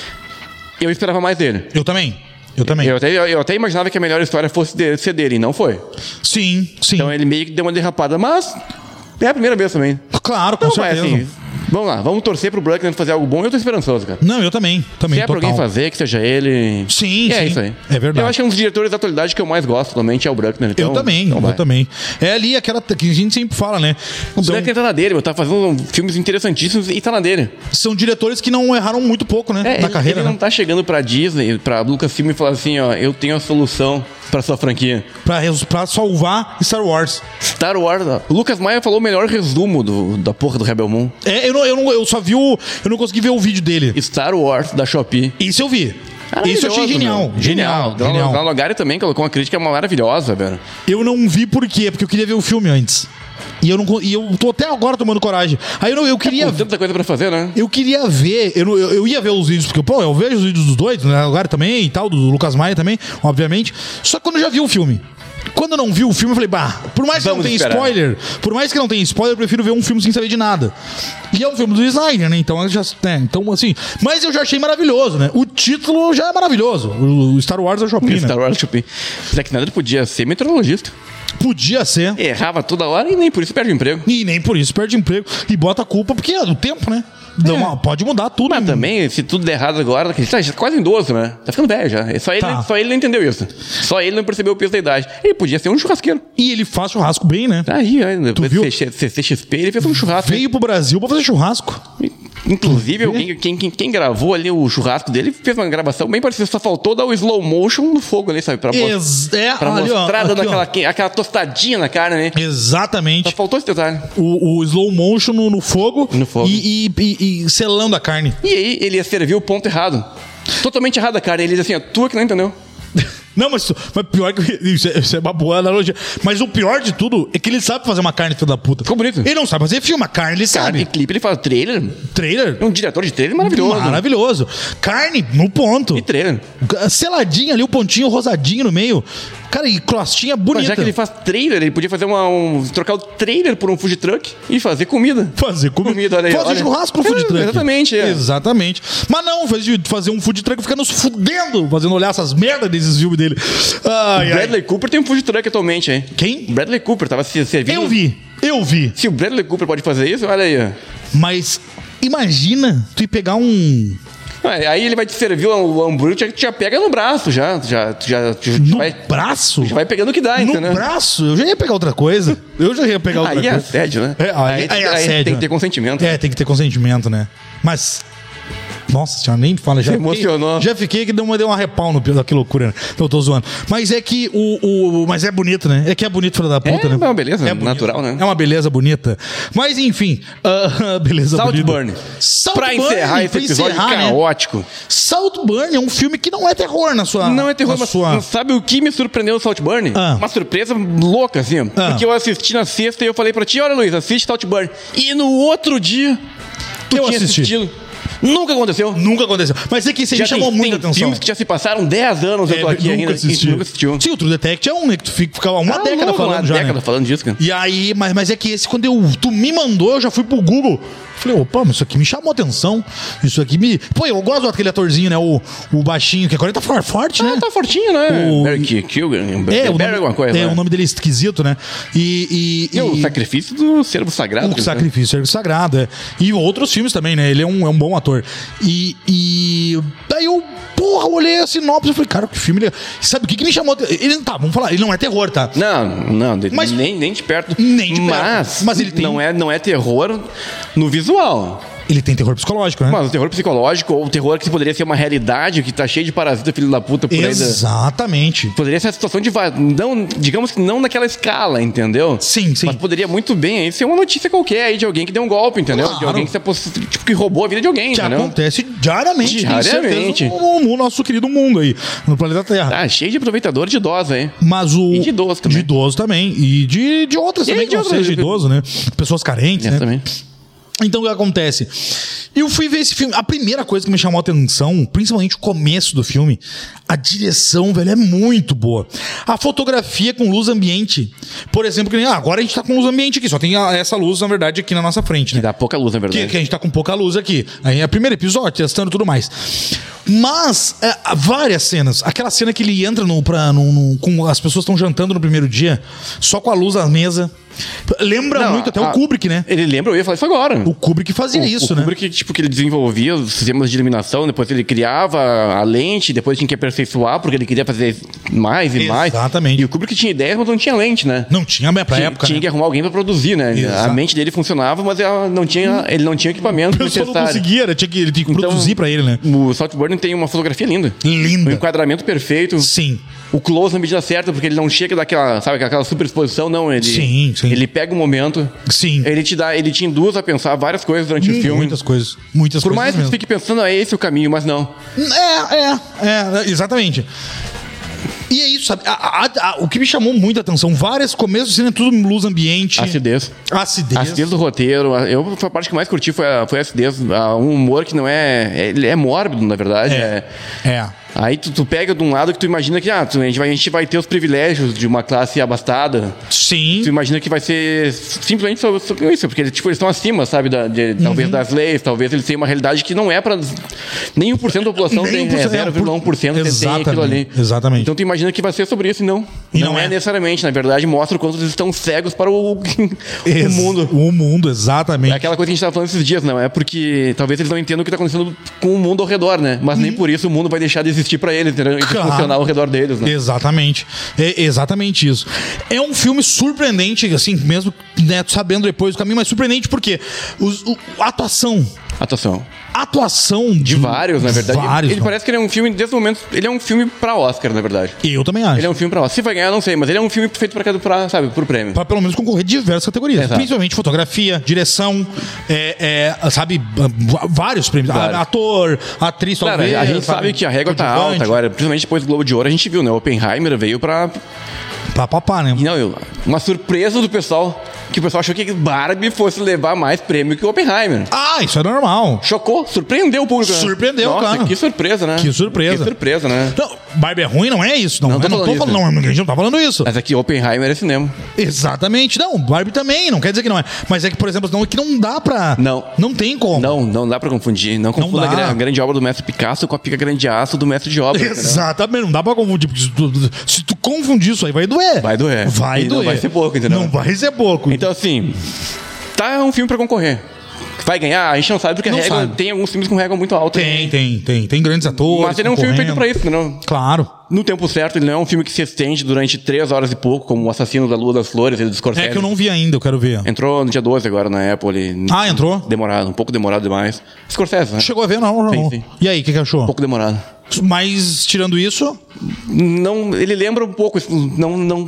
Eu esperava mais dele. Eu também. Eu também. Eu até, eu até imaginava que a melhor história fosse de- ser dele, e não foi. Sim, sim. Então ele meio que deu uma derrapada, mas é a primeira vez também. Claro, com Então vai certeza. assim. Vamos lá, vamos torcer pro Bruckner fazer algo bom. Eu tô esperançoso, cara. Não, eu também. Também, Se é pra total. alguém fazer, que seja ele. Sim, E é sim. isso aí. É verdade. Eu acho que é um dos diretores da atualidade que eu mais gosto, atualmente, é o Bruckner. Então, Eu também, então eu vai. também. É ali aquela que a gente sempre fala, né? O São, Bruckner tá na dele, meu, tá fazendo filmes interessantíssimos e tá na dele. são diretores que não erraram muito pouco, né? É, na ele, carreira, ele né? não tá chegando pra Disney, pra Lucasfilm e falar assim, ó, eu tenho a solução pra sua franquia. Pra, res- pra salvar Star Wars. Star Wars, ó, o Lucas Maia falou o melhor resumo do, da porra do Rebel Moon. É, eu, não, eu, não, eu só vi o. Eu não consegui ver o vídeo dele. Star Wars da Shopee. Isso eu vi. Isso eu achei Maravilhoso, genial. meu. Genial. Genial. Genial. O Logari também colocou uma crítica maravilhosa, velho. Eu não vi por quê? Porque eu queria ver o filme antes. E eu, não, co- e eu tô até agora tomando coragem. Aí eu, não- eu queria. Com tanta coisa pra fazer, né? Eu queria ver, eu, não- eu, eu ia ver os vídeos, porque, pô, eu vejo os vídeos dos dois, né, agora também e tal, do Lucas Maia também, obviamente. Só que quando eu já vi o filme. Quando eu não vi o filme, eu falei, bah, por mais que Vamos não tenha esperar. spoiler, por mais que não tenha spoiler, eu prefiro ver um filme sem saber de nada. E é um filme do Snyder, né? Então, eu já, né? Então, assim. Mas eu já achei maravilhoso, né? O título já é maravilhoso. O Star Wars da Shopee, né? Star Wars Shopee. Zack Snyder podia ser meteorologista. Podia ser. Errava toda hora e nem por isso perde o emprego. E nem por isso perde emprego. E bota a culpa, porque é do tempo, né? Dá uma- pode mudar tudo. Mas também, se tudo der errado agora, ele tá quase idoso, né? Tá ficando velho já. Só ele, Tá. só ele não entendeu isso. Só ele não percebeu o peso da idade. Ele podia ser um churrasqueiro. E ele faz churrasco bem, né? Tá aí, aí, depois viu? do C C X P, ele fez um churrasco. Veio pro Brasil pra fazer churrasco. Inclusive, alguém, quem, quem, quem gravou ali o churrasco dele fez uma gravação bem parecida, só faltou dar o slow motion no fogo ali, sabe? Pra, mo- Ex é, pra ali, ó, mostrar dando aqui, ó. aquela, aquela tostadinha na carne, né? Só Exatamente. faltou esse detalhe. O, o slow motion no, no fogo, No fogo. E, e, e- e selando a carne. E aí, ele ia servir o ponto errado. Totalmente errado a carne. Ele diz assim, ó, tu que não entendeu. Não, mas, mas pior que. Isso é, isso é uma boa analogia. Mas o pior de tudo é que ele sabe fazer uma carne, filho da puta. Ficou bonito. Ele não sabe fazer filme, a carne ele Cara, sabe. em clipe ele faz trailer. Trailer. É um diretor de trailer maravilhoso. Maravilhoso. Carne no ponto. E trailer. Seladinho ali, o pontinho rosadinho no meio. Cara, e crostinha Mas bonita. já que ele faz trailer, ele podia fazer uma, um, trocar o trailer por um food truck e fazer comida. Fazer comida. Comida, olha aí, fazer olha. churrasco no food É, truck. exatamente, é. Exatamente. Mas não, faz de fazer um food truck e ficar nos fudendo, fazendo olhar essas merdas desses filmes dele. Ai, Bradley ai. Cooper tem um food truck atualmente, hein? Quem? Bradley Cooper tava se servindo. Eu vi, eu vi. Se o Bradley Cooper pode fazer isso, olha aí. ó. Mas imagina tu ir pegar um... Ah, Aí ele vai te servir o hambúrguer, já, já pega no braço, já. Já, já, já, No vai, braço? já vai pegando o que dá, No entendeu? braço? Eu já ia pegar outra coisa. Eu já ia pegar outra Aí é coisa. assédio, né? É, aí, aí é assédio, tem né? que ter consentimento. É, tem que ter consentimento, né? Mas... Nossa senhora, nem me fala. Já Você fiquei- emocionou. Já fiquei que deu uma, deu uma repau no pelo. Que loucura, né? Então eu tô zoando. Mas é que o, o... Mas é bonito, né? É que é bonito, filho da puta, É né? uma beleza bonito. natural, né? É uma beleza bonita. Mas enfim, ah, beleza bonita. Saltburn. Pra Saltburn, encerrar esse pra episódio encerrar, né? caótico. Saltburn é um filme que não é terror na sua... Não é terror, na mas sua... sabe o que me surpreendeu no Saltburn? Ah. Uma surpresa louca, assim. Ah. Porque eu assisti na sexta e eu falei pra ti, olha, Luiz, assiste Saltburn. E no outro dia, tu Eu tinha assisti. assistido. Nunca aconteceu. Nunca aconteceu. Mas é que isso aí Já me chamou tem, muita tem atenção. filmes que já se passaram dez anos, eu tô É, aqui nunca ainda. assistiu. E tu nunca assistiu. Sim, o True Detective é um, né? Que tu fica, ficava uma Ah, década louco, falando uma já, década né? falando disso, cara. E aí, mas, mas é que esse, quando eu, tu me mandou, eu já fui pro Google. Falei, opa, mas isso aqui me chamou atenção. Isso aqui me... Pô, eu gosto daquele atorzinho, né? O, o baixinho, que agora ele tá for- forte, né? Ah, tá fortinho, né? O- Barry Kilgan. É, o Barry nome, alguma coisa. é né? o nome dele é esquisito, né? E... e, E o e- sacrifício do servo sagrado. O que- Sacrifício Servo Sagrado, é. E outros filmes também, né? Ele é um, é um bom ator. E, e daí eu, porra, olhei a sinopse e falei, cara, que filme... Ele... Sabe o que, que me chamou... Ele, tá, vamos falar, ele não é terror, tá? Não, não, de- Mas- nem, nem de perto. Nem de perto. Mas, Mas ele tem- não, é, não é terror no visual. Ele tem terror psicológico, né? Mas o terror psicológico, ou o terror que poderia ser uma realidade, que tá cheio de parasita, filho da puta, por aí. Da... Exatamente. Poderia ser a situação de... va- Não, digamos que não naquela escala, entendeu? Sim, sim. Mas poderia muito bem aí ser uma notícia qualquer aí de alguém que deu um golpe, entendeu? Claro. De alguém que, se aposs... tipo, que roubou a vida de alguém, Que entendeu? acontece diariamente, tenho Diariamente. certeza, no, no nosso querido mundo aí, no planeta Terra. Tá cheio de aproveitador de idosa aí. Mas o... E de idoso também. De idoso também. E de, de outras E também, de que não outras- seja idoso, né? Pessoas carentes, né? Exatamente. Então o que acontece? Eu fui ver esse filme. A primeira coisa que me chamou a atenção, principalmente o começo do filme, a direção, velho, é muito boa. A fotografia com luz ambiente. Por exemplo, que nem, ah, agora a gente tá com luz ambiente aqui, só tem a- essa luz, na verdade, aqui na nossa frente, Que né? dá pouca luz, na Que, verdade. que a gente tá com pouca luz aqui. Aí é o primeiro episódio, testando e tudo mais. Mas, é, há várias cenas. Aquela cena que ele entra no, pra, no, no- com as pessoas estão jantando no primeiro dia, só com a luz à mesa. Lembra Não, muito até a- o Kubrick, né? Ele lembra, eu ia falar isso agora. O Kubrick fazia O- isso, o né? Kubrick, tipo, que ele desenvolvia os sistemas de iluminação, depois ele criava a lente, depois tinha que aperfeiçoar, porque ele queria fazer mais e mais. Exatamente. E o Kubrick tinha ideias, mas não tinha lente, né? Não tinha pra tinha, época. tinha né? que arrumar alguém pra produzir, né? Exato. A mente dele funcionava, mas ela não tinha, ele não tinha equipamento O pessoal não necessário. conseguia, né? tinha que, ele tinha que Então, produzir pra ele, né? O Saltburn tem uma fotografia linda. O Linda. enquadramento perfeito. Sim. O close na medida certa, porque ele não chega daquela, sabe, aquela super exposição, não. Ele, Sim, sim. Ele pega o momento. Sim. Ele te dá, ele te induz a pensar várias coisas durante o filme. Muitas coisas. Muitas Por coisas mais que mesmo. você fique pensando, ah, esse é o caminho, mas não. É, é, é, exatamente. E é isso, sabe? A- a- a- o que me chamou muita atenção, várias começos de cena, tudo luz ambiente. Acidez. Acidez. A acidez do roteiro. a- Eu, a parte que mais curti foi a, foi a acidez. a- Um humor que não é... Ele é mórbido, na verdade. É. É. Aí tu, tu pega de um lado que tu imagina que ah, tu- a, gente vai, a gente vai ter os privilégios de uma classe abastada. Sim. Tu imagina que vai ser simplesmente sobre, sobre isso, porque tipo, eles estão acima, sabe, da, de- Uhum. talvez das leis, talvez eles tenham uma realidade que não é pra... Nem um por cento da população Nem tem, um por é cento, zero vírgula um por cento tem, tem exatamente, aquilo ali. exatamente. Então tu imagina que vai ser sobre isso e não. E não, não é, é. necessariamente, na verdade, mostra o quanto eles estão cegos para o, o Ex- mundo. O mundo, exatamente. É aquela coisa que a gente tava falando esses dias, não é porque talvez eles não entendam o que tá acontecendo com o mundo ao redor, né? Mas nem por isso o mundo vai deixar de existir pra eles, entendeu? E de Claro. funcionar ao redor deles, né? Exatamente. É exatamente isso. É um filme surpreendente, assim, mesmo né, sabendo depois do caminho, mas surpreendente porque os, o, a atuação. Atuação. Atuação De vários, na verdade. Vários, ele não. parece que ele é um filme, desde o momento, ele é um filme pra Oscar, na verdade. Eu também acho. Ele é um filme pra Oscar. Se vai ganhar, eu não sei, mas ele é um filme feito pra, pra sabe, pro prêmio. Pra pelo menos concorrer de diversas categorias. Exato. Principalmente fotografia, direção, é, é, sabe, vários prêmios. Vários. Ator, atriz, Claro, talvez. a gente sabe que a régua tá coadjuvante. alta agora, principalmente depois do Globo de Ouro, a gente viu, né? O Oppenheimer veio pra... Pra papar, né? E não, eu, uma surpresa do pessoal, que o pessoal achou que Barbie fosse levar mais prêmio que o Oppenheimer. Ah, isso é normal. Chocou, surpreendeu o público. Né? Surpreendeu, Nossa, cara. que surpresa, né? Que surpresa. Que surpresa, né? Não, Barbie é ruim, não é isso. Não, Não tô eu não tô falando falando, isso. não, a gente não tá falando isso. Mas aqui Oppenheimer é cinema. Exatamente. Não, Barbie também, não quer dizer que não é. Mas é que, por exemplo, não, que não dá pra... Não. Não tem como. Não, não dá pra confundir. Não confunda dá. a gra- a grande obra do mestre Picasso com a pica grande aço do mestre de obra. entendeu? Exatamente, não dá pra confundir. Porque se tu, se tu confundir isso aí, vai doer. Vai doer. Vai E não doer. vai ser pouco, entendeu? Não vai ser pouco. Então, assim, tá um filme pra concorrer. Vai ganhar? A gente não sabe porque Não a regra, sabe. tem alguns filmes com regra muito alta. Tem, tem, tem. Tem grandes atores. Mas ele é um filme feito pra concorrendo. isso, entendeu? Claro. No tempo certo, ele não é um filme que se estende durante três horas e pouco, como O Assassino da Lua das Flores, ele do Scorsese. É que eu não vi ainda, eu quero ver. Entrou no dia doze agora na Apple. Ele... Ah, entrou? Demorado, um pouco demorado demais. Scorsese, né? Chegou a ver? Não, não. Sim, sim. E aí, o que, que achou? Um pouco demorado. Mas, tirando isso... Não, ele lembra um pouco, não... não...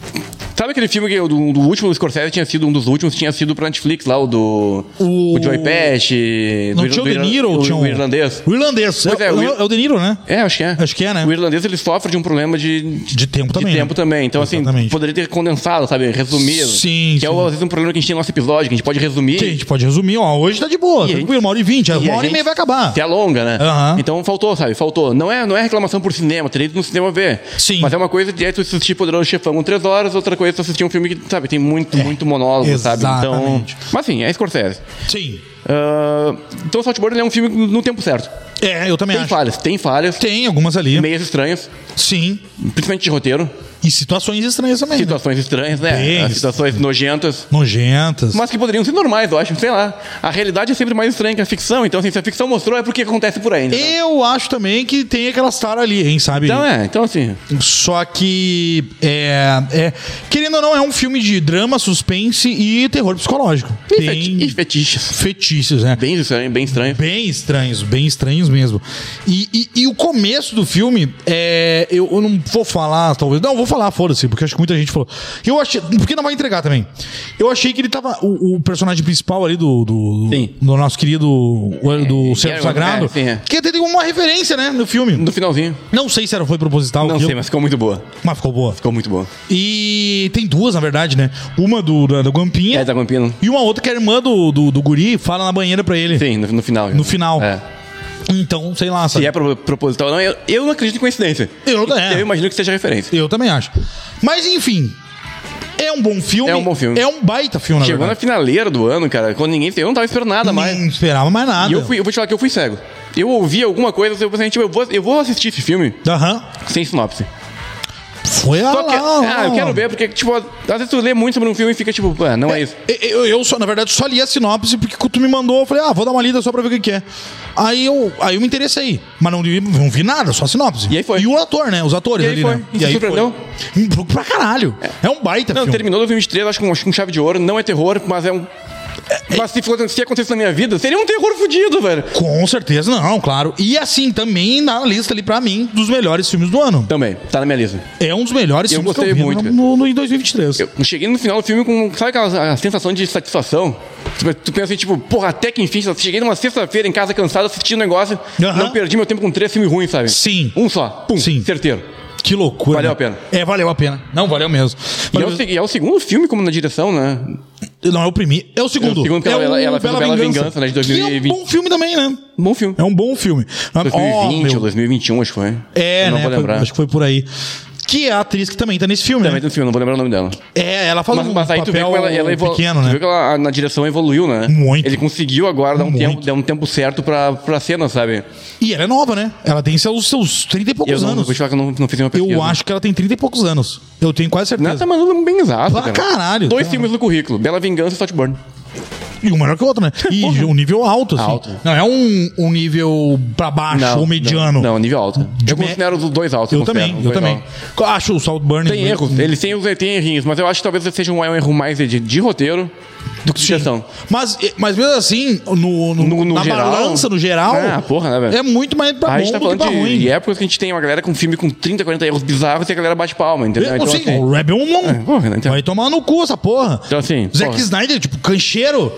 Sabe aquele filme que o do, do último do Scorsese tinha sido, um dos últimos, tinha sido pra Netflix lá, o do... O- O Joey Pesci... Não do, tinha o do De Niro? o, tinha o irlandês. O irlandês. Pois é, é, o, o ir- é o De Niro, né? É, acho que é. Acho que é, né? O irlandês, ele sofre de um problema de... De tempo também. de né? tempo também. Então, Exatamente. assim, poderia ter condensado, sabe? Resumido. Sim, Que é, sim. às vezes, um problema que a gente tem no nosso episódio, que a gente pode resumir. Que a gente pode resumir, ó. Hoje tá de boa. E a Tranquilo, gente- uma hora e vinte. Uma a hora e gente meia vai acabar. Se alonga, né? Aham. Então faltou, sabe? Faltou. Não é, não é reclamação por cinema, teria ido no cinema ver. Sim. Mas é uma coisa de é tu assistir Poderoso Chefão com três horas, outra coisa é tu assistir um filme que, sabe, tem muito, muito monólogo, sabe? Então. exatamente. Mas assim, é Scorsese. Sim. Ah, então Saltburn ele é um filme no tempo certo. É, eu também Tem acho. falhas, tem falhas, Tem algumas ali. meias estranhas, Sim. principalmente de roteiro, E situações estranhas também. Né? situações estranhas, né? Bem, As situações nojentas. Nojentas. Mas que poderiam ser normais, eu acho. Sei lá. A realidade é sempre mais estranha que a ficção. Então, assim, se a ficção mostrou, é porque acontece por aí. Né? Eu acho também que tem aquela star ali, hein, sabe? Então, é. Então, assim. Só que, é, é, querendo ou não, é um filme de drama, suspense e terror psicológico. E, Tem feti e fetiches. fetiches, né? Bem estranho, bem estranho. Bem estranhos, bem estranhos mesmo. E, e, e o começo do filme, é, eu, eu não vou falar, talvez. Não, vou falar, foda-se, porque acho que muita gente falou. Eu achei. Porque não vai entregar também. Eu achei que ele tava. O, o personagem principal ali do. Do, Sim. do nosso querido. o- Do Cervo é, Sagrado. é, sim, é. Que tem uma referência, né? No filme. No finalzinho. Não sei se era, foi proposital. Não aquilo, sei, mas ficou muito boa. mas ficou boa. Ficou muito boa. E tem duas, na verdade, né? Uma do, da, da Guampinha É, da Campina. e uma outra que é a irmã do, do, do guri fala na banheira pra ele. Sim, no, no final. No final. É. Então, sei lá, Se sabe? é pro, proposital ou não, eu, eu não acredito em coincidência. Eu, é. Eu imagino que seja referência. Eu também acho. Mas, enfim. É um bom filme. É um bom filme. É um baita filme, na Chegou na verdade. finaleira do ano, cara, quando ninguém... Eu não tava esperando nada mais. Não esperava mais nada. E eu, fui, eu vou te falar que eu fui cego. Eu ouvi alguma coisa, eu pensei, tipo, eu vou, eu vou assistir esse filme Aham. sem sinopse. Foi a Só que, lá, ah, eu quero ver, porque, tipo, às vezes tu lê muito sobre um filme e fica, tipo, ah, não é isso. Eu, eu só, na verdade, só li a sinopse porque quando tu me mandou, eu falei, ah, vou dar uma lida só pra ver o que, que é. Aí eu, aí eu me interessei. Mas não, vi- não vi nada, só a sinopse. E aí foi. E o ator, né? Os atores E aí ali, foi. né? E te surpreendeu? Foi. Pra caralho. É, um baita Não, filme. terminou dois mil e vinte e três, acho que com, acho que com chave de ouro. Não é terror, mas é um... Mas se, for, se acontecesse na minha vida, seria um terror fudido, velho. Com certeza, não, claro. E assim, também na lista ali, pra mim, dos melhores filmes do ano. Também, tá na minha lista. É um dos melhores Eu filmes que eu gostei vi muito, no, cara. no, no, em dois mil e vinte e três. Eu cheguei no final do filme com, sabe aquela a sensação de satisfação? Tipo, tu pensa assim, tipo, porra, até que enfim, cheguei numa sexta-feira em casa cansado, assistindo um negócio, Aham. não perdi meu tempo com três filmes ruins, sabe? Sim. Um só, pum, Sim. certeiro. Que loucura. Valeu né? a pena. É, valeu a pena. Não, valeu mesmo. E é, Valeu- o, se- e é o segundo filme como na direção, né? Não, é o primeiro. É o segundo. É o segundo, que ela- o ela- ela fez o Bela Vingança, né, de dois mil e vinte. Que é um bom filme também, né? Bom filme. É um bom filme. dois mil e vinte Oh, meu. ou dois mil e vinte e um, acho que foi. É, Eu não né? vou Foi- lembrar. acho que foi por aí. Que é a atriz que também tá nesse filme, Também né? tem um filme, não vou lembrar o nome dela. É, ela faz Mas, um mas aí tu vê papel como ela, ela evolu- pequeno, tu né? vê que ela na direção evoluiu, né? Muito. Ele conseguiu agora dar um Muito. tempo, dar um tempo certo pra, pra cena, sabe? E ela é nova, né? Ela tem seus, seus trinta e poucos Eu não, anos. vou te falar que eu não, não fiz uma pesquisa. Eu acho que ela tem trinta e poucos anos. Eu tenho quase certeza. Não, tá mandando bem exato, Pra cara. caralho, Dois cara. filmes no currículo. Bela Vingança e Saltburn. E um melhor que o outro, né? E um nível alto, assim. Alto. Não é um, um nível pra baixo ou mediano. Não, não, nível alto. De Eu me- considero os dois altos. Eu considero, também, os eu dois também. altos. Acho o Saltburn... Tem erros, eles têm, os- tem errinhos, mas eu acho que talvez seja um, é um erro mais de, de roteiro do que de direção. Mas, mas mesmo assim, no, no- No- no na geral- balança, no geral, Ah, porra, né, velho? é muito mais pra A bom gente tá do que falando pra de, ruim. de épocas que a gente tem uma galera com filme com trinta, quarenta erros bizarros e a galera bate palma, entendeu? Eu, Então, sim, assim, o Rebel não. porra, né, então- Vai tomar no cu essa porra. Então, assim, Zack porra. Snyder, tipo, cancheiro,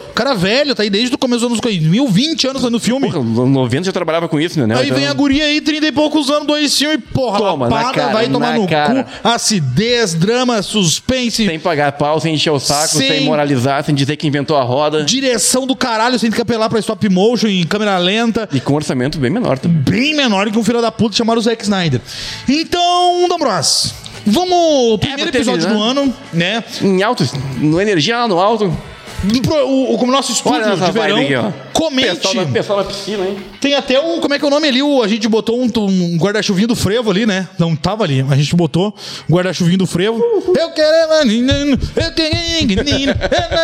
O cara velho, tá aí desde o começo dos anos dois mil, vinte anos no filme. Porra, nos noventa já trabalhava com isso, né? Aí então... vem a guria aí, trinta e poucos anos, dois filmes, porra, Toma, na lapada, cara, vai tomar na no cara. cu. Acidez, drama, suspense. Sem pagar pau, sem encher o saco, Sem- sem, moralizar, sem dizer que inventou a roda. Direção do caralho, sem ter que apelar pra stop motion em câmera lenta. E com um orçamento bem menor também. Bem menor que um filho da puta chamado Zack Snyder. Então, D'Ambros, vamos. Primeiro É, teve, episódio né? do ano, né? Em alto, no energia lá no alto. Pro- O, o, como nosso estúdio Olha essa de verão. vibe aqui, ó. Comente. Pessoal na, pessoal na piscina, hein? Tem até um. Como é que é o nome ali? O, a gente botou um, um guarda-chuvinho do frevo ali, né? Não tava ali. A gente botou um guarda-chuvinho do frevo. Eu quero. Eu quero.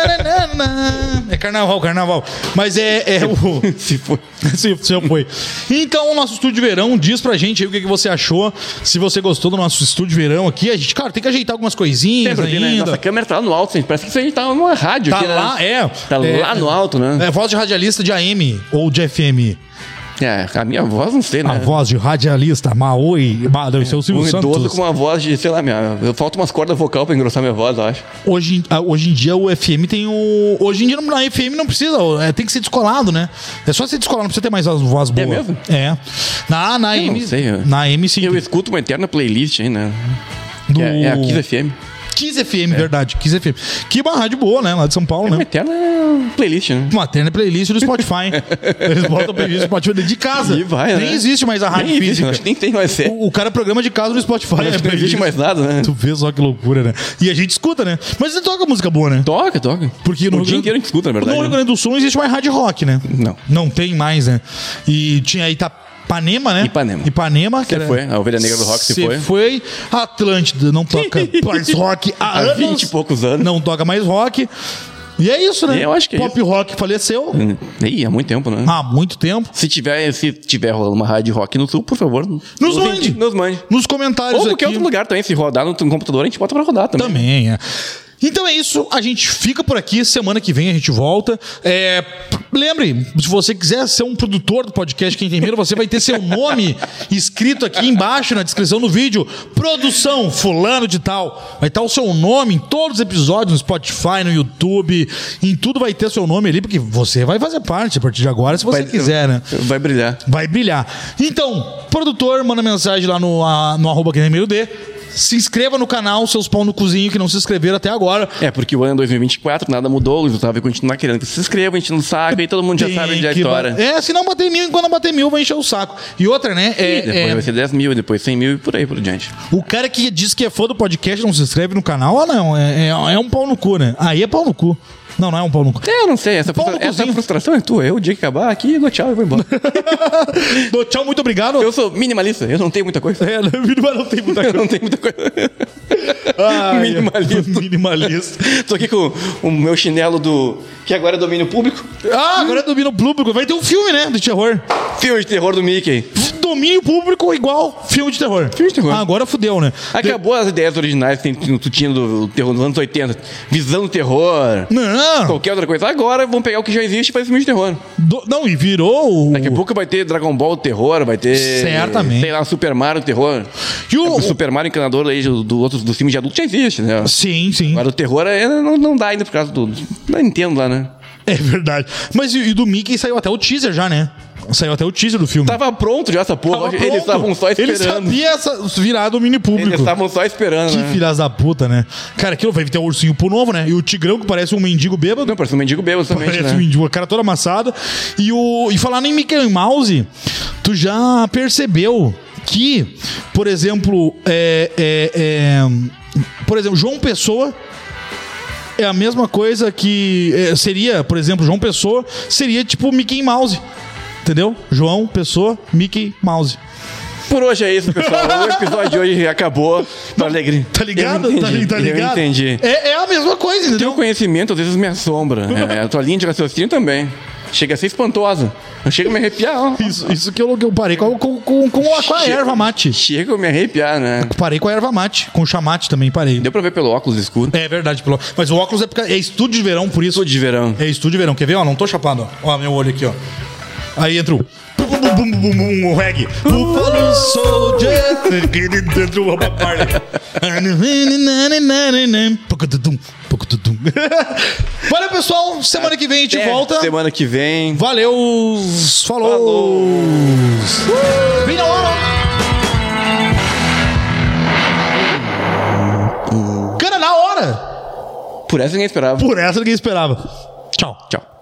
É carnaval, carnaval. Mas é, é o. Se foi. Se, se foi. Então, o nosso estúdio de verão, diz pra gente aí o que, que você achou. Se você gostou do nosso estúdio de verão aqui. A gente, cara, tem que ajeitar algumas coisinhas Sempre aqui, né? ainda. Nossa câmera tá lá no alto, gente. Parece que isso a gente tá numa rádio Tá aqui, né? lá, é. Tá é, lá no alto, né? É voz de radialista de A M ou de F M. É, a minha voz não sei, né? A voz de radialista, Maoi. Ma, deve ser o Silvio Um idoso Santos. com uma voz de, sei lá, minha, eu falta umas cordas vocal pra engrossar minha voz, eu acho. Hoje, em- ah, hoje em dia o F M tem o. Hoje em dia na F M não precisa, é, tem que ser descolado, né? É só ser descolado, não precisa ter mais as voz boa. mesmo? É. Na, na Eu M. não sei, eu- na M sim. Eu escuto uma eterna playlist aí, né? Do... Que É, é a Kiss F M. Kiss F M, verdade. Kiss F M. Que uma rádio boa, né? Lá de São Paulo, Uma né? eterna playlist, né? Uma eterna playlist do Spotify. Eles botam playlist do Spotify dentro de casa. E vai, né? Nem existe mais a rádio Nem existe, física. acho que nem tem mais ser. O, o cara programa de casa no Spotify. Acho é que não playlist. existe mais nada, né? Tu vê só que loucura, né? E a gente escuta, né? Mas você toca música boa, né? Toca, toca. Porque no o Rio dia Grande- inteiro a gente escuta, na verdade. No Rio né? Grande do Sul não existe mais hard rock, né? Não. Não tem mais, né? E tinha Itapanema, né? Ipanema. Ipanema. que Você foi, a Ovelha Negra do Rock se Cê foi. foi. Atlântida não toca mais rock há, Há anos. vinte e poucos anos. Não toca mais rock. E é isso, né? Eu acho que é Pop rock faleceu Ih, há muito tempo, né? há muito tempo. Se tiver, se tiver rolando uma rádio rock no sul, por favor, Nos nos mande. Nos mande. Nos comentários Ou qualquer aqui. outro lugar também, se rodar no no computador, a gente bota pra rodar também. Também, é. Então é isso, a gente fica por aqui, semana que vem a gente volta. É, lembre, se você quiser ser um produtor do podcast Quem Tem Medo, você vai ter seu nome escrito aqui embaixo na descrição do vídeo. Produção, fulano de tal. Vai estar o seu nome em todos os episódios, no Spotify, no YouTube, em tudo vai ter seu nome ali, porque você vai fazer parte a partir de agora, se você Vai- quiser, né? Vai brilhar. Vai brilhar. Então, produtor, manda mensagem lá no, a, no arroba Quem Tem Medo D. Se inscreva no canal, seus pau no cozinho que não se inscreveram até agora. É, porque o ano é dois mil e vinte e quatro, nada mudou, o Luiz Otávio vai continuar querendo que se inscreva, a gente não sabe, e todo mundo já Tem sabe onde é a que história. ba- É, se não bater mil, enquanto não bater mil, vai encher o saco. E outra, né? É, E depois é, vai ser dez mil, e depois cem mil e por aí por diante. o cara que diz que é fã do podcast não se inscreve no canal, ah, não. É, é, é um pau no cu, né? Aí é pau no cu. Não, não é um pau no cu. É, eu não sei, essa, Pau no frustra- essa cozinho. frustração é tua. Eu, o dia que acabar aqui, eu dou tchau e vou embora. Dou tchau, muito obrigado. Eu sou minimalista, eu não tenho muita coisa. É, não, não tem muita Eu coisa. não tenho muita coisa. Ai, Minimalista. Minimalista. Tô aqui com o meu chinelo do... que agora é domínio público. Ah, agora é domínio público. Vai ter um filme, né? De terror. Filme de terror do Mickey. Domínio público igual filme de terror. Filme de terror. Ah, agora fudeu, né? Acabou as ideias originais que tem- tu tinha do terror nos anos oitenta. Visão do terror. Não. Qualquer outra coisa. Agora vamos pegar o que já existe e fazer filme de terror. Do- não, e virou o... Daqui a pouco vai ter Dragon Ball terror, vai ter... Certamente. Sei lá, Super Mario terror. E o- O Super Mario encanador aí do, do outros dos filmes de adulto já existe, né? Sim, sim. Agora o terror é, não, não dá ainda por causa do... Da Nintendo lá, né? É verdade. Mas e, e do Mickey saiu até o teaser já, né? Saiu até o teaser do filme. Tava pronto já essa porra. Tava Eles pronto. estavam só esperando. Ele sabia essa, virar domínio público. Eles estavam só esperando, Que né? filhas da puta, né? Cara, aquilo vai ter o ursinho pro novo, né? E o tigrão que parece um mendigo bêbado. Não, parece um mendigo bêbado também, Parece né? um mendigo, a cara toda amassada. E, o, e falar em Mickey Mouse, tu já percebeu que, por exemplo, é, é, é, por exemplo, João Pessoa é a mesma coisa que é, seria, por exemplo, João Pessoa seria tipo Mickey Mouse. Entendeu? João Pessoa, Mickey Mouse. Por hoje é isso, pessoal. O episódio de hoje acabou. Pra alegria. Tá ligado? Eu Tá, entendi, tá ligado? Eu entendi. É, é a mesma coisa, Teu entendeu? conhecimento às vezes me assombra. É, a tua linha de raciocínio também. Chega a ser espantosa. Eu chego a me arrepiar, ó. Isso, isso que, eu, que eu parei com, com, com, com, a, com a erva mate. Chega a me arrepiar, né? Parei com a erva mate. Com o chamate também parei. Deu pra ver pelo óculos escuro. É verdade, pelo... mas o óculos é, porque é estúdio de verão, por isso. Sou de verão. É estúdio de verão. Quer ver? Ó, não tô chapado, ó. Ó, meu olho aqui, ó. Aí entra o... bum, bum, bum, bum, bum, o reggae. Buffalo Soldier. Dentro do Bob Marley. Valeu, pessoal. Semana que vem a gente Até volta. Semana que vem. Valeu. Falou. Falou. Vem na hora. Cara, na hora. Por essa ninguém esperava. Por essa ninguém esperava. Tchau. Tchau.